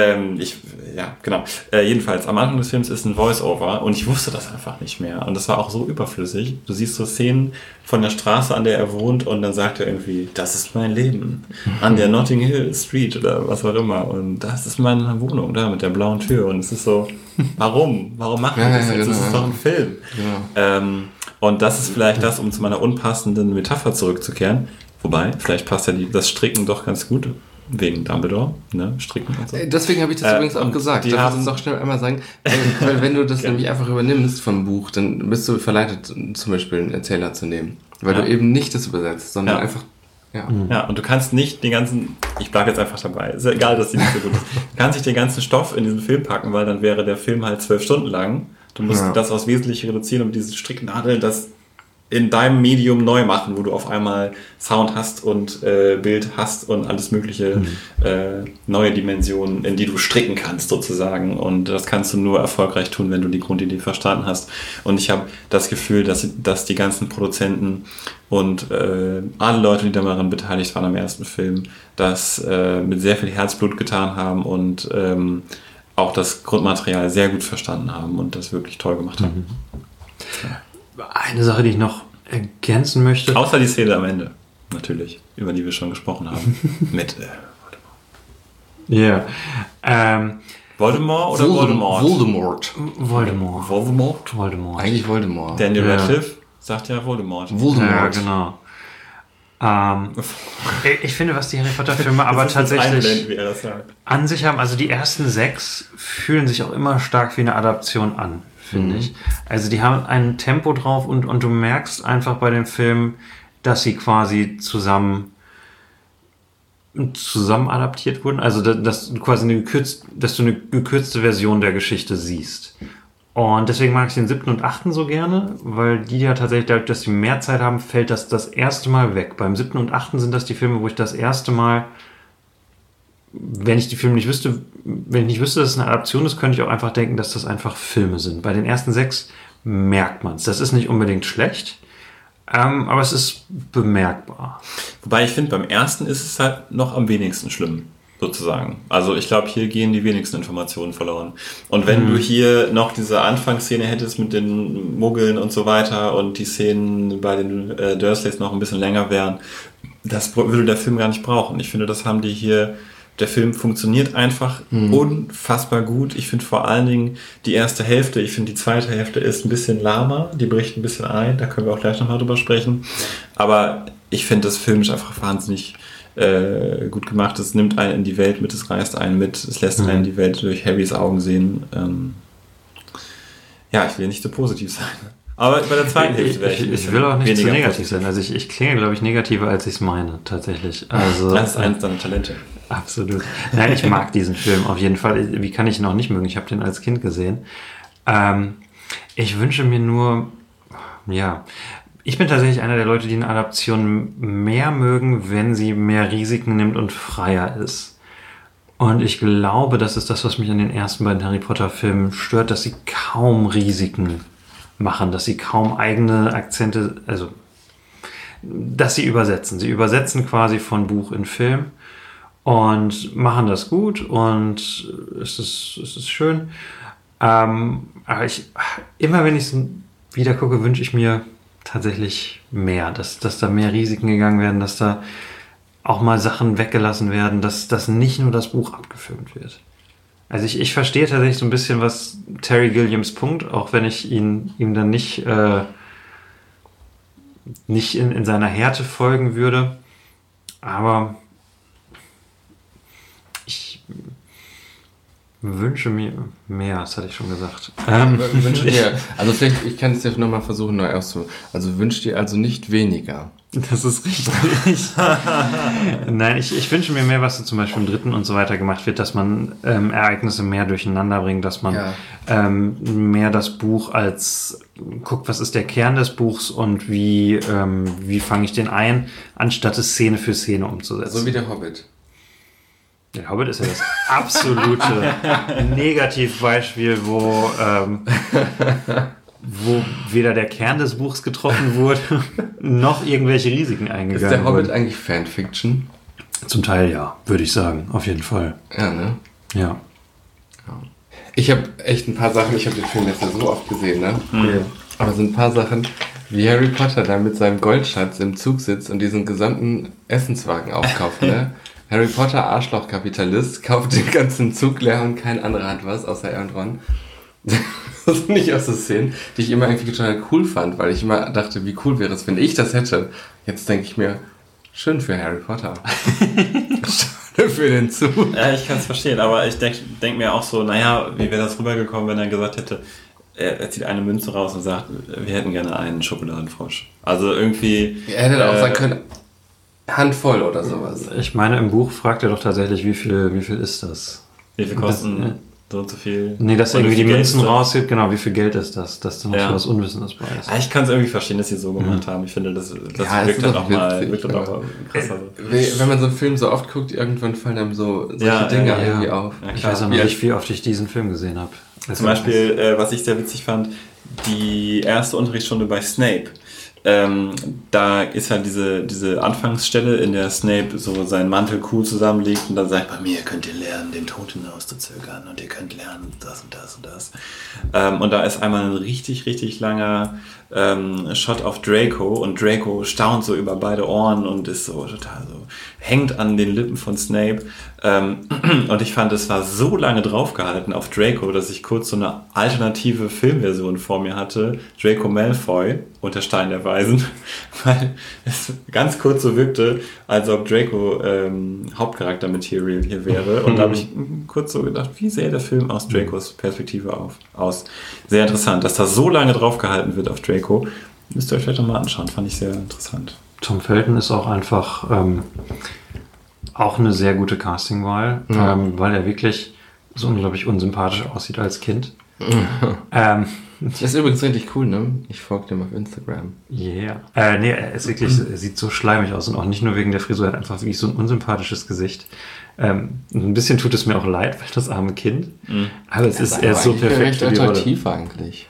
Genau. Jedenfalls, am Anfang des Films ist ein Voice-Over und ich wusste das einfach nicht mehr. Und das war auch so überflüssig. Du siehst so Szenen von der Straße, an der er wohnt und dann sagt er irgendwie, das ist mein Leben. An der Notting Hill Street oder was auch immer. Und das ist meine Wohnung da mit der blauen Tür. Und es ist so, warum? Warum machen wir das jetzt? Das ist doch ein Film. Genau. Und das ist vielleicht das, um zu meiner unpassenden Metapher zurückzukehren. Wobei, vielleicht passt ja das Stricken doch ganz gut. Wegen Dumbledore, ne? Stricken und so. Deswegen habe ich das übrigens auch und gesagt. die Darf ich haben- das noch schnell einmal sagen? Weil wenn du das nämlich einfach übernimmst vom Buch, dann bist du verleitet, zum Beispiel einen Erzähler zu nehmen. Weil du eben nicht das übersetzt, sondern Ja. einfach... Ja. Ja, und du kannst nicht den ganzen, ich bleibe jetzt einfach dabei, ist ja egal, dass die nicht so gut ist. Du kannst nicht den ganzen Stoff in diesen Film packen, weil dann wäre der Film halt 12 Stunden lang. Du musst das aufs Wesentliche reduzieren und diese Stricknadeln, das in deinem Medium neu machen, wo du auf einmal Sound hast und Bild hast und alles mögliche neue Dimensionen, in die du stricken kannst sozusagen. Und das kannst du nur erfolgreich tun, wenn du die Grundidee verstanden hast. Und ich habe das Gefühl, dass die ganzen Produzenten und alle Leute, die daran beteiligt waren am ersten Film, das mit sehr viel Herzblut getan haben und auch das Grundmaterial sehr gut verstanden haben und das wirklich toll gemacht haben. Eine Sache, die ich noch ergänzen möchte. Außer die Szene am Ende, natürlich, über die wir schon gesprochen haben. Mit Ja. Voldemort oder Voldemort? Voldemort. Voldemort. Eigentlich Voldemort. Daniel Ja. Radcliffe sagt ja Voldemort. Ja, genau. Ich finde, was die Harry Potter Filme aber Das ist das tatsächlich einblenden, wie er das sagt. an sich haben, also die ersten 6 fühlen sich auch immer stark wie eine Adaption an, finde ich. Also die haben ein Tempo drauf und du merkst einfach bei den Filmen, dass sie quasi zusammen adaptiert wurden. Also dass du quasi dass du eine gekürzte Version der Geschichte siehst. Und deswegen mag ich den 7. und 8. so gerne, weil die ja tatsächlich, dadurch, dass sie mehr Zeit haben, fällt das erste Mal weg. Beim 7. und 8. sind das die Filme, wo ich das erste Mal, wenn ich nicht wüsste, dass es eine Adaption ist, könnte ich auch einfach denken, dass das einfach Filme sind. Bei den ersten 6 merkt man es. Das ist nicht unbedingt schlecht, aber es ist bemerkbar. Wobei ich finde, beim ersten ist es halt noch am wenigsten schlimm, sozusagen. Also ich glaube, hier gehen die wenigsten Informationen verloren. Und wenn du hier noch diese Anfangsszene hättest mit den Muggeln und so weiter und die Szenen bei den Dursleys noch ein bisschen länger wären, das würde der Film gar nicht brauchen. Ich finde, das haben die hier. Der Film funktioniert einfach unfassbar gut. Ich finde vor allen Dingen die erste Hälfte, ich finde die zweite Hälfte ist ein bisschen lahmer, die bricht ein bisschen ein, da können wir auch gleich nochmal drüber sprechen. Aber ich finde das filmisch einfach wahnsinnig gut gemacht. Es nimmt einen in die Welt mit, es reißt einen mit, es lässt einen die Welt durch Harrys Augen sehen. Ich will nicht so positiv sein. Aber bei der zweiten Hälfte wäre Ich will auch nicht zu weniger negativ sein. Also ich klinge, glaube ich, negativer, als ich es meine, tatsächlich. Also, Das ist eines deiner Talente. absolut. Nein, ich mag diesen Film auf jeden Fall. Wie kann ich ihn auch nicht mögen? Ich habe den als Kind gesehen. Ich wünsche mir nur, ich bin tatsächlich einer der Leute, die eine Adaption mehr mögen, wenn sie mehr Risiken nimmt und freier ist. Und ich glaube, das ist das, was mich an den ersten beiden Harry Potter Filmen stört, dass sie kaum Risiken machen, dass sie kaum eigene Akzente, also dass sie übersetzen. Sie übersetzen quasi von Buch in Film und machen das gut und es ist schön. Aber immer wenn ich es wieder gucke, wünsche ich mir tatsächlich mehr, dass da mehr Risiken gegangen werden, dass da auch mal Sachen weggelassen werden, dass nicht nur das Buch abgefilmt wird. Also ich verstehe tatsächlich so ein bisschen, was Terry Gilliams Punkt, auch wenn ich ihm dann nicht in seiner Härte folgen würde. Aber ich wünsche mir mehr, das hatte ich schon gesagt. Wünsche dir, also vielleicht, ich kann es dir nochmal versuchen, neu auszuholen. Also wünsche dir also nicht weniger. Das ist richtig. Nein, ich wünsche mir mehr, was so zum Beispiel im 3. und so weiter gemacht wird, dass man Ereignisse mehr durcheinander bringt, dass man mehr das Buch als guckt, was ist der Kern des Buchs und wie fange ich den ein, anstatt es Szene für Szene umzusetzen. So wie der Hobbit. Der Hobbit ist ja das absolute Negativbeispiel, wo weder der Kern des Buchs getroffen wurde, noch irgendwelche Risiken eingegangen wurden. Ist der Hobbit eigentlich Fanfiction? Zum Teil ja, würde ich sagen, auf jeden Fall. Ja, ne? Ja. Ich habe echt ein paar Sachen, ich habe den Film jetzt ja so oft gesehen, ne? Ja. Aber so ein paar Sachen, wie Harry Potter da mit seinem Goldschatz im Zug sitzt und diesen gesamten Essenswagen aufkauft, ne? Harry Potter, Arschloch-Kapitalist, kauft den ganzen Zug leer und kein anderer hat was, außer er und Ron. Das sind nicht aus so Szenen, die ich immer irgendwie total cool fand, weil ich immer dachte, wie cool wäre es, wenn ich das hätte. Jetzt denke ich mir, schön für Harry Potter. Schade für den Zug. Ja, ich kann es verstehen, aber ich denk mir auch so, naja, wie wäre das rübergekommen, wenn er gesagt hätte, er zieht eine Münze raus und sagt, wir hätten gerne einen Schokoladenfrosch. Also irgendwie... Er hätte auch sagen können, Handvoll oder sowas. Ich meine, im Buch fragt er doch tatsächlich, wie viel ist das? Wie viel kosten so und so viel? Nee, dass er Und irgendwie wie die viel Münzen Geld ist das? rausgibt, genau, wie viel Geld ist das? Dass da noch so was Unwissendes bei ist. Ja, ich kann es irgendwie verstehen, dass sie es so gemacht haben. Ich finde, das Ja, es wirkt ist dann auch auch mal witzig, wirkt dann auch aber- mal krasser. Wenn man so einen Film so oft guckt, irgendwann fallen einem so solche Ja, Dinge ja, irgendwie auf. Ja, Ich klar. weiß auch noch Ja. nicht, wie oft ich diesen Film gesehen habe. Zum Beispiel, was ich sehr witzig fand, die erste Unterrichtsstunde bei Snape. Da ist halt diese Anfangsstelle, in der Snape so seinen Mantel cool zusammenlegt und dann sagt, bei mir könnt ihr lernen, den Tod hinauszuzögern und ihr könnt lernen, das und das und das. Und da ist einmal ein richtig, richtig langer Shot auf Draco und Draco staunt so über beide Ohren und ist so total so, hängt an den Lippen von Snape. Und ich fand, es war so lange draufgehalten auf Draco, dass ich kurz so eine alternative Filmversion vor mir hatte. Draco Malfoy unter Stein der Weisen, weil es ganz kurz so wirkte, als ob Draco Hauptcharakter-Material hier wäre. Und da habe ich kurz so gedacht, wie sähe der Film aus Dracos Perspektive aus? Sehr interessant, dass da so lange draufgehalten wird auf Draco. Müsst ihr euch vielleicht nochmal anschauen, fand ich sehr interessant. Tom Felton ist auch einfach auch eine sehr gute Castingwahl, weil er wirklich so unglaublich unsympathisch aussieht als Kind. Das ist übrigens richtig cool, ne? Ich folge dem auf Instagram. Yeah. Nee, er ist wirklich, er sieht so schleimig aus und auch nicht nur wegen der Frisur, er hat einfach wirklich so ein unsympathisches Gesicht. Ein bisschen tut es mir auch leid, weil das arme Kind. Aber er ist so perfekt für die Rolle. attraktiv eigentlich.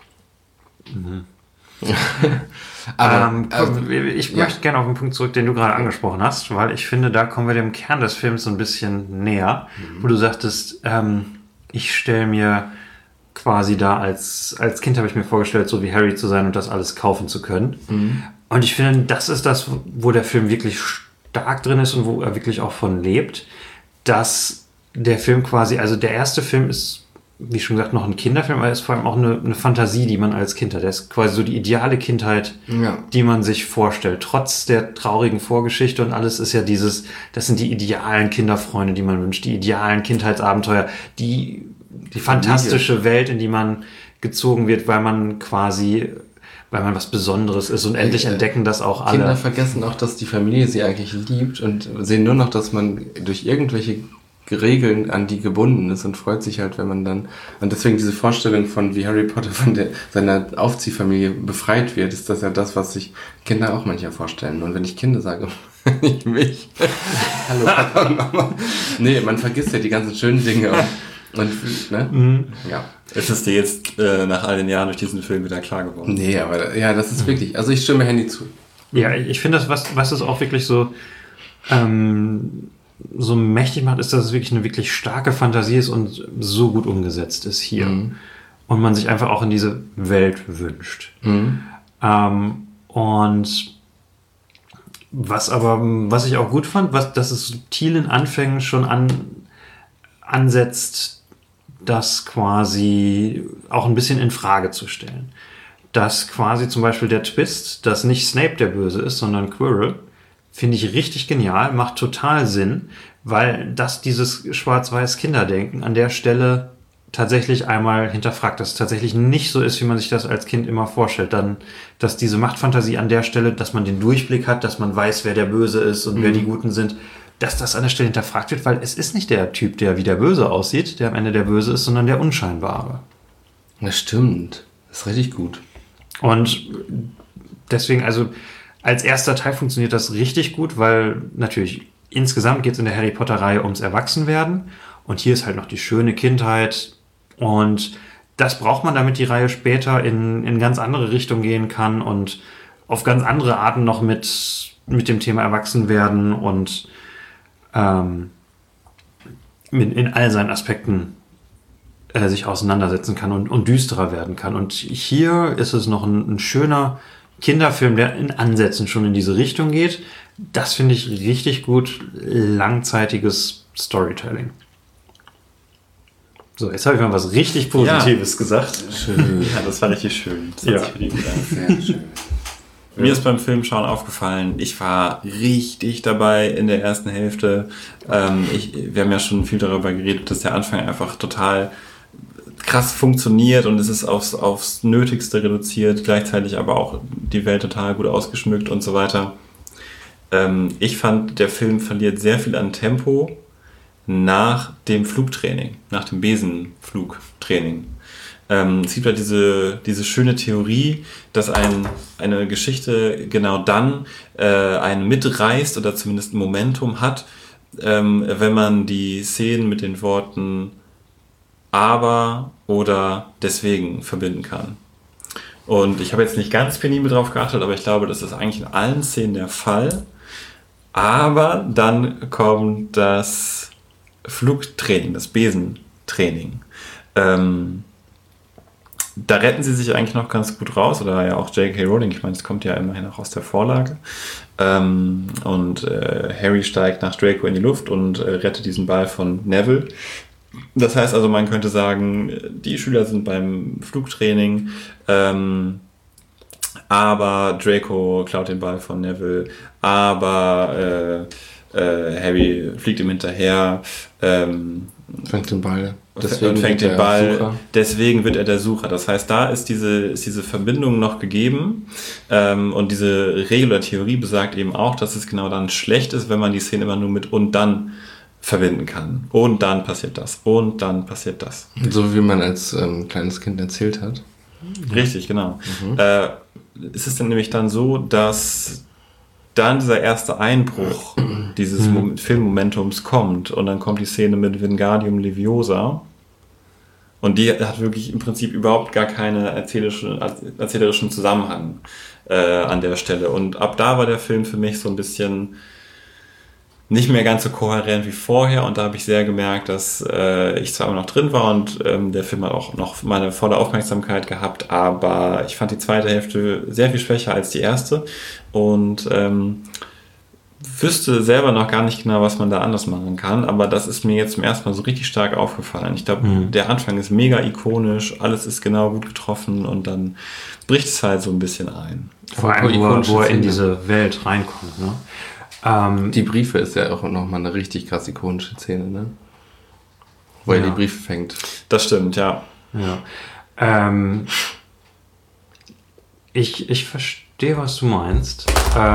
Aber ich möchte gerne auf den Punkt zurück, den du gerade angesprochen hast, weil ich finde, da kommen wir dem Kern des Films so ein bisschen näher, wo du sagtest, ich stelle mir quasi da als Kind habe ich mir vorgestellt, so wie Harry zu sein und das alles kaufen zu können. Und ich finde, das ist das, wo der Film wirklich stark drin ist und wo er wirklich auch von lebt, dass der Film quasi, also der erste Film ist, wie schon gesagt, noch ein Kinderfilm, aber er ist vor allem auch eine Fantasie, die man als Kind hat. Der ist quasi so die ideale Kindheit, die man sich vorstellt. Trotz der traurigen Vorgeschichte und alles ist ja das sind die idealen Kinderfreunde, die man wünscht, die idealen Kindheitsabenteuer, die fantastische Welt, in die man gezogen wird, weil man was Besonderes ist und endlich entdecken das auch alle. Kinder vergessen auch, dass die Familie sie eigentlich liebt und sehen nur noch, dass man durch irgendwelche Regeln an die gebunden ist und freut sich halt, wenn man dann, und deswegen diese Vorstellung von, wie Harry Potter von seiner Aufziehfamilie befreit wird, ist das ja das, was sich Kinder auch manchmal vorstellen. Und wenn ich Kinder sage, nicht mich. Hallo Papa und Mama. Nee, man vergisst ja die ganzen schönen Dinge und ne? Ja. Ist es dir jetzt nach all den Jahren durch diesen Film wieder klar geworden? Nee, aber ja, das ist wirklich, also ich stimme Handy zu. Ja, ich finde das, was es auch wirklich so so mächtig macht, ist, dass es wirklich eine wirklich starke Fantasie ist und so gut umgesetzt ist hier. Und man sich einfach auch in diese Welt wünscht. Und was ich auch gut fand, dass es subtilen Anfängen schon ansetzt, das quasi auch ein bisschen in Frage zu stellen. Dass quasi zum Beispiel der Twist, dass nicht Snape der Böse ist, sondern Quirrell, finde ich richtig genial, macht total Sinn, weil das dieses schwarz-weiß Kinderdenken an der Stelle tatsächlich einmal hinterfragt, dass es tatsächlich nicht so ist, wie man sich das als Kind immer vorstellt. Dann, dass diese Machtfantasie an der Stelle, dass man den Durchblick hat, dass man weiß, wer der Böse ist und wer die Guten sind, dass das an der Stelle hinterfragt wird, weil es ist nicht der Typ, der wie der Böse aussieht, der am Ende der Böse ist, sondern der Unscheinbare. Das stimmt. Das ist richtig gut. Und deswegen, also als erster Teil funktioniert das richtig gut, weil natürlich insgesamt geht es in der Harry Potter-Reihe ums Erwachsenwerden und hier ist halt noch die schöne Kindheit und das braucht man, damit die Reihe später in ganz andere Richtungen gehen kann und auf ganz andere Arten noch mit dem Thema Erwachsenwerden und in all seinen Aspekten sich auseinandersetzen kann und düsterer werden kann. Und hier ist es noch ein schöner Kinderfilm, der in Ansätzen schon in diese Richtung geht. Das finde ich richtig gut, langzeitiges Storytelling. So, jetzt habe ich mal was richtig Positives gesagt. Schön. Ja, das war richtig schön. Das hört sich richtig gut an. Sehr schön. Mir ist beim Filmschauen aufgefallen, ich war richtig dabei in der ersten Hälfte. Wir haben ja schon viel darüber geredet, dass der Anfang einfach total krass funktioniert und es ist aufs Nötigste reduziert, gleichzeitig aber auch die Welt total gut ausgeschmückt und so weiter. Ich fand, der Film verliert sehr viel an Tempo nach dem Flugtraining, nach dem Besenflugtraining. Es gibt halt diese schöne Theorie, dass eine Geschichte genau dann einen mitreißt oder zumindest ein Momentum hat, wenn man die Szenen mit den Worten aber oder deswegen verbinden kann. Und ich habe jetzt nicht ganz penibel drauf geachtet, aber ich glaube, das ist eigentlich in allen Szenen der Fall. Aber dann kommt das Flugtraining, das Besentraining. Da retten sie sich eigentlich noch ganz gut raus, oder ja auch J.K. Rowling, ich meine, es kommt ja immerhin auch aus der Vorlage. Harry steigt nach Draco in die Luft und rettet diesen Ball von Neville. Das heißt also, man könnte sagen, die Schüler sind beim Flugtraining, aber Draco klaut den Ball von Neville, aber Harry fliegt ihm hinterher, fängt den Ball. Deswegen wird er der Sucher. Das heißt, da ist diese Verbindung noch gegeben. Und diese Regel oder Theorie besagt eben auch, dass es genau dann schlecht ist, wenn man die Szene immer nur mit und dann verbinden kann. Und dann passiert das. Und dann passiert das. So wie man als kleines Kind erzählt hat. Richtig, genau. Ist es dann nämlich dann so, dass dann dieser erste Einbruch dieses Filmmomentums kommt und dann kommt die Szene mit Wingardium Leviosa und die hat wirklich im Prinzip überhaupt gar keinen erzählerischen Zusammenhang an der Stelle und ab da war der Film für mich so ein bisschen nicht mehr ganz so kohärent wie vorher und da habe ich sehr gemerkt, dass ich zwar immer noch drin war und der Film hat auch noch meine volle Aufmerksamkeit gehabt, aber ich fand die zweite Hälfte sehr viel schwächer als die erste und wüsste selber noch gar nicht genau, was man da anders machen kann, aber das ist mir jetzt zum ersten Mal so richtig stark aufgefallen. Ich glaube, der Anfang ist mega ikonisch, alles ist genau gut getroffen und dann bricht es halt so ein bisschen ein. Vor allem, wo er in diese Welt reinkommt, ne? Die Briefe ist ja auch nochmal eine richtig krass ikonische Szene, ne? Wo er die Briefe fängt. Das stimmt, ja. Ich verstehe, was du meinst.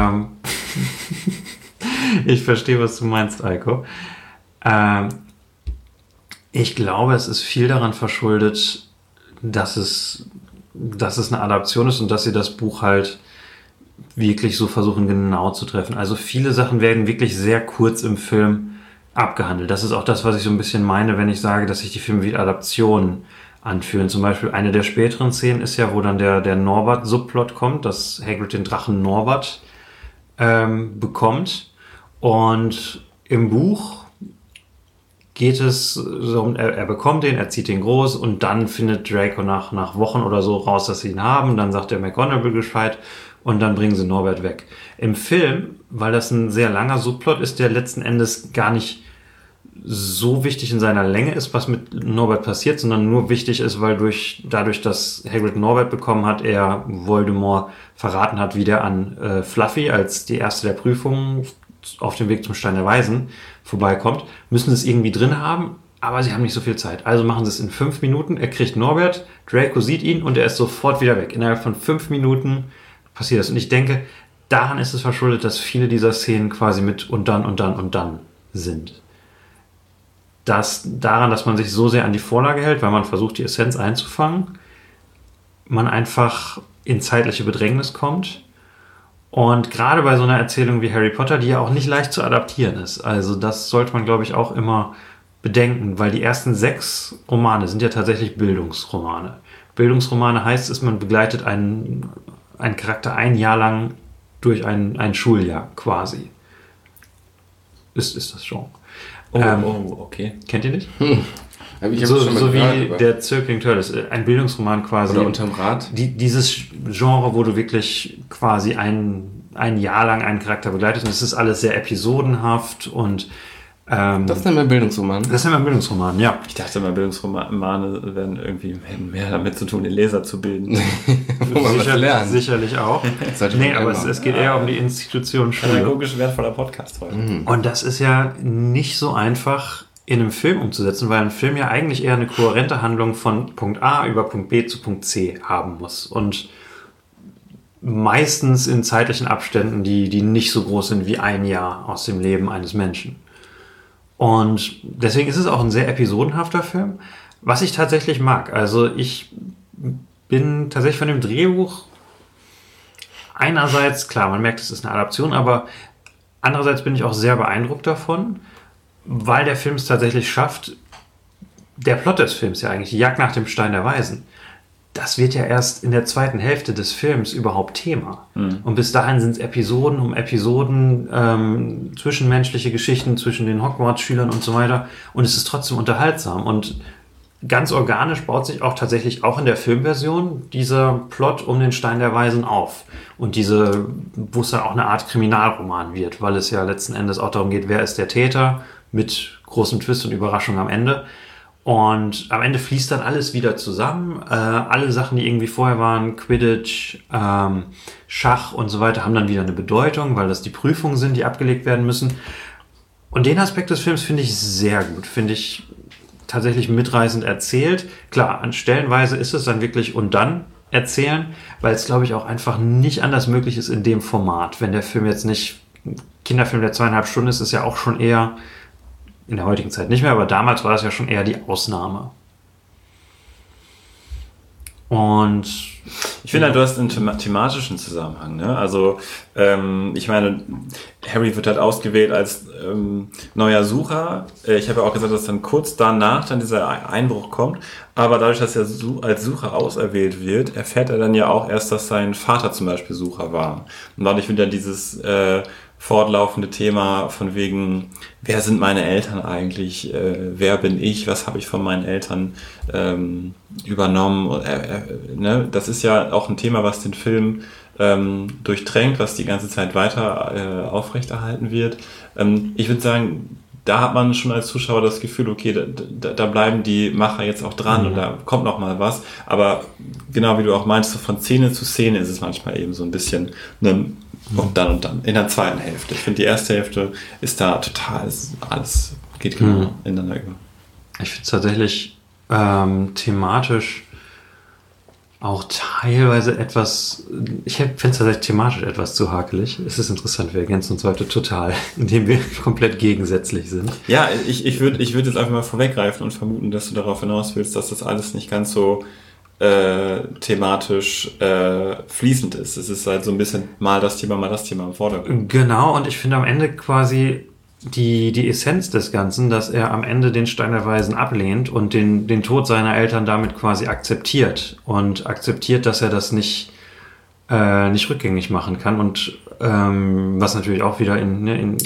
Ich verstehe, was du meinst, Eiko. Ich glaube, es ist viel daran verschuldet, dass es eine Adaption ist und dass sie das Buch halt wirklich so versuchen genau zu treffen. Also viele Sachen werden wirklich sehr kurz im Film abgehandelt. Das ist auch das, was ich so ein bisschen meine, wenn ich sage, dass sich die Filme wie Adaptionen anfühlen. Zum Beispiel eine der späteren Szenen ist ja, wo dann der Norbert-Subplot kommt, dass Hagrid den Drachen Norbert bekommt. Und im Buch geht es so, er bekommt den, er zieht den groß und dann findet Draco nach Wochen oder so raus, dass sie ihn haben. Dann sagt der McGonagall Bescheid und dann bringen sie Norbert weg. Im Film, weil das ein sehr langer Subplot ist, der letzten Endes gar nicht so wichtig in seiner Länge ist, was mit Norbert passiert, sondern nur wichtig ist, weil dadurch, dass Hagrid Norbert bekommen hat, er Voldemort verraten hat, wie der an Fluffy als die erste der Prüfungen auf dem Weg zum Stein der Weisen vorbeikommt, müssen es irgendwie drin haben, aber sie haben nicht so viel Zeit. Also machen sie es in 5 Minuten, er kriegt Norbert, Draco sieht ihn und er ist sofort wieder weg. Innerhalb von 5 Minuten passiert das. Und ich denke, daran ist es verschuldet, dass viele dieser Szenen quasi mit und dann sind. Daran, dass man sich so sehr an die Vorlage hält, weil man versucht, die Essenz einzufangen, man einfach in zeitliche Bedrängnis kommt. Und gerade bei so einer Erzählung wie Harry Potter, die ja auch nicht leicht zu adaptieren ist. Also das sollte man, glaube ich, auch immer bedenken, weil die ersten 6 Romane sind ja tatsächlich Bildungsromane. Bildungsromane heißt es, man begleitet einen Charakter ein Jahr lang durch ein Schuljahr quasi. Ist das Genre. Okay. Kennt ihr nicht? Ich So, schon mal so gehört, wie aber- der Zirkling Turtles, ein Bildungsroman quasi. Oder unterm Rad. Dieses Genre, wo du wirklich quasi ein Jahr lang einen Charakter begleitest und es ist alles sehr episodenhaft und Das nennen wir Bildungsroman. das ist immer ein Bildungsroman, ja. Ich dachte immer, Bildungsromane hätten mehr damit zu tun, den Leser zu bilden. Wo man was lernt. Sicherlich auch. Sollte man Nee, aber immer. es geht eher um die Institution Schule. Pädagogisch wertvoller Podcast heute. Und das ist ja nicht so einfach in einem Film umzusetzen, weil ein Film ja eigentlich eher eine kohärente Handlung von Punkt A über Punkt B zu Punkt C haben muss. Und meistens in zeitlichen Abständen, die nicht so groß sind wie ein Jahr aus dem Leben eines Menschen. Und deswegen ist es auch ein sehr episodenhafter Film, was ich tatsächlich mag. Also ich bin tatsächlich von dem Drehbuch einerseits, klar, man merkt, es ist eine Adaption, aber andererseits bin ich auch sehr beeindruckt davon, weil der Film es tatsächlich schafft, der Plot des Films ja eigentlich, die Jagd nach dem Stein der Weisen, das wird ja erst in der zweiten Hälfte des Films überhaupt Thema. Und bis dahin sind es Episoden um Episoden, zwischenmenschliche Geschichten zwischen den Hogwarts-Schülern und so weiter. Und es ist trotzdem unterhaltsam. Und ganz organisch baut sich auch tatsächlich auch in der Filmversion dieser Plot um den Stein der Weisen auf. Und wo es dann auch eine Art Kriminalroman wird, weil es ja letzten Endes auch darum geht, wer ist der Täter, mit großem Twist und Überraschung am Ende. Und am Ende fließt dann alles wieder zusammen. Alle Sachen, die irgendwie vorher waren, Quidditch, Schach und so weiter, haben dann wieder eine Bedeutung, weil das die Prüfungen sind, die abgelegt werden müssen. Und den Aspekt des Films finde ich sehr gut. Finde ich tatsächlich mitreißend erzählt. Klar, an Stellenweise ist es dann wirklich und dann erzählen, weil es, glaube ich, auch einfach nicht anders möglich ist in dem Format. Wenn der Film jetzt nicht ein Kinderfilm, der 2,5 Stunden ist ja auch schon eher in der heutigen Zeit nicht mehr, aber damals war das ja schon eher die Ausnahme. Und Ich finde, du hast einen thematischen Zusammenhang. Ne? Also, ich meine, Harry wird halt ausgewählt als neuer Sucher. Ich habe ja auch gesagt, dass dann kurz danach dann dieser Einbruch kommt. Aber dadurch, dass er als Sucher auserwählt wird, erfährt er dann ja auch erst, dass sein Vater zum Beispiel Sucher war. Und dadurch wird dann dieses fortlaufende Thema von wegen, wer sind meine Eltern eigentlich, wer bin ich, was habe ich von meinen Eltern übernommen. Ne? Das ist ja auch ein Thema, was den Film durchdrängt, was die ganze Zeit weiter aufrechterhalten wird. Ich würde sagen, da hat man schon als Zuschauer das Gefühl, okay, da bleiben die Macher jetzt auch dran und da kommt noch mal was. Aber genau wie du auch meinst, so von Szene zu Szene ist es manchmal eben so ein bisschen und dann in der zweiten Hälfte. Ich finde, die erste Hälfte ist da total, alles geht genau ineinander über. ich finde es tatsächlich thematisch auch teilweise etwas, ich finde es tatsächlich thematisch etwas zu hakelig. Es ist interessant, wir ergänzen uns heute total, indem wir komplett gegensätzlich sind. Ja, ich würd jetzt einfach mal vorweggreifen und vermuten, dass du darauf hinaus willst, dass das alles nicht ganz so thematisch fließend ist. Es ist halt so ein bisschen mal das Thema im Vordergrund. Genau, und ich finde am Ende quasi die Essenz des Ganzen, dass er am Ende den Stein der Weisen ablehnt und den Tod seiner Eltern damit quasi akzeptiert und akzeptiert, dass er das nicht rückgängig machen kann und was natürlich auch wieder in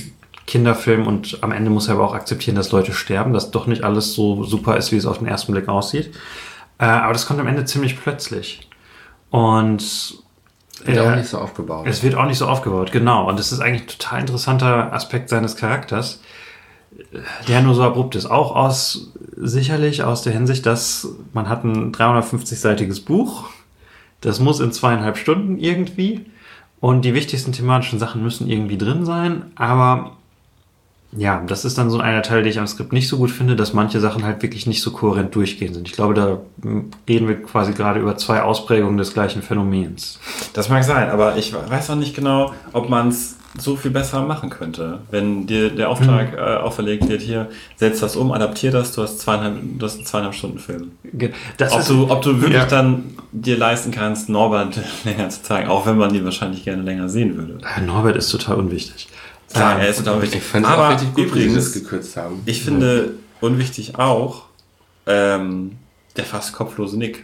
Kinderfilm und am Ende muss er aber auch akzeptieren, dass Leute sterben, dass doch nicht alles so super ist, wie es auf den ersten Blick aussieht. Aber das kommt am Ende ziemlich plötzlich. Und Wird auch nicht so aufgebaut. es wird auch nicht so aufgebaut, genau. Und das ist eigentlich ein total interessanter Aspekt seines Charakters, der nur so abrupt ist. Auch sicherlich aus der Hinsicht, dass man hat ein 350-seitiges Buch, das muss in 2,5 Stunden irgendwie und die wichtigsten thematischen Sachen müssen irgendwie drin sein, aber ja, das ist dann so einer Teil, den ich am Skript nicht so gut finde, dass manche Sachen halt wirklich nicht so kohärent durchgehen sind. Ich glaube, da reden wir quasi gerade über 2 Ausprägungen des gleichen Phänomens. Das mag sein, aber ich weiß auch nicht genau, ob man es so viel besser machen könnte. Wenn dir der Auftrag auferlegt wird, hier, setz das um, adaptier das, du hast einen 2,5 Stunden Film. Ob du wirklich dann dir leisten kannst, Norbert länger zu zeigen, auch wenn man die wahrscheinlich gerne länger sehen würde. Norbert ist total unwichtig. Klar, er ist total wichtig. Ich fand es auch richtig gut, wie sie das gekürzt haben. Ich finde unwichtig auch der fast kopflose Nick.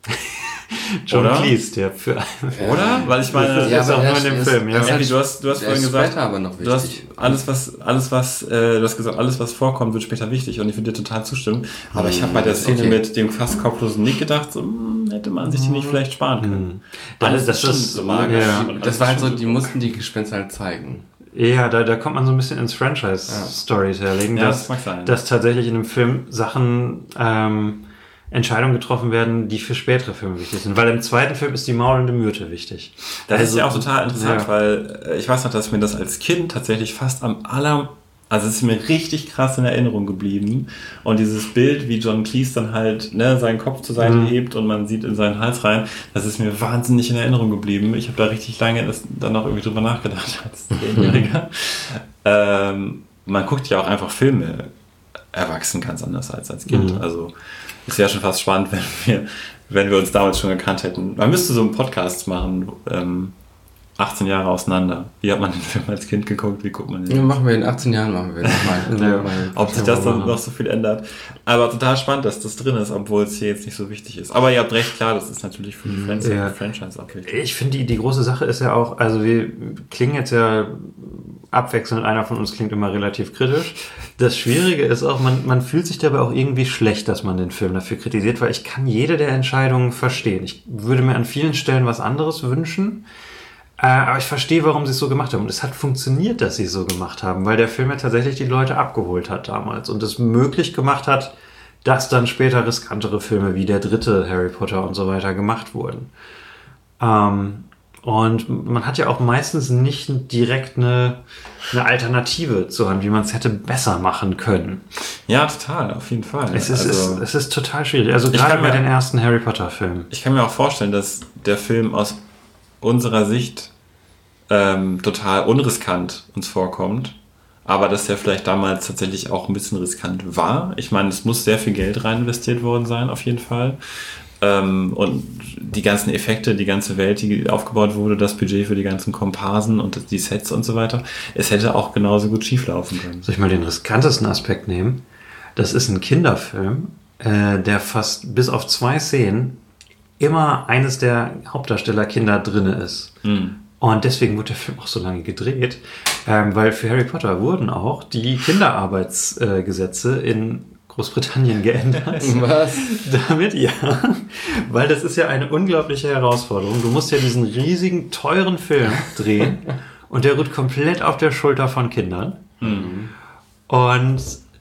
John Oder? Cleese, der für... Oder? Weil ich meine, ist auch nur in dem Film. Ja. Eddie, du hast vorhin gesagt, aber noch du hast du hast gesagt, alles was vorkommt, wird später wichtig und ich würde dir total zustimmen. Aber ich habe bei der Szene mit dem fast kopflosen Nick gedacht, so, hätte man sich die nicht vielleicht sparen können. Das ist so magisch. Ja. Das war halt so, die mussten die Gespenster halt zeigen. Ja, da kommt man so ein bisschen ins Franchise-Storytelling, Ja, das mag sein. dass tatsächlich in dem Film Sachen, Entscheidungen getroffen werden, die für spätere Filme wichtig sind. Weil im zweiten Film ist die maulende Myrte wichtig. Das ist ja auch total interessant, ja. weil ich weiß noch, dass mir das als Kind tatsächlich fast also es ist mir richtig krass in Erinnerung geblieben. Und dieses Bild, wie John Cleese dann halt seinen Kopf zur Seite hebt und man sieht in seinen Hals rein, das ist mir wahnsinnig in Erinnerung geblieben. Ich habe da richtig lange dann noch irgendwie drüber nachgedacht als 10-Jähriger. Man guckt ja auch einfach Filme erwachsen ganz anders als Kind. Also es wäre schon fast spannend, wenn wir uns damals schon gekannt hätten. Man müsste so einen Podcast machen, 18 Jahre auseinander. Wie hat man den Film als Kind geguckt? Wie guckt man den? Ja, machen wir in 18 Jahren, machen wir nochmal. Ob sich das dann noch so viel ändert. Aber total spannend, dass das drin ist, obwohl es hier jetzt nicht so wichtig ist. Aber ihr habt recht, klar, das ist natürlich für die Franchise auch wichtig. Ich finde, die große Sache ist ja auch, also wir klingen jetzt ja abwechselnd, einer von uns klingt immer relativ kritisch. Das Schwierige ist auch, man fühlt sich dabei auch irgendwie schlecht, dass man den Film dafür kritisiert, weil ich kann jede der Entscheidungen verstehen. Ich würde mir an vielen Stellen was anderes wünschen. Aber ich verstehe, warum sie es so gemacht haben. Und es hat funktioniert, dass sie es so gemacht haben, weil der Film ja tatsächlich die Leute abgeholt hat damals und es möglich gemacht hat, dass dann später riskantere Filme wie der 3. Harry Potter und so weiter gemacht wurden. Und man hat ja auch meistens nicht direkt eine Alternative zur Hand, wie man es hätte besser machen können. Ja, total, auf jeden Fall. Es ist total schwierig. Also gerade bei den ersten Harry Potter Filmen. Ich kann mir auch vorstellen, dass der Film aus unserer Sicht total unriskant uns vorkommt, aber dass der vielleicht damals tatsächlich auch ein bisschen riskant war. Ich meine, es muss sehr viel Geld rein investiert worden sein, auf jeden Fall. Und die ganzen Effekte, die ganze Welt, die aufgebaut wurde, das Budget für die ganzen Komparsen und die Sets und so weiter, es hätte auch genauso gut schieflaufen können. Soll ich mal den riskantesten Aspekt nehmen? Das ist ein Kinderfilm, der fast bis auf 2 Szenen immer eines der Hauptdarstellerkinder drinne ist. Und deswegen wurde der Film auch so lange gedreht, weil für Harry Potter wurden auch die Kinderarbeitsgesetze in Großbritannien geändert. Was? Damit, ja. Weil das ist ja eine unglaubliche Herausforderung. Du musst ja diesen riesigen, teuren Film drehen und der ruht komplett auf der Schulter von Kindern. Und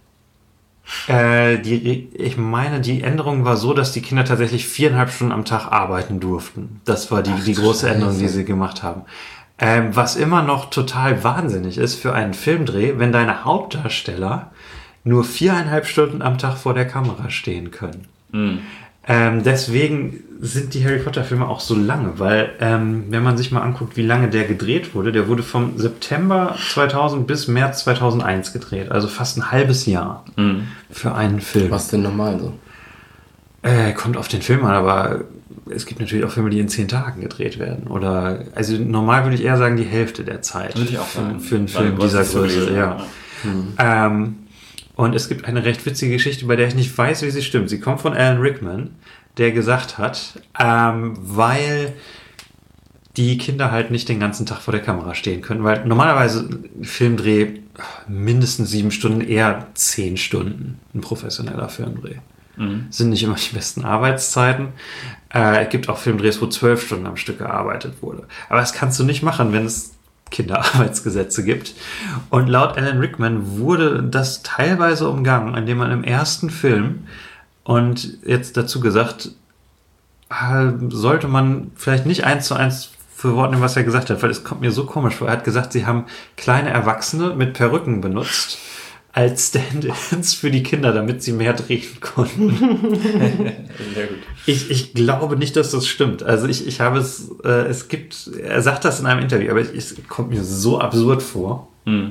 ich meine, die Änderung war so, dass die Kinder tatsächlich 4,5 Stunden am Tag arbeiten durften. Das war die große Änderung, die sie gemacht haben. Was immer noch total wahnsinnig ist für einen Filmdreh, wenn deine Hauptdarsteller nur 4,5 Stunden am Tag vor der Kamera stehen können. Deswegen sind die Harry Potter Filme auch so lange, weil wenn man sich mal anguckt, wie lange der gedreht wurde, der wurde vom September 2000 bis März 2001 gedreht, also fast ein halbes Jahr für einen Film. Was denn normal so? Kommt auf den Film an, aber es gibt natürlich auch Filme, die in 10 Tagen gedreht werden. Oder, also normal würde ich eher sagen, die Hälfte der Zeit. Würde ich auch sagen. Für einen Film dieser Größe, ja. Und es gibt eine recht witzige Geschichte, bei der ich nicht weiß, wie sie stimmt. Sie kommt von Alan Rickman, der gesagt hat, weil die Kinder halt nicht den ganzen Tag vor der Kamera stehen können, weil normalerweise ein Filmdreh mindestens 7 Stunden, eher 10 Stunden ein professioneller Filmdreh. Sind nicht immer die besten Arbeitszeiten. Es gibt auch Filmdrehs, wo 12 Stunden am Stück gearbeitet wurde. Aber das kannst du nicht machen, wenn es Kinderarbeitsgesetze gibt. Und laut Alan Rickman wurde das teilweise umgangen, indem man im ersten Film, und jetzt dazu gesagt, sollte man vielleicht nicht 1:1 für Wort nehmen, was er gesagt hat, weil es kommt mir so komisch vor. Er hat gesagt, sie haben kleine Erwachsene mit Perücken benutzt als Stand-ins für die Kinder, damit sie mehr drehen konnten. Sehr gut. Ich glaube nicht, dass das stimmt. Also ich habe er sagt das in einem Interview, aber es kommt mir so absurd vor.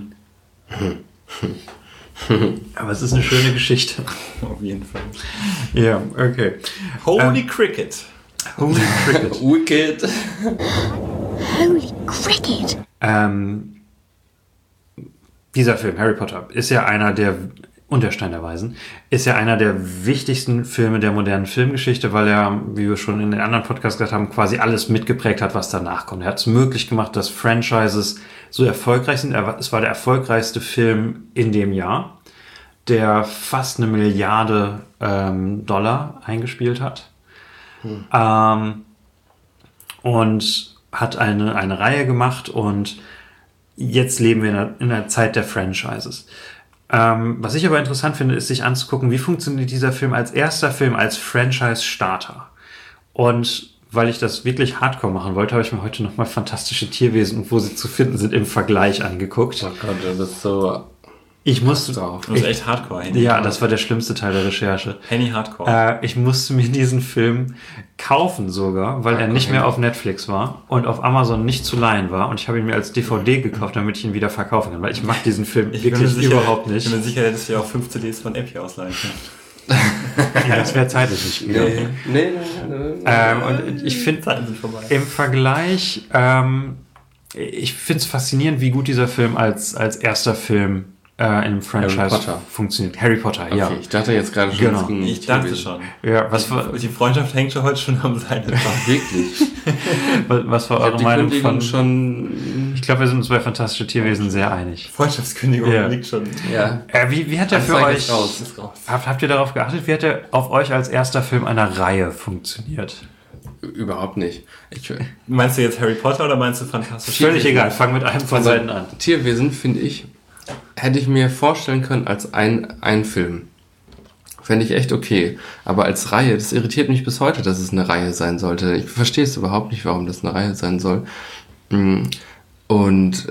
Aber es ist eine schöne Geschichte. Auf jeden Fall. Ja, okay. Holy Cricket. Holy Cricket. Wicked. Holy cricket! Dieser Film, Harry Potter, ist ja einer der, und der Stein der Weisen, ist ja einer der wichtigsten Filme der modernen Filmgeschichte, weil er, wie wir schon in den anderen Podcasts gesagt haben, quasi alles mitgeprägt hat, was danach kommt. Er hat es möglich gemacht, dass Franchises so erfolgreich sind. Es war der erfolgreichste Film in dem Jahr, der fast 1 Milliarde Dollar eingespielt hat. Und hat eine Reihe gemacht, und jetzt leben wir in der Zeit der Franchises. Was ich aber interessant finde, ist sich anzugucken, wie funktioniert dieser Film als erster Film, als Franchise-Starter. Und weil ich das wirklich hardcore machen wollte, habe ich mir heute nochmal Fantastische Tierwesen und wo sie zu finden sind im Vergleich angeguckt. Oh Gott, du bist so... Ich musste... drauf. Das ist echt Hardcore, Henny. Ja, das war der schlimmste Teil der Recherche. Henny Hardcore. Ich musste mir diesen Film kaufen sogar, weil er nicht mehr auf Netflix war und auf Amazon nicht zu leihen war. Und ich habe ihn mir als DVD gekauft, damit ich ihn wieder verkaufen kann, weil ich mag diesen Film wirklich überhaupt nicht. Ich bin mir sicher, dass wir auch 5 CDs von Epi ausleihen können. Ja, das wäre zeitlich nicht gegangen. Nee. Und ich finde Zeiten sind vorbei. im Vergleich, ich finde es faszinierend, wie gut dieser Film als erster Film in einem Franchise Potter. funktioniert. Harry Potter, Okay, ja. ich dachte jetzt gerade schon, Genau. es ging Ich dachte schon. Ja, was war Die Freundschaft hängt schon heute schon am Seil. Ach, wirklich? was war Ich habe eure die Meinung Kündigung von... schon... Ich glaube, wir sind uns bei Fantastische Tierwesen sehr einig. Freundschaftskündigung Ja. liegt schon. Ja. Wie hat der für Anzeige euch... ist raus. Ist raus. Habt ihr darauf geachtet? Wie hat der auf euch als erster Film einer Reihe funktioniert? Überhaupt nicht. Meinst du jetzt Harry Potter oder meinst du Fantastisch? Völlig egal, fang mit einem von beiden an. Tierwesen, finde ich, hätte ich mir vorstellen können als ein Film. Fände ich echt okay. Aber als Reihe, das irritiert mich bis heute, dass es eine Reihe sein sollte. Ich verstehe es überhaupt nicht, warum das eine Reihe sein soll. Und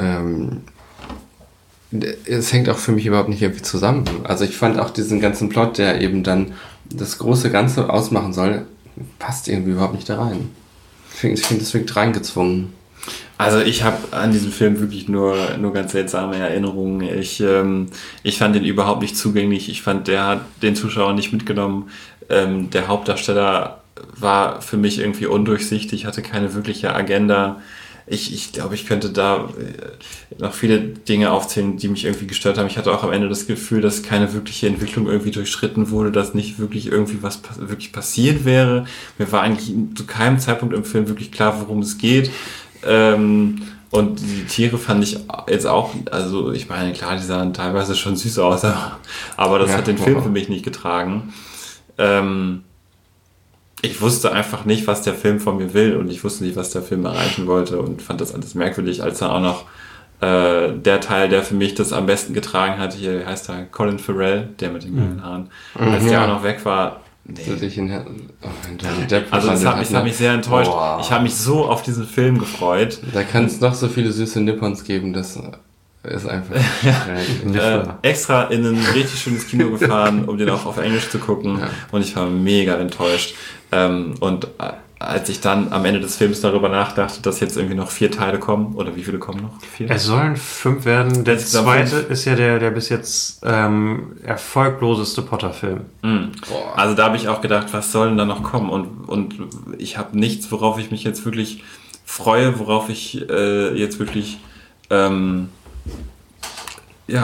es hängt auch für mich überhaupt nicht irgendwie zusammen. Also ich fand auch diesen ganzen Plot, der eben dann das große Ganze ausmachen soll, passt irgendwie überhaupt nicht da rein. Ich finde, das wirkt reingezwungen. Also ich habe an diesem Film wirklich nur ganz seltsame Erinnerungen. Ich fand den überhaupt nicht zugänglich. Ich fand, der hat den Zuschauer nicht mitgenommen. Der Hauptdarsteller war für mich irgendwie undurchsichtig, hatte keine wirkliche Agenda. Ich glaube, ich könnte da noch viele Dinge aufzählen, die mich irgendwie gestört haben. Ich hatte auch am Ende das Gefühl, dass keine wirkliche Entwicklung irgendwie durchschritten wurde, dass nicht wirklich irgendwie was wirklich passiert wäre. Mir war eigentlich zu keinem Zeitpunkt im Film wirklich klar, worum es geht. Und die Tiere fand ich jetzt auch, also ich meine, klar, die sahen teilweise schon süß aus, aber das hat den Film für mich nicht getragen. Ich wusste einfach nicht, was der Film von mir will, und ich wusste nicht, was der Film erreichen wollte, und fand das alles merkwürdig, als dann auch noch der Teil, der für mich das am besten getragen hat, hier heißt er Colin Farrell, der mit den grünen Haaren, als der auch noch weg war. Nee. Also das hat mich sehr enttäuscht. Boah. Ich habe mich so auf diesen Film gefreut. Da kann es noch so viele süße Nippons geben, das ist einfach... Extra in ein richtig schönes Kino gefahren, um den auch auf Englisch zu gucken, Ja. und ich war mega enttäuscht. Und als ich dann am Ende des Films darüber nachdachte, dass jetzt irgendwie noch 4 Teile kommen, oder wie viele kommen noch? 4? Es sollen 5 werden. Der Insgesamt zweite 5. ist ja der bis jetzt erfolgloseste Potter-Film. Also da habe ich auch gedacht, was soll denn da noch kommen? Und ich habe nichts, worauf ich mich jetzt wirklich freue, worauf ich jetzt wirklich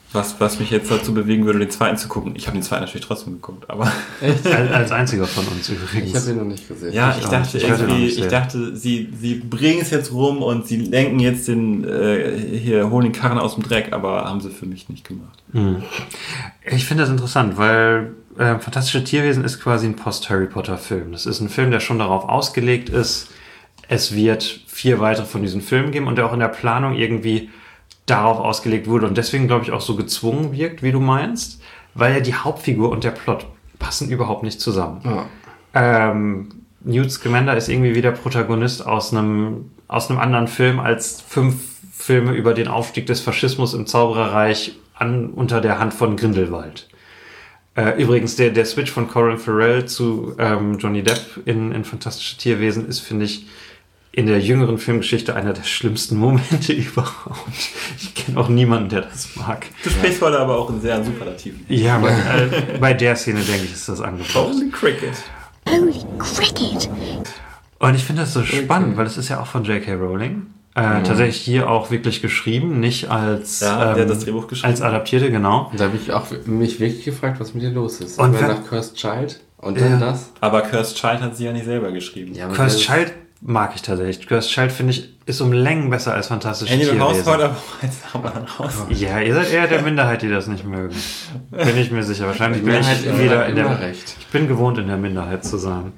was mich jetzt dazu bewegen würde, den zweiten zu gucken. Ich habe den zweiten natürlich trotzdem geguckt, aber... Als einziger von uns übrigens. Ich habe den noch nicht gesehen. Ja, ich dachte, sie bringen es jetzt rum und sie lenken jetzt holen den Karren aus dem Dreck, aber haben sie für mich nicht gemacht. Ich finde das interessant, weil Fantastische Tierwesen ist quasi ein Post-Harry Potter-Film. Das ist ein Film, der schon darauf ausgelegt ist, es wird 4 weitere von diesen Filmen geben und der auch in der Planung irgendwie darauf ausgelegt wurde und deswegen, glaube ich, auch so gezwungen wirkt, wie du meinst, weil ja die Hauptfigur und der Plot passen überhaupt nicht zusammen. Ja. Newt Scamander ist irgendwie wieder Protagonist aus einem anderen Film als 5 Filme über den Aufstieg des Faschismus im Zaubererreich unter der Hand von Grindelwald. Übrigens, der Switch von Colin Farrell zu Johnny Depp in Fantastische Tierwesen ist, finde ich, in der jüngeren Filmgeschichte einer der schlimmsten Momente überhaupt. Ich kenne auch niemanden, der das mag. Du sprichst heute aber auch in sehr Superlativen. Ja, aber bei der Szene, denke ich, ist das angebracht. Holy Cricket. Holy cricket! Und ich finde das so spannend, weil es ist ja auch von J.K. Rowling. Tatsächlich hier auch wirklich geschrieben, nicht als, der hat das Drehbuch geschrieben. Als Adaptierte, genau. Da habe ich auch mich wirklich gefragt, was mit dir los ist. Und nach Cursed Child und dann das. Aber Cursed Child hat sie ja nicht selber geschrieben. Ja, Cursed Child mag ich tatsächlich. Cursed Child, finde ich, ist um Längen besser als Fantastische Tierwesen. aber jetzt haben wir dann raus. Ja, ihr seid eher der Minderheit, die das nicht mögen. Bin ich mir sicher. Wahrscheinlich bin ich wieder in der... Ich bin gewohnt, in der Minderheit zu sein.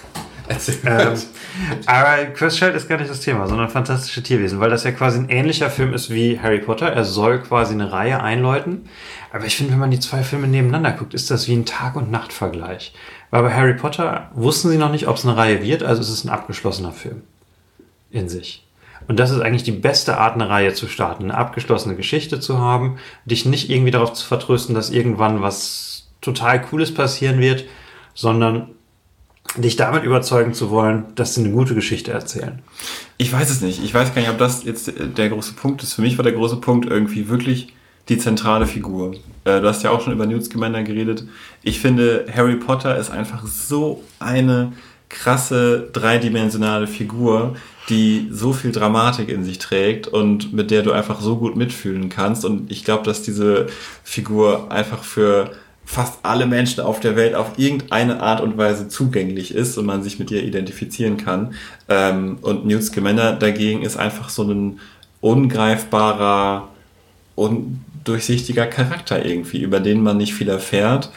Aber Cursed Child ist gar nicht das Thema, sondern Fantastische Tierwesen, weil das ja quasi ein ähnlicher Film ist wie Harry Potter. Er soll quasi eine Reihe einläuten. Aber ich finde, wenn man die 2 Filme nebeneinander guckt, ist das wie ein Tag- und Nacht-Vergleich. Weil bei Harry Potter wussten sie noch nicht, ob es eine Reihe wird, also es ist ein abgeschlossener Film in sich. Und das ist eigentlich die beste Art, eine Reihe zu starten, eine abgeschlossene Geschichte zu haben, dich nicht irgendwie darauf zu vertrösten, dass irgendwann was total Cooles passieren wird, sondern dich damit überzeugen zu wollen, dass sie eine gute Geschichte erzählen. Ich weiß es nicht. Ich weiß gar nicht, ob das jetzt der große Punkt ist. Für mich war der große Punkt irgendwie wirklich die zentrale Figur. Du hast ja auch schon über Newt Scamander geredet. Ich finde, Harry Potter ist einfach so eine krasse, dreidimensionale Figur, die so viel Dramatik in sich trägt und mit der du einfach so gut mitfühlen kannst. Und ich glaube, dass diese Figur einfach für fast alle Menschen auf der Welt auf irgendeine Art und Weise zugänglich ist und man sich mit ihr identifizieren kann. Und Newt Scamander dagegen ist einfach so ein ungreifbarer, undurchsichtiger Charakter irgendwie, über den man nicht viel erfährt.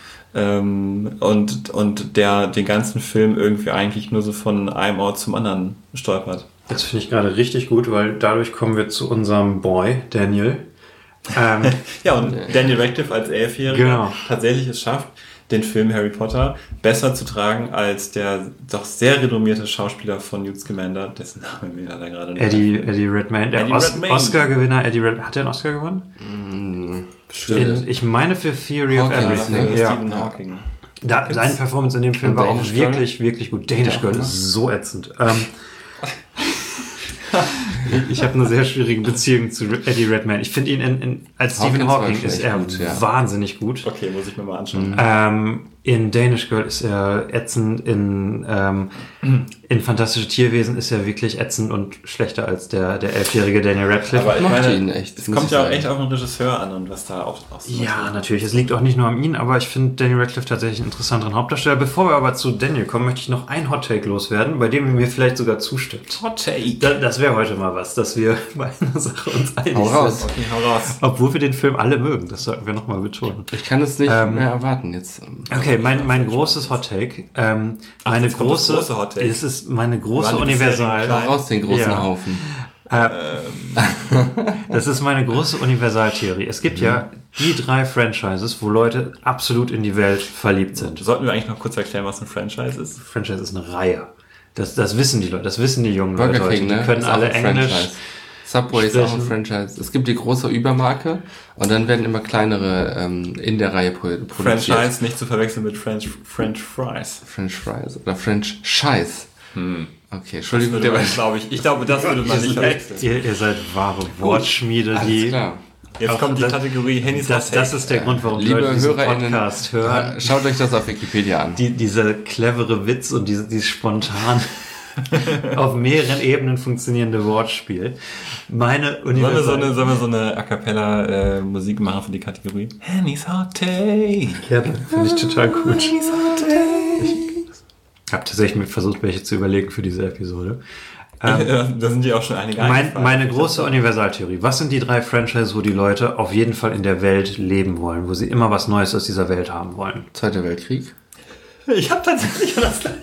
Und der den ganzen Film irgendwie eigentlich nur so von einem Ort zum anderen stolpert. Das finde ich gerade richtig gut, weil dadurch kommen wir zu unserem Boy, Daniel. Ja, und Daniel Radcliffe als 11-Jähriger tatsächlich es schafft, den Film Harry Potter besser zu tragen als der doch sehr renommierte Schauspieler von Newt Scamander, dessen Name mir leider gerade nicht. Eddie Redmayne, der Oscar-Gewinner Eddie Redmayne. Hat er einen Oscar gewonnen? Ich meine für Theory of Everything. Ja. Stephen Hawking. Seine Performance in dem Film war auch wirklich, wirklich gut. Danish Girl ist so ätzend. Ich habe eine sehr schwierige Beziehung zu Eddie Redmayne. Ich finde ihn als Stephen Hawking ist er gut, wahnsinnig gut. Okay, muss ich mir mal anschauen. In Danish Girl ist er ätzend, in Fantastische Tierwesen ist er wirklich ätzend und schlechter als der 11-jährige Daniel Radcliffe. Aber ich meine, ihn echt. Es kommt ja auch echt auf den Regisseur an und was da auch so. Ja, natürlich. Es liegt auch nicht nur an ihm, aber ich finde Daniel Radcliffe tatsächlich einen interessanteren Hauptdarsteller. Bevor wir aber zu Daniel kommen, möchte ich noch einen Hot-Take loswerden, bei dem ihr mir vielleicht sogar zustimmt. Hot-Take? Das wäre heute mal was, dass wir bei einer Sache uns einig sind. Okay, hau raus. Obwohl wir den Film alle mögen, das sollten wir nochmal betonen. Ich kann es nicht mehr erwarten jetzt. Okay, mein großes Hot Take. Meine große Hot Take. Es ist meine große Universal. Raus den großen Haufen. Das ist meine große Universaltheorie. Es gibt ja die 3 Franchises, wo Leute absolut in die Welt verliebt sind. Sollten wir eigentlich noch kurz erklären, was ein Franchise ist? Franchise ist eine Reihe. Das wissen die Leute, das wissen die jungen Leute. Burger King, die können alle Englisch. Subway ist auch ein Franchise. Es gibt die große Übermarke und dann werden immer kleinere in der Reihe produziert. Franchise nicht zu verwechseln mit French Fries. French Fries oder French Scheiß. Okay, Entschuldigung. Ich glaube, das würde man nicht verwechseln. Ihr seid wahre Wortschmiede, alles klar. Jetzt kommt die Kategorie Handys. Das ist der Grund, warum Liebe Leute diesen HörerInnen, Podcast hören. Schaut euch das auf Wikipedia an. Dieser clevere Witz und dieses spontan auf mehreren Ebenen funktionierende Wortspiel. Meine Sollen wir so eine A Cappella Musik machen für die Kategorie? Henny's Hot Take. Ja, finde ich total gut. Henny's Hot Take. Ich habe tatsächlich versucht, welche zu überlegen für diese Episode. Da sind die auch schon einige Meine große Universaltheorie. Was sind die 3 Franchises, wo die Leute auf jeden Fall in der Welt leben wollen, wo sie immer was Neues aus dieser Welt haben wollen? Zweiter Weltkrieg. Ich habe tatsächlich das gleiche.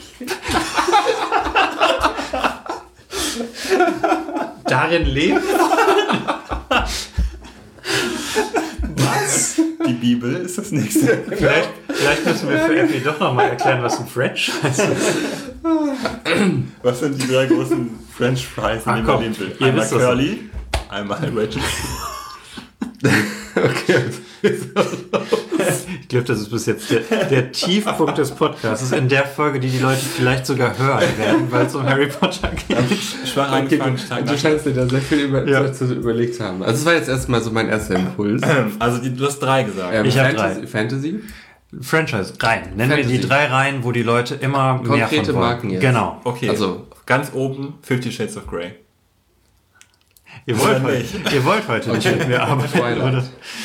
Darin leben? Was? Die Bibel ist das nächste. Vielleicht müssen wir für Effi doch nochmal erklären, was ein Franchise ist. Was sind die 3 großen French Fries, in denen man leben will? Ihr Einmal wisst das. Curly, einmal Rachel. Okay. Ich glaube, das ist bis jetzt der Tiefpunkt des Podcasts. In der Folge, die Leute vielleicht sogar hören werden, weil es um Harry Potter geht. Schwach angefangen, stark Du scheinst dir da sehr viel zu überlegt haben. Also das war jetzt erstmal so mein erster Impuls. Also du hast 3 gesagt. Ich hab Fantasy? Franchise, Reihen. Nennen wir die 3 Reihen, wo die Leute immer mehr Konkrete von wollen. Marken jetzt. Genau. Okay, Also ganz oben 50 Shades of Grey. Ihr wollt Oder heute nicht mit mir arbeiten, Twilight. oder?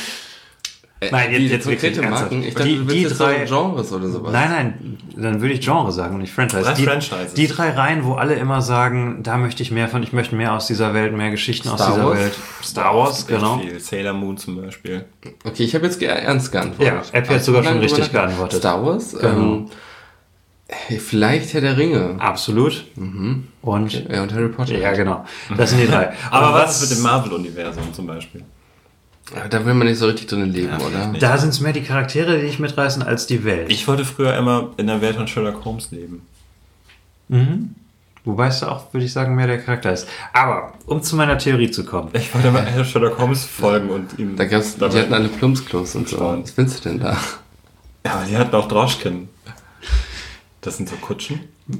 Nein, die jetzt wirklich konkrete ernsthaft. Marken. Ich dachte, du willst die jetzt 3 so Genres oder sowas. Nein, dann würde ich Genre sagen und nicht Franchise. 3 Franchises. Die 3 Reihen, wo alle immer sagen, da möchte ich mehr von, ich möchte mehr aus dieser Welt, mehr Geschichten aus Star dieser Wars? Welt. Star Wars, genau. Viel. Sailor Moon zum Beispiel. Okay, ich habe jetzt ernst geantwortet. Ja, Apple hat sogar schon lange richtig drüber nachgedacht. geantwortet. Star Wars? Genau. Vielleicht Herr der Ringe. Absolut. Und Ja, und Harry Potter. ja, genau. Das sind die 3. Aber was ist mit dem Marvel-Universum zum Beispiel? Aber da will man nicht so richtig drin leben, oder? Da sind es mehr die Charaktere, die dich mitreißen, als die Welt. Ich wollte früher immer in der Welt von Sherlock Holmes leben. Wobei es da auch, würde ich sagen, mehr der Charakter ist. Aber, um zu meiner Theorie zu kommen. Ich wollte immer Sherlock Holmes folgen und ihm... Die hatten alle Plumpsklos und so. Spannend. Was findest du denn da? Ja, aber die hatten auch Droschken. Das sind so Kutschen.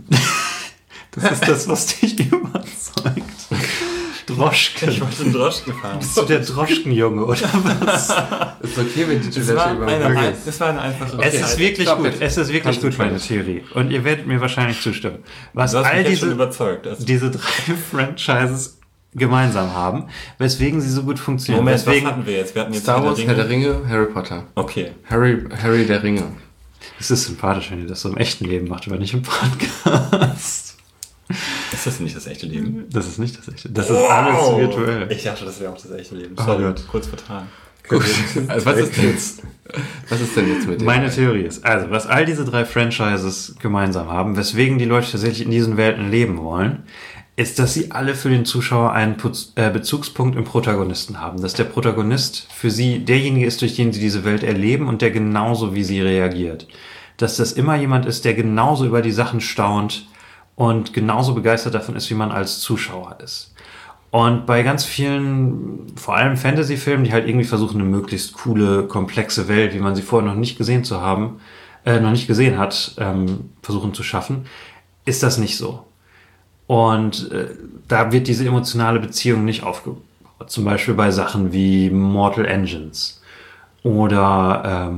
Das ist das, was dich überzeugt. Droschken. Ich wollte einen Droschken fahren. Bist du der Droschkenjunge, oder was? Ist okay, wenn die Das Toilette war übermögen eine, ist. das war eine einfache Es Zeit. ist wirklich Stop gut. it. Es ist wirklich gut, meine Concentrate. Theorie. Und ihr werdet mir wahrscheinlich zustimmen. Was Du hast all mich jetzt schon diese, überzeugt. diese 3 Franchises gemeinsam haben, weswegen sie so gut funktionieren. Moment, weswegen, was hatten wir jetzt? Wir hatten jetzt Star Wars, Herr Herr der Ringe, Harry Potter. Okay. Harry der Ringe. es ist sympathisch, wenn ihr das so im echten Leben macht, aber nicht im Podcast. Ist das nicht das echte Leben? Das ist nicht das echte. Das ist alles virtuell. Ich dachte, das wäre auch das echte Leben. Oh Sorry, Gott. kurz vertragen. Also was ist denn jetzt mit dem? Meine Theorie ist, also, was all diese 3 Franchises gemeinsam haben, weswegen die Leute tatsächlich in diesen Welten leben wollen, ist, dass sie alle für den Zuschauer einen Bezugspunkt im Protagonisten haben. Dass der Protagonist für sie derjenige ist, durch den sie diese Welt erleben und der genauso wie sie reagiert. Dass das immer jemand ist, der genauso über die Sachen staunt und genauso begeistert davon ist, wie man als Zuschauer ist. Und bei ganz vielen, vor allem Fantasy-Filmen, die halt irgendwie versuchen, eine möglichst coole, komplexe Welt, wie man sie vorher noch nicht gesehen hat, versuchen zu schaffen, ist das nicht so. Und da wird diese emotionale Beziehung nicht aufgebaut. Zum Beispiel bei Sachen wie Mortal Engines oder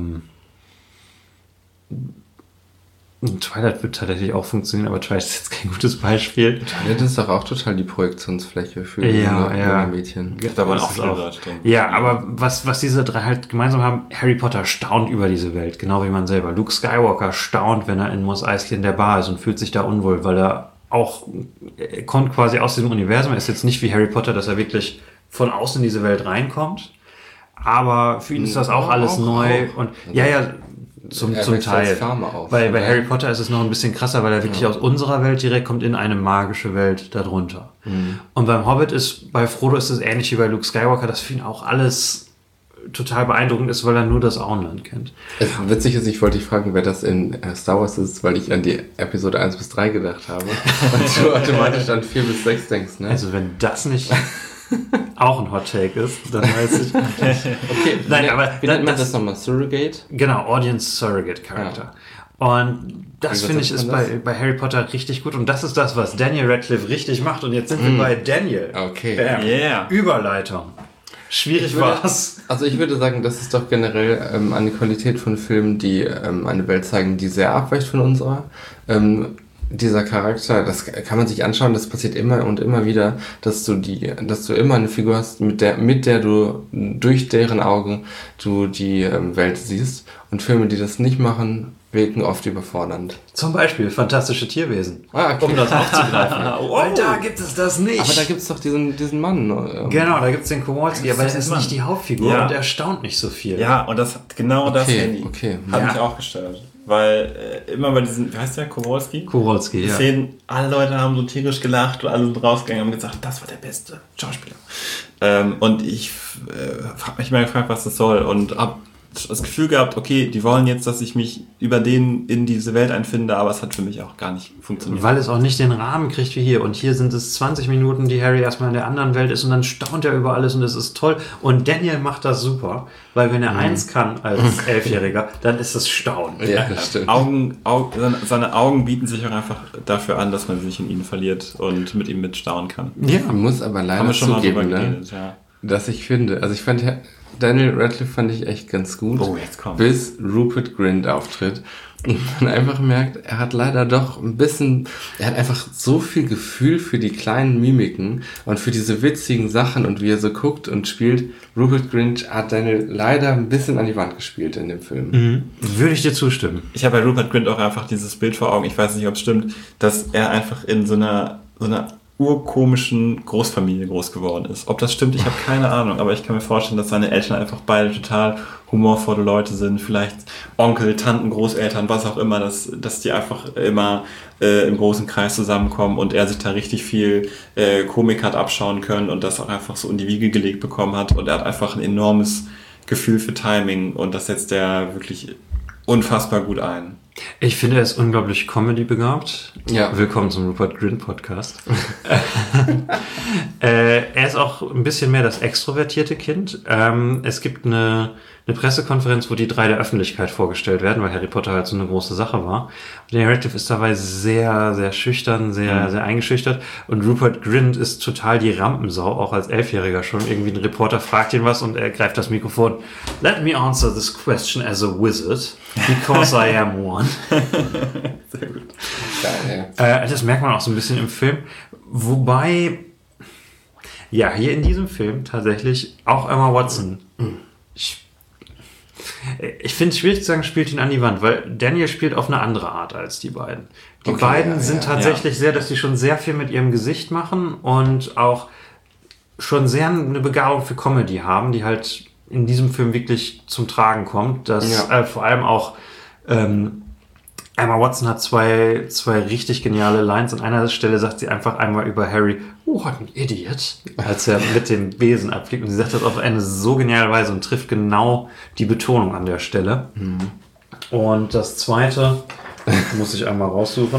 Twilight wird tatsächlich auch funktionieren, aber Twilight ist jetzt kein gutes Beispiel. Twilight ist doch auch total die Projektionsfläche für Ja. junge Mädchen. Da waren Das auch ist viele auch- Leute drin. Ja, aber was diese 3 halt gemeinsam haben, Harry Potter staunt über diese Welt, genau wie man selber. Luke Skywalker staunt, wenn er in Mos Eisley in der Bar ist und fühlt sich da unwohl, weil er kommt quasi aus diesem Universum. Er ist jetzt nicht wie Harry Potter, dass er wirklich von außen in diese Welt reinkommt. Aber für ihn ist das auch alles neu. Und zum Er wächst Teil. als Farmer auf. Bei Harry Potter ist es noch ein bisschen krasser, weil er wirklich aus unserer Welt direkt kommt in eine magische Welt darunter. Und beim Hobbit bei Frodo ist es ähnlich wie bei Luke Skywalker, dass für ihn auch alles total beeindruckend ist, weil er nur das Auenland kennt. Es witzig ist, ich wollte dich fragen, wer das in Star Wars ist, weil ich an die Episode 1 bis 3 gedacht habe. Und du automatisch an 4 bis 6 denkst, ne? Also wenn das nicht auch ein Hot Take ist, dann weiß ich. Okay, Nein, aber wie nennt man das nochmal? Surrogate? Genau, Audience Surrogate Character. Und das Wie finde ich übersetzt ist man bei Harry Potter richtig gut. Und das ist das, was Daniel Radcliffe richtig macht. Und jetzt sind wir bei Daniel. Okay. Bam. Yeah. Überleitung. Schwierig war's. Also ich würde sagen, das ist doch generell eine Qualität von Filmen, die eine Welt zeigen, die sehr abweicht von unserer. dieser Charakter, das kann man sich anschauen, das passiert immer und immer wieder, dass du immer eine Figur hast, mit der du durch deren Augen du die Welt siehst. Und Filme, die das nicht machen, wirken oft überfordernd. Zum Beispiel Fantastische Tierwesen. Okay. Um das aufzugreifen. Weil da gibt es das nicht. Aber da gibt es doch diesen Mann. Genau, da gibt es den Kowalski, aber er ist Mann. nicht die Hauptfigur Ja. und er erstaunt nicht so viel. Ja, und das Handy Okay. hat Ja. mich auch gestört. Weil immer bei diesen, wie heißt der, Kowalski? Kowalski, ja. Szenen, alle Leute haben so tierisch gelacht und alle sind rausgegangen und haben gesagt, das war der beste Schauspieler. Und ich habe mich mal gefragt, was das soll und habe das Gefühl gehabt, okay, die wollen jetzt, dass ich mich über den in diese Welt einfinde, aber es hat für mich auch gar nicht funktioniert. Weil es auch nicht den Rahmen kriegt wie hier. Und hier sind es 20 Minuten, die Harry erstmal in der anderen Welt ist und dann staunt er über alles und es ist toll. Und Daniel macht das super, weil wenn er eins kann als 11-Jähriger, dann ist es Staunen. Ja, das stimmt. Seine Augen bieten sich auch einfach dafür an, dass man sich in ihnen verliert und mit ihm mitstaunen kann. Ja. Man muss aber Haben leider wir schon mal drüber zugeben, ne, geredet, ja. dass ich finde, also ich fand Daniel Radcliffe fand ich echt ganz gut, Oh, jetzt kommt's. bis Rupert Grint auftritt und man einfach merkt, er hat leider doch er hat einfach so viel Gefühl für die kleinen Mimiken und für diese witzigen Sachen und wie er so guckt und spielt. Rupert Grint hat Daniel leider ein bisschen an die Wand gespielt in dem Film. Würde ich dir zustimmen. Ich habe bei Rupert Grint auch einfach dieses Bild vor Augen, ich weiß nicht, ob es stimmt, dass er einfach in so einer urkomischen Großfamilie groß geworden ist. Ob das stimmt, ich habe keine Ahnung, aber ich kann mir vorstellen, dass seine Eltern einfach beide total humorvolle Leute sind, vielleicht Onkel, Tanten, Großeltern, was auch immer, dass die einfach immer im großen Kreis zusammenkommen und er sich da richtig viel Komik hat abschauen können und das auch einfach so in die Wiege gelegt bekommen hat und er hat einfach ein enormes Gefühl für Timing und das setzt er wirklich unfassbar gut ein. Ich finde, er ist unglaublich Comedy-begabt. Ja. Willkommen zum Rupert Grint Podcast. Er ist auch ein bisschen mehr das extrovertierte Kind. Es gibt eine Pressekonferenz, wo die 3 der Öffentlichkeit vorgestellt werden, weil Harry Potter halt so eine große Sache war. Und der Radcliffe ist dabei sehr, sehr schüchtern, sehr, sehr eingeschüchtert. Und Rupert Grint ist total die Rampensau, auch als 11-Jähriger schon. Irgendwie ein Reporter fragt ihn was und er greift das Mikrofon. Let me answer this question as a wizard, because I am one. Sehr gut. Geil, ja. Das merkt man auch so ein bisschen im Film. Wobei, ja, hier in diesem Film tatsächlich auch Emma Watson. Ich finde es schwierig zu sagen, spielt ihn an die Wand, weil Daniel spielt auf eine andere Art als die beiden. Die Okay, beiden ja, sind ja, tatsächlich sehr, dass sie schon sehr viel mit ihrem Gesicht machen und auch schon sehr eine Begabung für Comedy haben, die halt in diesem Film wirklich zum Tragen kommt. Dass vor allem auch Emma Watson hat zwei richtig geniale Lines. An einer Stelle sagt sie einfach einmal über Harry, what an idiot, als er mit dem Besen abfliegt. Und sie sagt das auf eine so geniale Weise und trifft genau die Betonung an der Stelle. Und das Zweite, muss ich einmal raussuchen,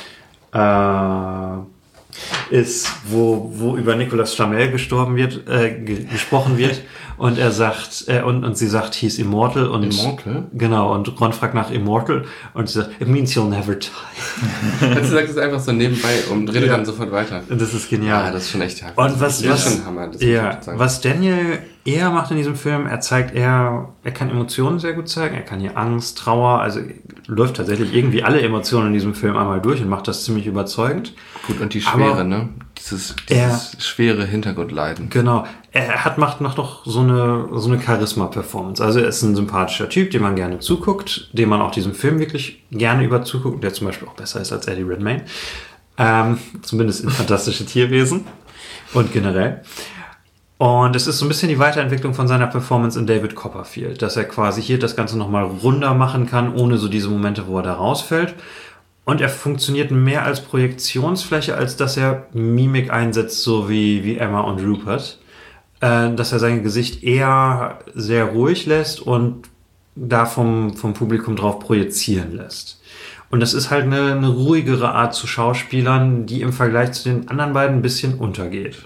ist, wo über Nicolas Flamel gesprochen wird und er sagt und sie sagt, he's immortal und Immortal? Genau, und Ron fragt nach immortal und sie sagt, it means you'll never die. Also sagt es einfach so nebenbei und redet dann sofort weiter. Und das ist genial. Ja, das ist schon echt heftig. Und das ist schon Hammer. Das muss ich sagen. was Daniel eher macht in diesem Film, er kann Emotionen sehr gut zeigen, er kann hier Angst, Trauer, also läuft tatsächlich irgendwie alle Emotionen in diesem Film einmal durch und macht das ziemlich überzeugend. Gut, und die Schwere, Aber ne? Dieses schwere Hintergrundleiden. Genau. Er macht noch so eine Charisma-Performance. Also er ist ein sympathischer Typ, dem man gerne zuguckt, dem man auch diesem Film wirklich gerne über zuguckt, der zum Beispiel auch besser ist als Eddie Redmayne. Zumindest in Fantastische Tierwesen und generell. Und es ist so ein bisschen die Weiterentwicklung von seiner Performance in David Copperfield, dass er quasi hier das Ganze nochmal runder machen kann, ohne so diese Momente, wo er da rausfällt. Und er funktioniert mehr als Projektionsfläche, als dass er Mimik einsetzt, so wie Emma und Rupert. Dass er sein Gesicht eher sehr ruhig lässt und da vom Publikum drauf projizieren lässt. Und das ist halt eine ruhigere Art zu Schauspielern, die im Vergleich zu den anderen beiden ein bisschen untergeht.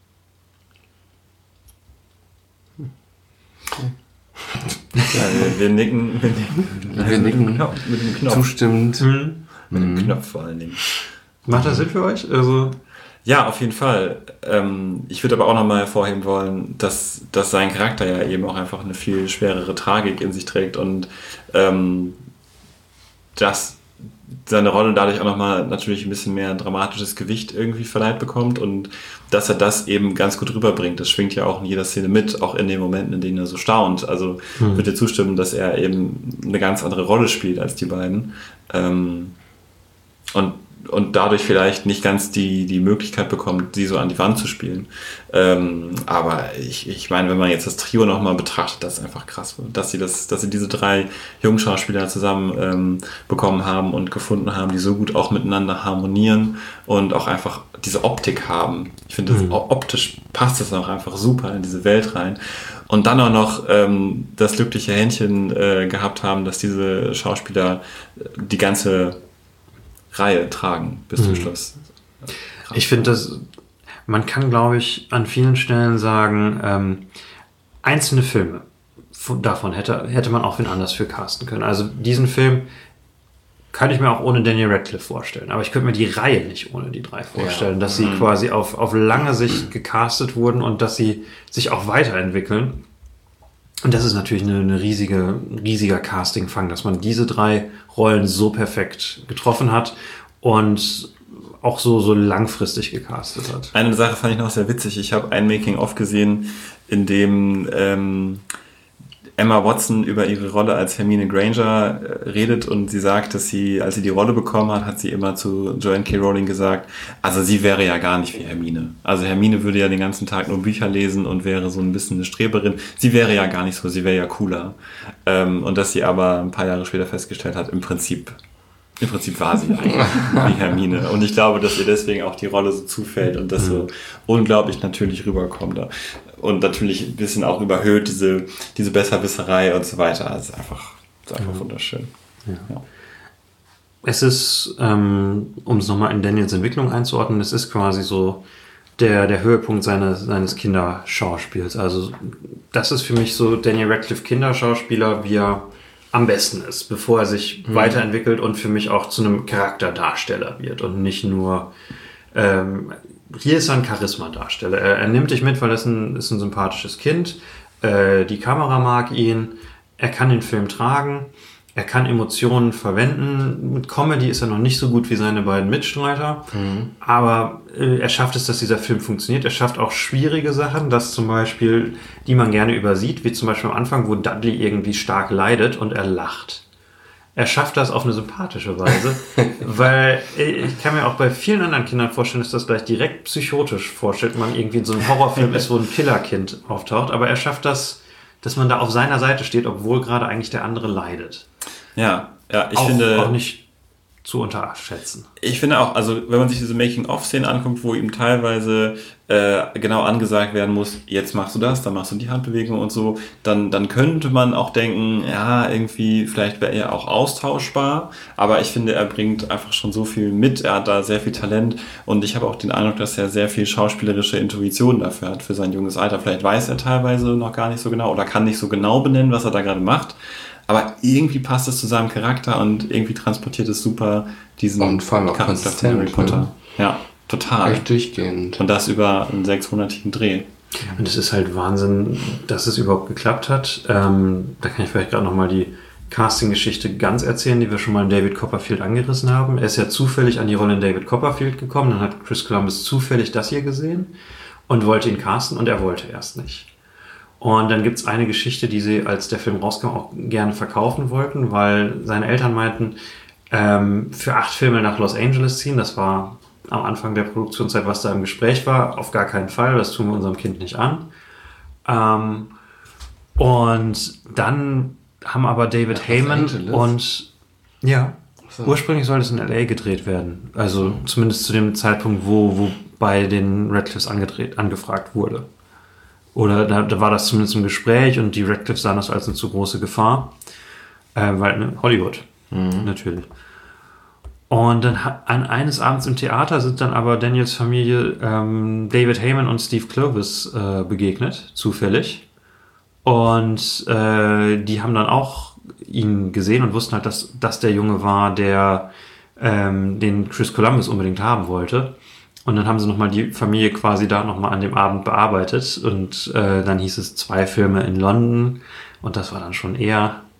Ja, wir nicken. Wir nicken mit dem Knopf. zustimmend. Mit dem Knopf vor allen Dingen. Macht das Sinn für euch? Also Ja, auf jeden Fall. Ich würde aber auch nochmal hervorheben wollen, dass sein Charakter ja eben auch einfach eine viel schwerere Tragik in sich trägt und dass seine Rolle dadurch auch nochmal natürlich ein bisschen mehr dramatisches Gewicht irgendwie verleiht bekommt und dass er das eben ganz gut rüberbringt. Das schwingt ja auch in jeder Szene mit, auch in den Momenten, in denen er so staunt. Also würde dir zustimmen, dass er eben eine ganz andere Rolle spielt als die beiden. Und dadurch vielleicht nicht ganz die Möglichkeit bekommt, sie so an die Wand zu spielen. Aber ich meine, wenn man jetzt das Trio nochmal betrachtet, das ist einfach krass, dass sie diese 3 jungen Schauspieler zusammen bekommen haben und gefunden haben, die so gut auch miteinander harmonieren und auch einfach diese Optik haben. Ich finde, optisch passt das auch einfach super in diese Welt rein. Und dann auch noch das glückliche Händchen gehabt haben, dass diese Schauspieler die ganze Reihe tragen bis zum Schluss. Krass. Ich finde, man kann, glaube ich, an vielen Stellen sagen, einzelne Filme davon hätte man auch wen anders für casten können. Also diesen Film kann ich mir auch ohne Daniel Radcliffe vorstellen. Aber ich könnte mir die Reihe nicht ohne die 3 vorstellen, dass sie quasi auf lange Sicht gecastet wurden und dass sie sich auch weiterentwickeln. Und das ist natürlich ein riesiger Casting-Fang, dass man diese 3 Rollen so perfekt getroffen hat und auch so langfristig gecastet hat. Eine Sache fand ich noch sehr witzig. Ich habe ein Making-of gesehen, in dem Emma Watson über ihre Rolle als Hermine Granger redet und sie sagt, dass sie, als sie die Rolle bekommen hat sie immer zu Joanne K. Rowling gesagt, also sie wäre ja gar nicht wie Hermine. Also Hermine würde ja den ganzen Tag nur Bücher lesen und wäre so ein bisschen eine Streberin. Sie wäre ja gar nicht so, sie wäre ja cooler. Und dass sie aber ein paar Jahre später festgestellt hat, im Prinzip war sie eigentlich wie Hermine. Und ich glaube, dass ihr deswegen auch die Rolle so zufällt und das so unglaublich natürlich rüberkommt. Und natürlich ein bisschen auch überhöht, diese Besserwisserei und so weiter. Also es ist einfach wunderschön. Ja. Es ist, um es nochmal in Daniels Entwicklung einzuordnen, es ist quasi so der Höhepunkt seines Kinderschauspiels. Also das ist für mich so Daniel Radcliffe Kinderschauspieler, wie er am besten ist, bevor er sich weiterentwickelt und für mich auch zu einem Charakterdarsteller wird und nicht nur hier ist er ein Charisma-Darsteller. Er nimmt dich mit, weil er ist ein sympathisches Kind. Die Kamera mag ihn. Er kann den Film tragen. Er kann Emotionen verwenden. Mit Comedy ist er noch nicht so gut wie seine beiden Mitstreiter. Aber er schafft es, dass dieser Film funktioniert. Er schafft auch schwierige Sachen, dass zum Beispiel, die man gerne übersieht, wie zum Beispiel am Anfang, wo Dudley irgendwie stark leidet und er lacht. Er schafft das auf eine sympathische Weise, weil ich kann mir auch bei vielen anderen Kindern vorstellen, dass das gleich direkt psychotisch vorstellt, man irgendwie in so einem Horrorfilm ist, wo ein Killerkind auftaucht, aber er schafft das, dass man da auf seiner Seite steht, obwohl gerade eigentlich der andere leidet. Ja, ich finde auch nicht zu unterschätzen. Ich finde auch, also wenn man sich diese Making-of-Szenen anguckt, wo ihm teilweise genau angesagt werden muss, jetzt machst du das, dann machst du die Handbewegung und so, dann könnte man auch denken, ja, irgendwie, vielleicht wäre er auch austauschbar, aber ich finde, er bringt einfach schon so viel mit, er hat da sehr viel Talent und ich habe auch den Eindruck, dass er sehr viel schauspielerische Intuition dafür hat, für sein junges Alter. Vielleicht weiß er teilweise noch gar nicht so genau oder kann nicht so genau benennen, was er da gerade macht, aber irgendwie passt es zu seinem Charakter und irgendwie transportiert es super diesen und vor allem auch Charakter von Harry Potter. Ja, total. Echt durchgehend. Und das über einen 6-monatigen Dreh. Und es ist halt Wahnsinn, dass es überhaupt geklappt hat. Da kann ich vielleicht gerade nochmal die Casting-Geschichte ganz erzählen, die wir schon mal in David Copperfield angerissen haben. Er ist ja zufällig an die Rolle in David Copperfield gekommen, dann hat Chris Columbus zufällig das hier gesehen und wollte ihn casten und er wollte erst nicht. Und dann gibt es eine Geschichte, die sie, als der Film rauskam, auch gerne verkaufen wollten, weil seine Eltern meinten, für 8 Filme nach Los Angeles ziehen, das war am Anfang der Produktionszeit, was da im Gespräch war, auf gar keinen Fall, das tun wir unserem Kind nicht an. Und dann haben aber David Heyman und ursprünglich sollte es in LA gedreht werden, also zumindest zu dem Zeitpunkt, wo bei den Radcliffes angefragt wurde. Oder da war das zumindest im Gespräch und die Radcliffes sahen das als eine zu große Gefahr. Weil Hollywood, natürlich. Und dann eines Abends im Theater sind dann aber Daniels Familie David Heyman und Steve Kloves begegnet, zufällig. Und die haben dann auch ihn gesehen und wussten halt, dass das der Junge war, der den Chris Columbus unbedingt haben wollte. Und dann haben sie nochmal die Familie quasi da nochmal an dem Abend bearbeitet und dann hieß es 2 Filme in London und das war dann schon eher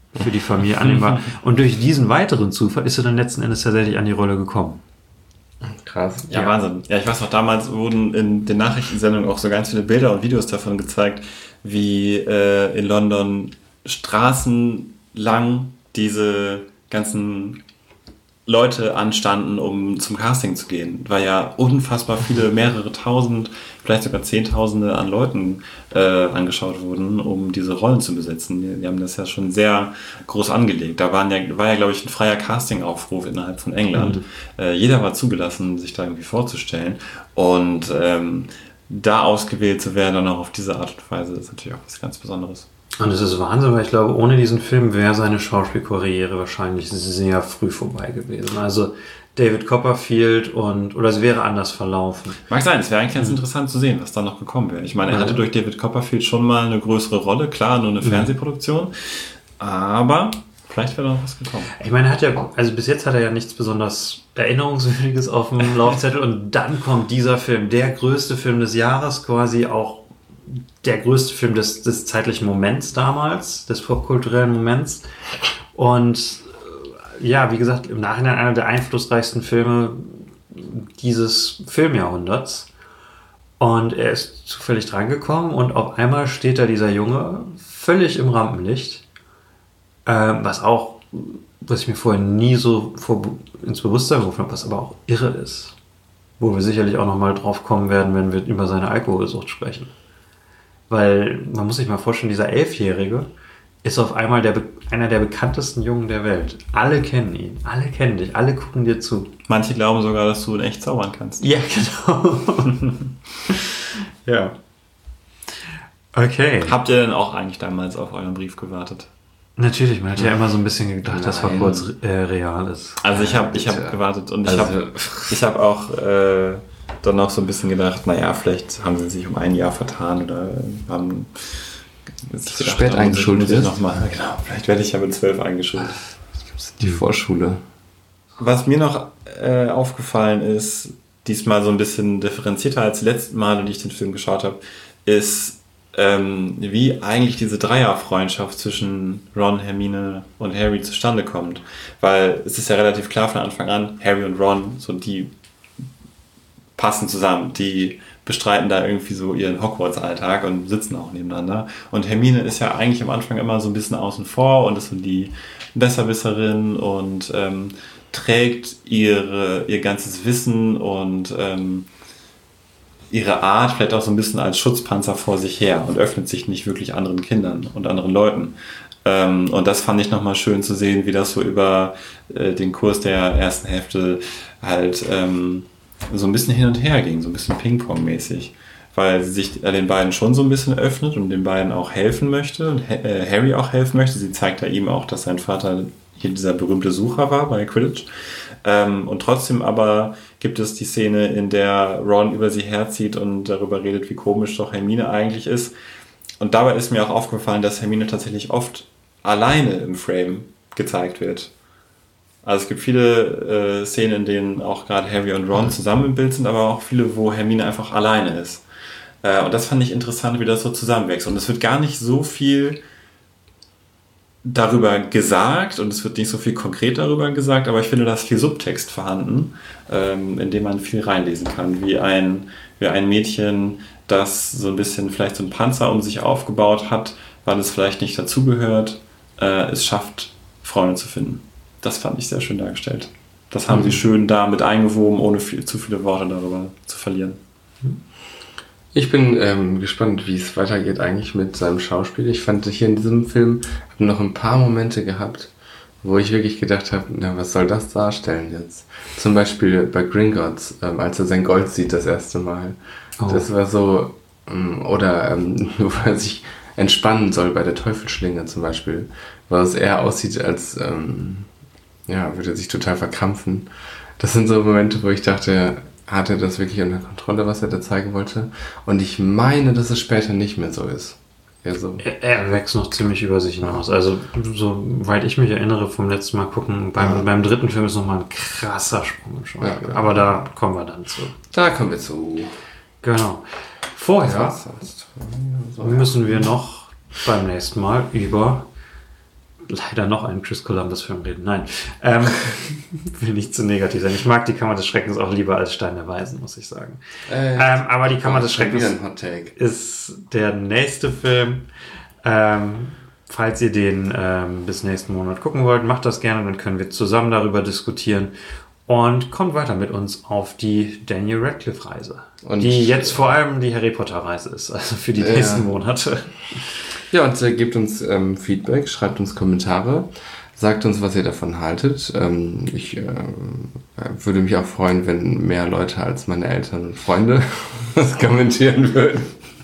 für die Familie annehmbar. Und durch diesen weiteren Zufall ist er dann letzten Endes tatsächlich an die Rolle gekommen. Krass. Ja, Wahnsinn. Ja, ich weiß noch, damals wurden in den Nachrichtensendungen auch so ganz viele Bilder und Videos davon gezeigt, wie in London straßenlang diese ganzen Leute anstanden, um zum Casting zu gehen. Weil ja unfassbar viele, mehrere tausend, vielleicht sogar Zehntausende an Leuten angeschaut wurden, um diese Rollen zu besetzen. Die haben das ja schon sehr groß angelegt. Da war ja, glaube ich, ein freier Castingaufruf innerhalb von England. Jeder war zugelassen, sich da irgendwie vorzustellen. Und da ausgewählt zu werden, dann auch auf diese Art und Weise, ist natürlich auch was ganz Besonderes. Und es ist Wahnsinn, weil ich glaube, ohne diesen Film wäre seine Schauspielkarriere wahrscheinlich sehr früh vorbei gewesen. Also David Copperfield oder es wäre anders verlaufen. Mag sein, es wäre eigentlich ganz interessant zu sehen, was da noch gekommen wäre. Ich meine, er hatte durch David Copperfield schon mal eine größere Rolle, klar, nur eine Fernsehproduktion, aber vielleicht wäre da noch was gekommen. Ich meine, also bis jetzt hat er ja nichts besonders Erinnerungswürdiges auf dem Laufzettel und dann kommt dieser Film, der größte Film des Jahres, quasi auch der größte Film des zeitlichen Moments damals, des popkulturellen Moments. Und ja, wie gesagt, im Nachhinein einer der einflussreichsten Filme dieses Filmjahrhunderts. Und er ist zufällig drangekommen und auf einmal steht da dieser Junge völlig im Rampenlicht. Was ich mir vorher nie so ins Bewusstsein gerufen habe, was aber auch irre ist. Wo wir sicherlich auch nochmal drauf kommen werden, wenn wir über seine Alkoholsucht sprechen. Weil man muss sich mal vorstellen, dieser 11-Jährige ist auf einmal einer der bekanntesten Jungen der Welt. Alle kennen ihn, alle kennen dich, alle gucken dir zu. Manche glauben sogar, dass du in echt zaubern kannst. Ja, genau. Ja. Okay. Habt ihr denn auch eigentlich damals auf euren Brief gewartet? Natürlich, man hat ja immer so ein bisschen gedacht, dass Hogwarts real ist. Also ich hab gewartet und ich habe auch dann noch so ein bisschen gedacht, naja, vielleicht haben sie sich um ein Jahr vertan oder haben zu spät eingeschult wird. Genau, vielleicht werde ich ja mit 12 eingeschult. Die Vorschule. Was mir noch aufgefallen ist, diesmal so ein bisschen differenzierter als die letzten Male, die ich den Film geschaut habe, ist, wie eigentlich diese Dreierfreundschaft zwischen Ron, Hermine und Harry zustande kommt. Weil es ist ja relativ klar von Anfang an, Harry und Ron, so die passen zusammen, die bestreiten da irgendwie so ihren Hogwarts-Alltag und sitzen auch nebeneinander. Und Hermine ist ja eigentlich am Anfang immer so ein bisschen außen vor und ist so die Besserwisserin und trägt ihr ganzes Wissen und ihre Art vielleicht auch so ein bisschen als Schutzpanzer vor sich her und öffnet sich nicht wirklich anderen Kindern und anderen Leuten. Und das fand ich nochmal schön zu sehen, wie das so über den Kurs der ersten Hälfte halt so ein bisschen hin und her ging, so ein bisschen Ping-Pong-mäßig. Weil sie sich den beiden schon so ein bisschen öffnet und den beiden auch helfen möchte und Harry auch helfen möchte. Sie zeigt ja ihm auch, dass sein Vater hier dieser berühmte Sucher war bei Quidditch. Und trotzdem aber gibt es die Szene, in der Ron über sie herzieht und darüber redet, wie komisch doch Hermine eigentlich ist. Und dabei ist mir auch aufgefallen, dass Hermine tatsächlich oft alleine im Frame gezeigt wird. Also es gibt viele Szenen, in denen auch gerade Harry und Ron zusammen im Bild sind, aber auch viele, wo Hermine einfach alleine ist. Und das fand ich interessant, wie das so zusammenwächst. Und es wird gar nicht so viel darüber gesagt und es wird nicht so viel konkret darüber gesagt, aber ich finde, da ist viel Subtext vorhanden, in dem man viel reinlesen kann. Wie ein Mädchen, das so ein bisschen vielleicht so einen Panzer um sich aufgebaut hat, weil es vielleicht nicht dazugehört, es schafft, Freunde zu finden. Das fand ich sehr schön dargestellt. Das haben sie schön da mit eingewoben, ohne zu viele Worte darüber zu verlieren. Ich bin gespannt, wie es weitergeht eigentlich mit seinem Schauspiel. Ich fand hier in diesem Film noch ein paar Momente gehabt, wo ich wirklich gedacht habe, na, was soll das darstellen jetzt? Zum Beispiel bei Gringotts, als er sein Gold sieht das erste Mal. Oh. Das war so, oder wo er sich entspannen soll bei der Teufelsschlinge zum Beispiel, weil es eher aussieht als würde sich total verkrampfen. Das sind so Momente, wo ich dachte, hat er das wirklich unter Kontrolle, was er da zeigen wollte? Und ich meine, dass es später nicht mehr so ist. Er wächst noch ziemlich über sich hinaus. Also, soweit ich mich erinnere vom letzten Mal gucken, beim dritten Film ist nochmal ein krasser Sprung im Schauspiel. Ja. Aber da kommen wir dann zu. Da kommen wir zu. Genau. Vorher müssen wir noch beim nächsten Mal über leider noch einen Chris Columbus-Film reden. Nein, will nicht zu negativ sein. Ich mag die Kammer des Schreckens auch lieber als Stein der Weisen, muss ich sagen. Aber die Kammer des Schreckens ist der nächste Film. Falls ihr den bis nächsten Monat gucken wollt, macht das gerne, dann können wir zusammen darüber diskutieren. Und kommt weiter mit uns auf die Daniel Radcliffe-Reise. Die jetzt vor allem die Harry Potter-Reise ist, also für die nächsten Monate. Ja, und gebt uns Feedback, schreibt uns Kommentare, sagt uns, was ihr davon haltet. Ich würde mich auch freuen, wenn mehr Leute als meine Eltern und Freunde das kommentieren würden.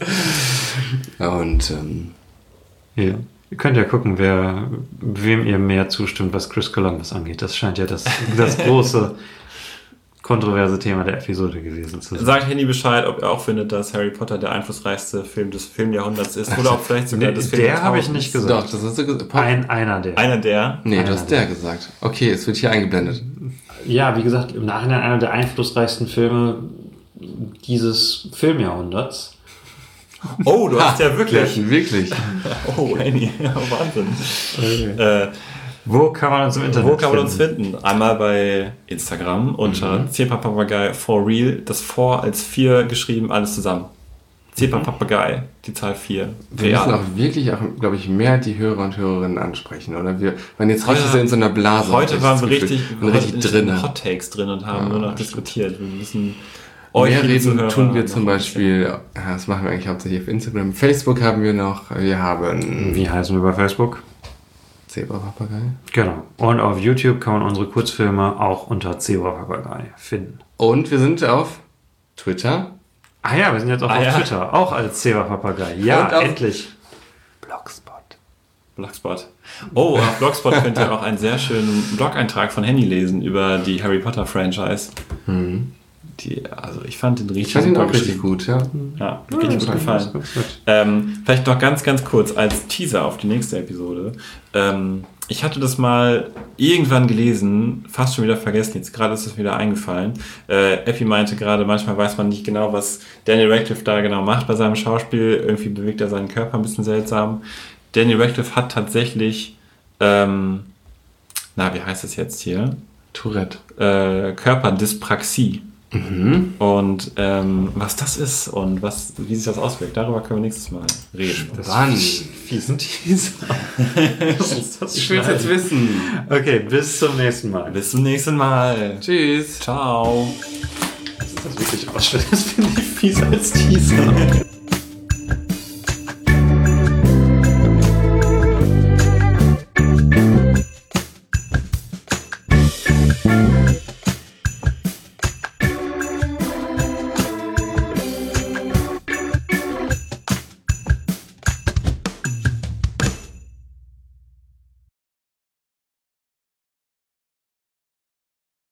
Und ja. Ihr könnt ja gucken, wem ihr mehr zustimmt, was Chris Columbus angeht. Das scheint ja das große, kontroverse Thema der Episode gewesen zu sein. Sagt Henny Bescheid, ob ihr auch findet, dass Harry Potter der einflussreichste Film des Filmjahrhunderts ist oder ob vielleicht sogar das Film der habe ich nicht gesagt. Doch, das hast du gesagt. Einer der. Einer der? Nee, du hast der gesagt. Okay, es wird hier eingeblendet. Ja, wie gesagt, im Nachhinein einer der einflussreichsten Filme dieses Filmjahrhunderts. Oh, du hast ja wirklich. Wirklich. Oh, Henny, Wahnsinn. Okay. Wo kann man uns im Internet Wo kann man uns finden? Einmal bei Instagram unter Zebra-Papagei for real. Das 4 als 4 geschrieben, alles zusammen. Zebra-Papagei, die Zahl 4. Wir müssen auch wirklich, glaube ich, mehr die Hörer und Hörerinnen ansprechen. Oder wir waren jetzt richtig so in so einer Blase. Heute waren wir richtig drin. Hot Takes drin und haben nur noch diskutiert. Wir müssen mehr reden tun wir zum Beispiel, das machen wir eigentlich hauptsächlich auf Instagram. Facebook haben wir noch, wir haben... Wie heißen wir bei Facebook? Zebra-Papagei. Genau. Und auf YouTube kann man unsere Kurzfilme auch unter Zebra-Papagei finden. Und wir sind auf Twitter. Ah ja, wir sind jetzt auch auf Twitter, auch als Zebra-Papagei. Ja, endlich. Blogspot. Oh, auf Blogspot könnt ihr auch einen sehr schönen Blog-Eintrag von Henny lesen über die Harry Potter Franchise. Also ich fand den richtig gut, ja. Ja, richtig gut gefallen. Vielleicht noch ganz, ganz kurz als Teaser auf die nächste Episode. Ich hatte das mal irgendwann gelesen, fast schon wieder vergessen, jetzt gerade ist es wieder eingefallen. Epi meinte gerade, manchmal weiß man nicht genau, was Daniel Radcliffe da genau macht bei seinem Schauspiel. Irgendwie bewegt er seinen Körper ein bisschen seltsam. Daniel Radcliffe hat tatsächlich, wie heißt es jetzt hier? Tourette. Körperdyspraxie. Und was das ist und wie sich das auswirkt, darüber können wir nächstes Mal reden. Wann? Fiesen Teaser. Ich will es jetzt wissen. Okay, bis zum nächsten Mal. Bis zum nächsten Mal. Tschüss. Ciao. Das ist wirklich ausschließlich, das finde ich fies als Teaser.